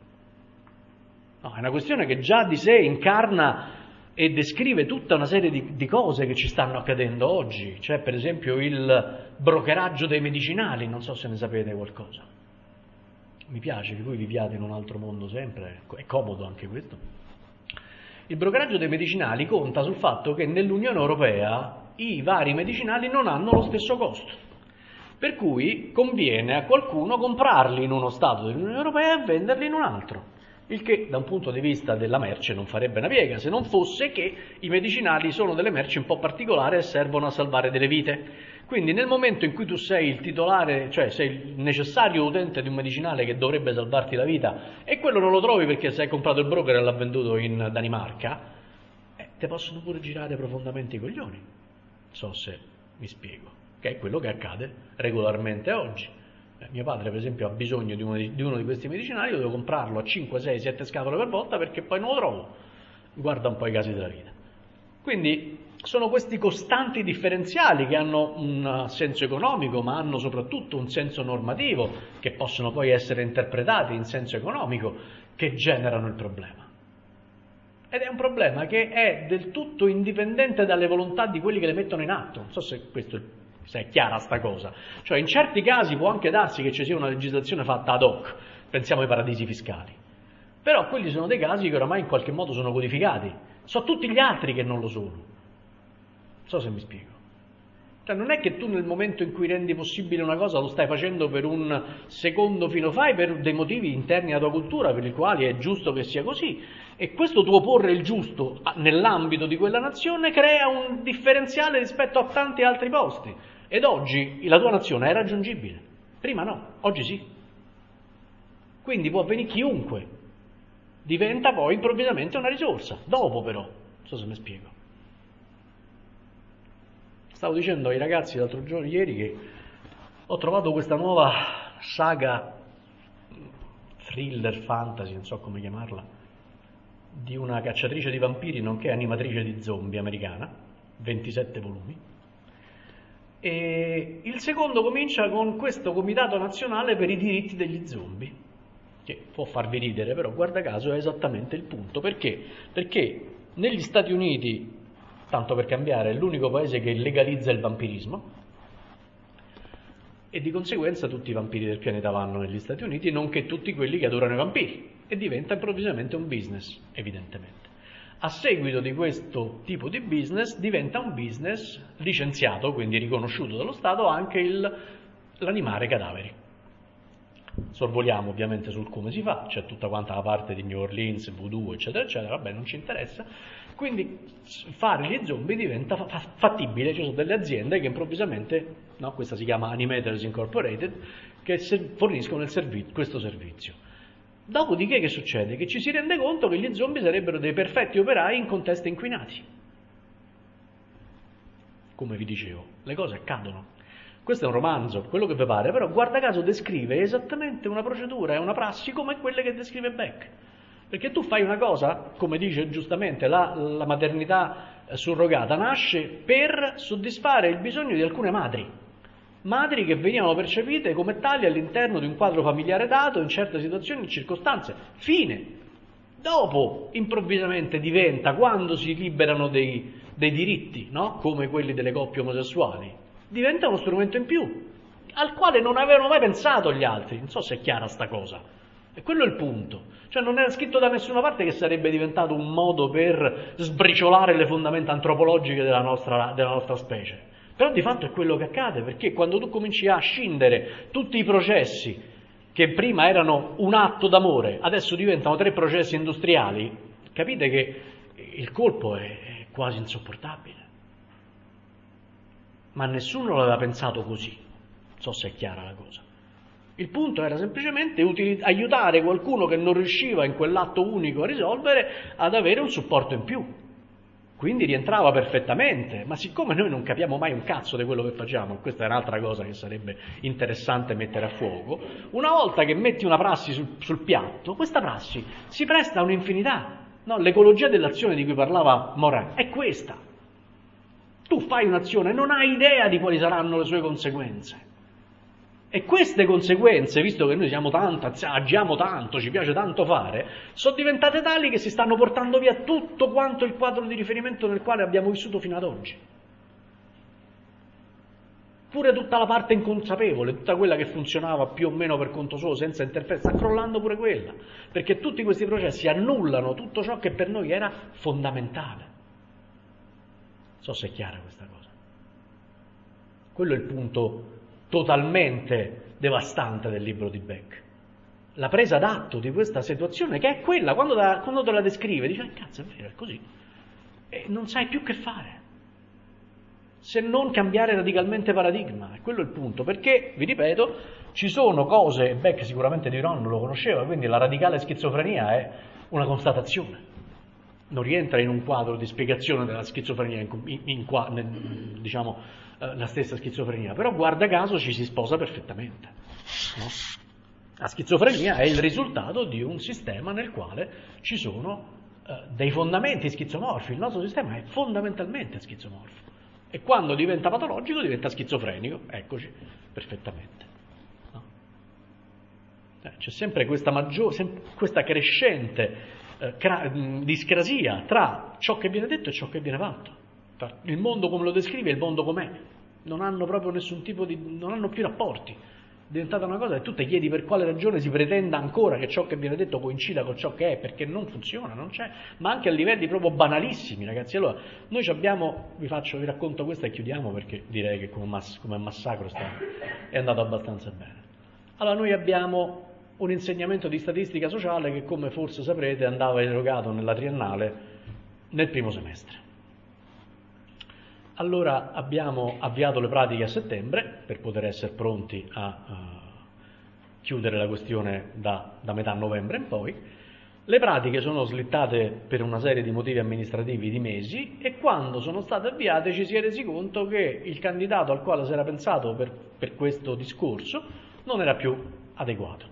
No, è una questione che già di sé incarna e descrive tutta una serie di, di cose che ci stanno accadendo oggi. C'è per esempio il brokeraggio dei medicinali, non so se ne sapete qualcosa. Mi piace che voi viviate in un altro mondo sempre, è comodo anche questo. Il brokeraggio dei medicinali conta sul fatto che nell'Unione Europea i vari medicinali non hanno lo stesso costo. Per cui conviene a qualcuno comprarli in uno Stato dell'Unione Europea e venderli in un altro. Il che da un punto di vista della merce non farebbe una piega, se non fosse che i medicinali sono delle merci un po' particolari e servono a salvare delle vite. Quindi nel momento in cui tu sei il titolare, cioè sei il necessario utente di un medicinale che dovrebbe salvarti la vita e quello non lo trovi perché se hai comprato il broker e l'ha venduto in Danimarca, eh, te possono pure girare profondamente i coglioni. Non so se mi spiego, che è quello che accade regolarmente oggi. Eh, mio padre, per esempio, ha bisogno di uno di, di uno di questi medicinali, io devo comprarlo a cinque, sei, sette scatole per volta perché poi non lo trovo. Guarda un po' i casi della vita. Quindi sono questi costanti differenziali che hanno un senso economico, ma hanno soprattutto un senso normativo, che possono poi essere interpretati in senso economico, che generano il problema. Ed è un problema che è del tutto indipendente dalle volontà di quelli che le mettono in atto. Non so se questo è se è chiara sta cosa. Cioè in certi casi può anche darsi che ci sia una legislazione fatta ad hoc, pensiamo ai paradisi fiscali, però quelli sono dei casi che oramai in qualche modo sono codificati, sono tutti gli altri che non lo sono. Non so se mi spiego. Cioè non è che tu nel momento in cui rendi possibile una cosa lo stai facendo per un secondo fino fai, per dei motivi interni alla tua cultura per i quali è giusto che sia così, e questo tuo porre il giusto nell'ambito di quella nazione crea un differenziale rispetto a tanti altri posti. Ed oggi la tua nazione è raggiungibile, prima no, oggi sì. Quindi può venire chiunque, diventa poi improvvisamente una risorsa, dopo però, non so se mi spiego. Stavo dicendo ai ragazzi l'altro giorno, ieri, che ho trovato questa nuova saga, thriller, fantasy, non so come chiamarla, di una cacciatrice di vampiri nonché animatrice di zombie americana, ventisette volumi. E il secondo comincia con questo Comitato Nazionale per i diritti degli zombie, che può farvi ridere, però guarda caso è esattamente il punto. Perché? Perché negli Stati Uniti, tanto per cambiare, è l'unico paese che legalizza il vampirismo e di conseguenza tutti i vampiri del pianeta vanno negli Stati Uniti, nonché tutti quelli che adorano i vampiri, e diventa improvvisamente un business, evidentemente. A seguito di questo tipo di business diventa un business licenziato, quindi riconosciuto dallo Stato, anche il, l'animare cadaveri. Sorvoliamo ovviamente sul come si fa, c'è tutta quanta la parte di New Orleans, voodoo, eccetera, eccetera, vabbè, non ci interessa. Quindi fare gli zombie diventa fattibile, ci sono delle aziende che improvvisamente, no, questa si chiama Animators Incorporated, che forniscono il servizio, questo servizio. Dopodiché che succede? Che ci si rende conto che gli zombie sarebbero dei perfetti operai in contesti inquinati. Come vi dicevo, le cose accadono. Questo è un romanzo, quello che vi pare, però guarda caso descrive esattamente una procedura e una prassi come quelle che descrive Beck. Perché tu fai una cosa, come dice giustamente, la, la maternità surrogata nasce per soddisfare il bisogno di alcune madri. Madri che venivano percepite come tali all'interno di un quadro familiare dato, in certe situazioni e circostanze. Fine. Dopo, improvvisamente diventa, quando si liberano dei, dei diritti, no? Come quelli delle coppie omosessuali, diventa uno strumento in più, al quale non avevano mai pensato gli altri. Non so se è chiara sta cosa. E quello è il punto. Cioè non era scritto da nessuna parte che sarebbe diventato un modo per sbriciolare le fondamenta antropologiche della nostra, della nostra specie. Però di fatto è quello che accade, perché quando tu cominci a scindere tutti i processi che prima erano un atto d'amore, adesso diventano tre processi industriali, capite che il colpo è quasi insopportabile. Ma nessuno l'aveva pensato così, non so se è chiara la cosa. Il punto era semplicemente utili- aiutare qualcuno che non riusciva in quell'atto unico a risolvere ad avere un supporto in più. Quindi rientrava perfettamente, ma siccome noi non capiamo mai un cazzo di quello che facciamo, e questa è un'altra cosa che sarebbe interessante mettere a fuoco, una volta che metti una prassi sul, sul piatto, questa prassi si presta a un'infinità. No? L'ecologia dell'azione di cui parlava Morin è questa. Tu fai un'azione e non hai idea di quali saranno le sue conseguenze. E queste conseguenze, visto che noi siamo tanto, agiamo tanto, ci piace tanto fare, sono diventate tali che si stanno portando via tutto quanto il quadro di riferimento nel quale abbiamo vissuto fino ad oggi. Pure tutta la parte inconsapevole, tutta quella che funzionava più o meno per conto suo, senza interferenza, sta crollando pure quella, perché tutti questi processi annullano tutto ciò che per noi era fondamentale. Non so se è chiara questa cosa. Quello è il punto totalmente devastante del libro di Beck. La presa d'atto di questa situazione, che è quella, quando, da, quando te la descrive, dici, cazzo, è vero, è così. E non sai più che fare, se non cambiare radicalmente paradigma. E quello è il punto, perché, vi ripeto, ci sono cose, Beck sicuramente di Ron non lo conosceva, quindi la radicale schizofrenia è una constatazione. Non rientra in un quadro di spiegazione della schizofrenia, in, in, in, diciamo, eh, la stessa schizofrenia, però guarda caso ci si sposa perfettamente. No? La schizofrenia è il risultato di un sistema nel quale ci sono eh, dei fondamenti schizomorfi. Il nostro sistema è fondamentalmente schizomorfo e quando diventa patologico diventa schizofrenico, eccoci, perfettamente. No? Eh, c'è sempre questa, maggior, sem- questa crescente Eh, cra- discrasia tra ciò che viene detto e ciò che viene fatto, tra il mondo come lo descrive e il mondo com'è. Non hanno proprio nessun tipo di, non hanno più rapporti. È diventata una cosa che tu ti chiedi per quale ragione si pretenda ancora che ciò che viene detto coincida con ciò che è, perché non funziona, non c'è, ma anche a livelli proprio banalissimi, ragazzi. Allora, noi abbiamo, vi faccio, vi racconto questa e chiudiamo, perché direi che come, mass- come massacro sta, è andato abbastanza bene. Allora, noi abbiamo un insegnamento di statistica sociale che, come forse saprete, andava erogato nella triennale nel primo semestre. Allora abbiamo avviato le pratiche a settembre per poter essere pronti a uh, chiudere la questione da, da metà novembre in poi. Le pratiche sono slittate per una serie di motivi amministrativi di mesi e quando sono state avviate ci si è resi conto che il candidato al quale si era pensato per, per questo discorso non era più adeguato.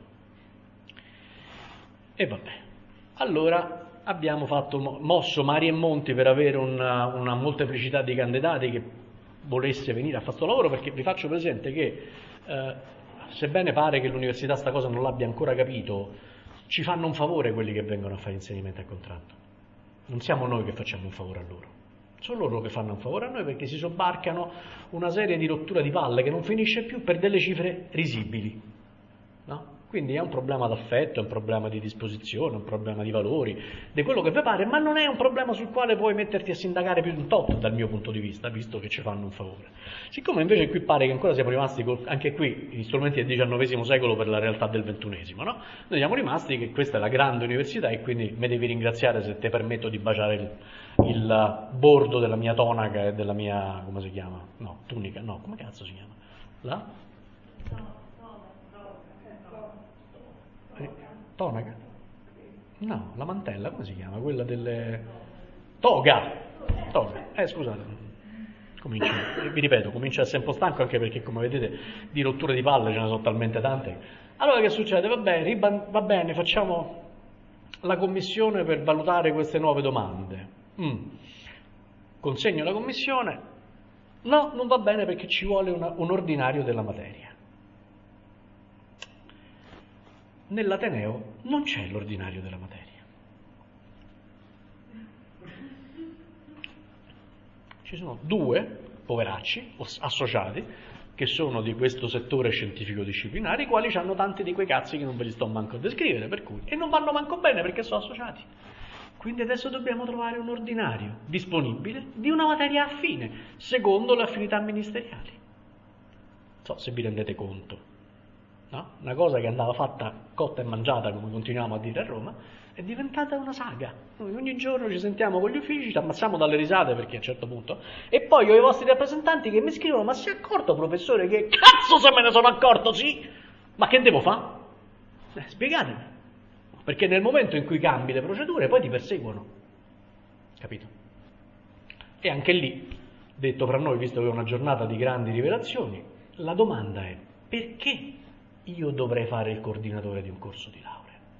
E vabbè, allora abbiamo fatto, mosso mari e monti per avere una, una molteplicità di candidati che volesse venire a fare questo lavoro, perché vi faccio presente che, eh, sebbene pare che l'università sta cosa non l'abbia ancora capito, ci fanno un favore quelli che vengono a fare insegnamento a contratto. Non siamo noi che facciamo un favore a loro, sono loro che fanno un favore a noi, perché si sobbarcano una serie di rottura di palle che non finisce più per delle cifre risibili, no? Quindi è un problema d'affetto, è un problema di disposizione, un problema di valori, di quello che vi pare, ma non è un problema sul quale puoi metterti a sindacare più di un tot dal mio punto di vista, visto che ci fanno un favore. Siccome invece qui pare che ancora siamo rimasti, col, anche qui, gli strumenti del diciannovesimo secolo per la realtà del ventunesimo, no? Noi siamo rimasti che questa è la grande università e quindi mi devi ringraziare se ti permetto di baciare il, il bordo della mia tonaca e della mia, come si chiama? No, tunica, no, come cazzo si chiama? La? Tonaca? No, la mantella, come si chiama? Quella delle... Toga! Toga, eh scusate, comincio, vi ripeto, comincio a essere un po' stanco anche perché, come vedete, di rotture di palle ce ne sono talmente tante. Allora che succede? Va bene, riban- va bene, facciamo la commissione per valutare queste nuove domande. Mm. Consegno la commissione. No, non va bene perché ci vuole una, un ordinario della materia. Nell'Ateneo non c'è l'ordinario della materia. Ci sono due poveracci associati che sono di questo settore scientifico-disciplinare, i quali hanno tanti di quei cazzi che non ve li sto manco a descrivere, per cui, e non vanno manco bene perché sono associati. Quindi adesso dobbiamo trovare un ordinario disponibile di una materia affine, secondo le affinità ministeriali. Non so se vi rendete conto, no? Una cosa che andava fatta cotta e mangiata, come continuiamo a dire a Roma, è diventata una saga. Noi ogni giorno ci sentiamo con gli uffici, ci ammazziamo dalle risate perché a un certo punto, e poi ho i vostri rappresentanti che mi scrivono: ma si è accorto, professore, che cazzo se me ne sono accorto, sì? Ma che devo fare? Eh, spiegatemi. Perché nel momento in cui cambi le procedure poi ti perseguono, capito? E anche lì, detto fra noi, visto che è una giornata di grandi rivelazioni, la domanda è: perché io dovrei fare il coordinatore di un corso di laurea?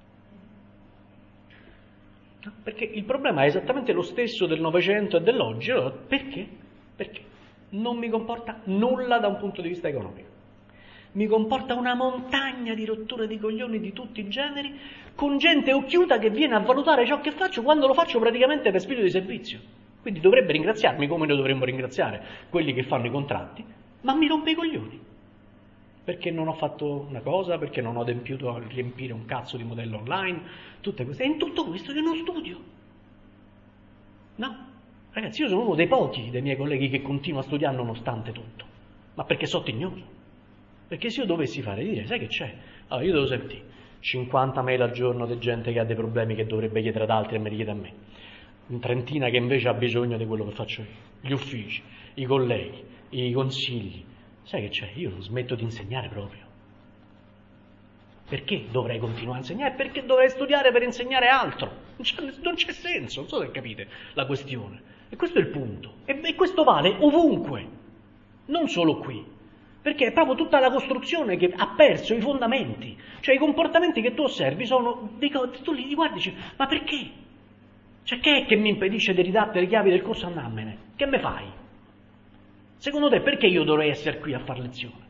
Perché il problema è esattamente lo stesso del Novecento e dell'oggi. Allora, perché? Perché non mi comporta nulla da un punto di vista economico. Mi comporta una montagna di rotture di coglioni di tutti i generi, con gente occhiuta che viene a valutare ciò che faccio quando lo faccio praticamente per spirito di servizio. Quindi dovrebbe ringraziarmi come noi dovremmo ringraziare quelli che fanno i contratti, ma mi rompe i coglioni. Perché non ho fatto una cosa, perché non ho adempiuto a riempire un cazzo di modello online, tutte queste. E in tutto questo io non studio. No? Ragazzi, io sono uno dei pochi dei miei colleghi che continua a studiare nonostante tutto, ma perché sono tignoso. Perché se io dovessi fare, dire, sai che c'è? Allora io devo sentire cinquanta mail al giorno di gente che ha dei problemi che dovrebbe chiedere ad altri e me li chiede a me, una trentina che invece ha bisogno di quello che faccio io, gli uffici, i colleghi, i consigli. Sai che c'è? Io non smetto di insegnare proprio. Perché dovrei continuare a insegnare? Perché dovrei studiare per insegnare altro? Non c'è, non c'è senso, non so se capite la questione. E questo è il punto. E, e questo vale ovunque, non solo qui. Perché è proprio tutta la costruzione che ha perso i fondamenti. Cioè i comportamenti che tu osservi sono, dico, tu li guardi e dici, ma perché? Cioè che è che mi impedisce di ridarti le chiavi del corso, andammene? Che me fai? Secondo te perché io dovrei essere qui a fare lezione?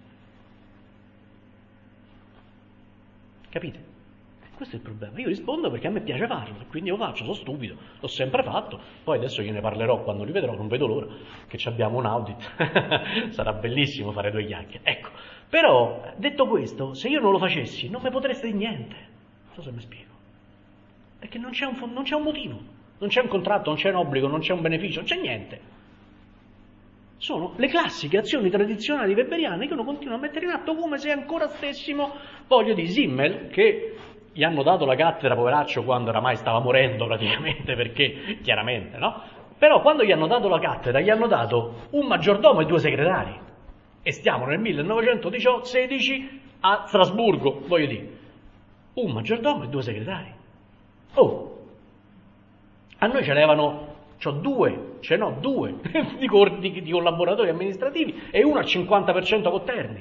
Capite? Questo è il problema. Io rispondo perché a me piace farlo, quindi io faccio, sono stupido, l'ho sempre fatto, poi adesso gliene parlerò quando li vedrò, non vedo l'ora che abbiamo un audit, sarà bellissimo fare due chiacchiere. Ecco, però, detto questo, se io non lo facessi non mi potreste dire niente, non so se mi spiego, perché non c'è un, non c'è un motivo, non c'è un contratto, non c'è un obbligo, non c'è un beneficio, non c'è niente. Sono le classiche azioni tradizionali weberiane che uno continua a mettere in atto come se ancora stessimo, voglio di Simmel, che gli hanno dato la cattedra, poveraccio, quando oramai stava morendo praticamente, perché, chiaramente, no? Però quando gli hanno dato la cattedra, gli hanno dato un maggiordomo e due segretari. E stiamo nel millenovecentosedici a Strasburgo, voglio dire. Un maggiordomo e due segretari. Oh! A noi ce n'erano... C'ho due, ce n'ho due di, di, di collaboratori amministrativi e uno al cinquanta per cento con terni.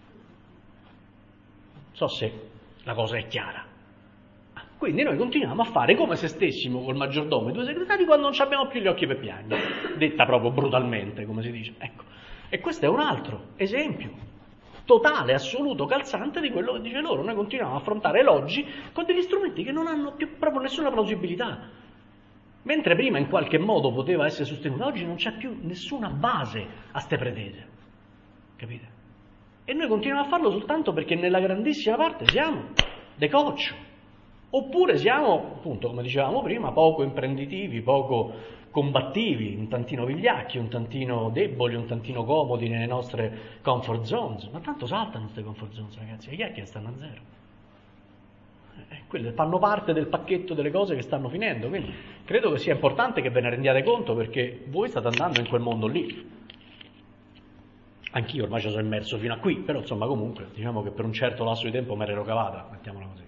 Non so se la cosa è chiara. Quindi noi continuiamo a fare come se stessimo col maggiordomo e due segretari quando non abbiamo più gli occhi per piangere, detta proprio brutalmente, come si dice. Ecco. E questo è un altro esempio totale, assoluto, calzante di quello che dice loro. Noi continuiamo a affrontare elogi con degli strumenti che non hanno più proprio nessuna plausibilità. Mentre prima in qualche modo poteva essere sostenuto, oggi non c'è più nessuna base a ste pretese, capite? E noi continuiamo a farlo soltanto perché nella grandissima parte siamo decoccio, oppure siamo, appunto, come dicevamo prima, poco imprenditivi, poco combattivi, un tantino vigliacchi, un tantino deboli, un tantino comodi nelle nostre comfort zones. Ma tanto saltano queste comfort zones, ragazzi, le chiacchiere stanno a zero. Eh, quelle fanno parte del pacchetto delle cose che stanno finendo, quindi credo che sia importante che ve ne rendiate conto, perché voi state andando in quel mondo lì. Anch'io ormai ci sono immerso fino a qui, però insomma comunque diciamo che per un certo lasso di tempo me l'ero cavata, mettiamola così.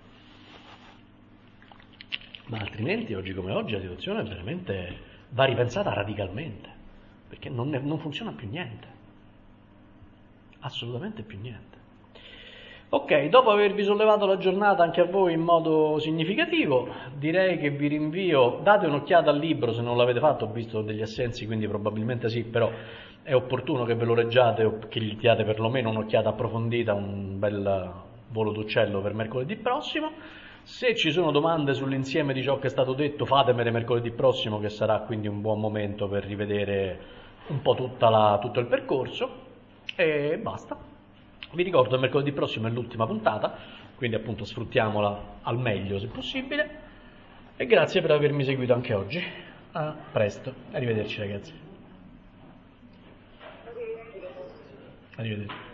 Ma altrimenti oggi come oggi la situazione è veramente, va ripensata radicalmente, perché non, ne, non funziona più niente, assolutamente più niente. Ok, dopo avervi sollevato la giornata anche a voi in modo significativo, direi che vi rinvio, date un'occhiata al libro se non l'avete fatto, ho visto degli assensi, quindi probabilmente sì, però è opportuno che ve lo leggiate o che gli diate perlomeno un'occhiata approfondita, un bel volo d'uccello per mercoledì prossimo. Se ci sono domande sull'insieme di ciò che è stato detto, fatemele mercoledì prossimo, che sarà quindi un buon momento per rivedere un po' tutta la, tutto il percorso. E basta. Vi ricordo che mercoledì prossimo è l'ultima puntata, quindi appunto sfruttiamola al meglio se possibile. E grazie per avermi seguito anche oggi. A presto, arrivederci ragazzi. Arrivederci.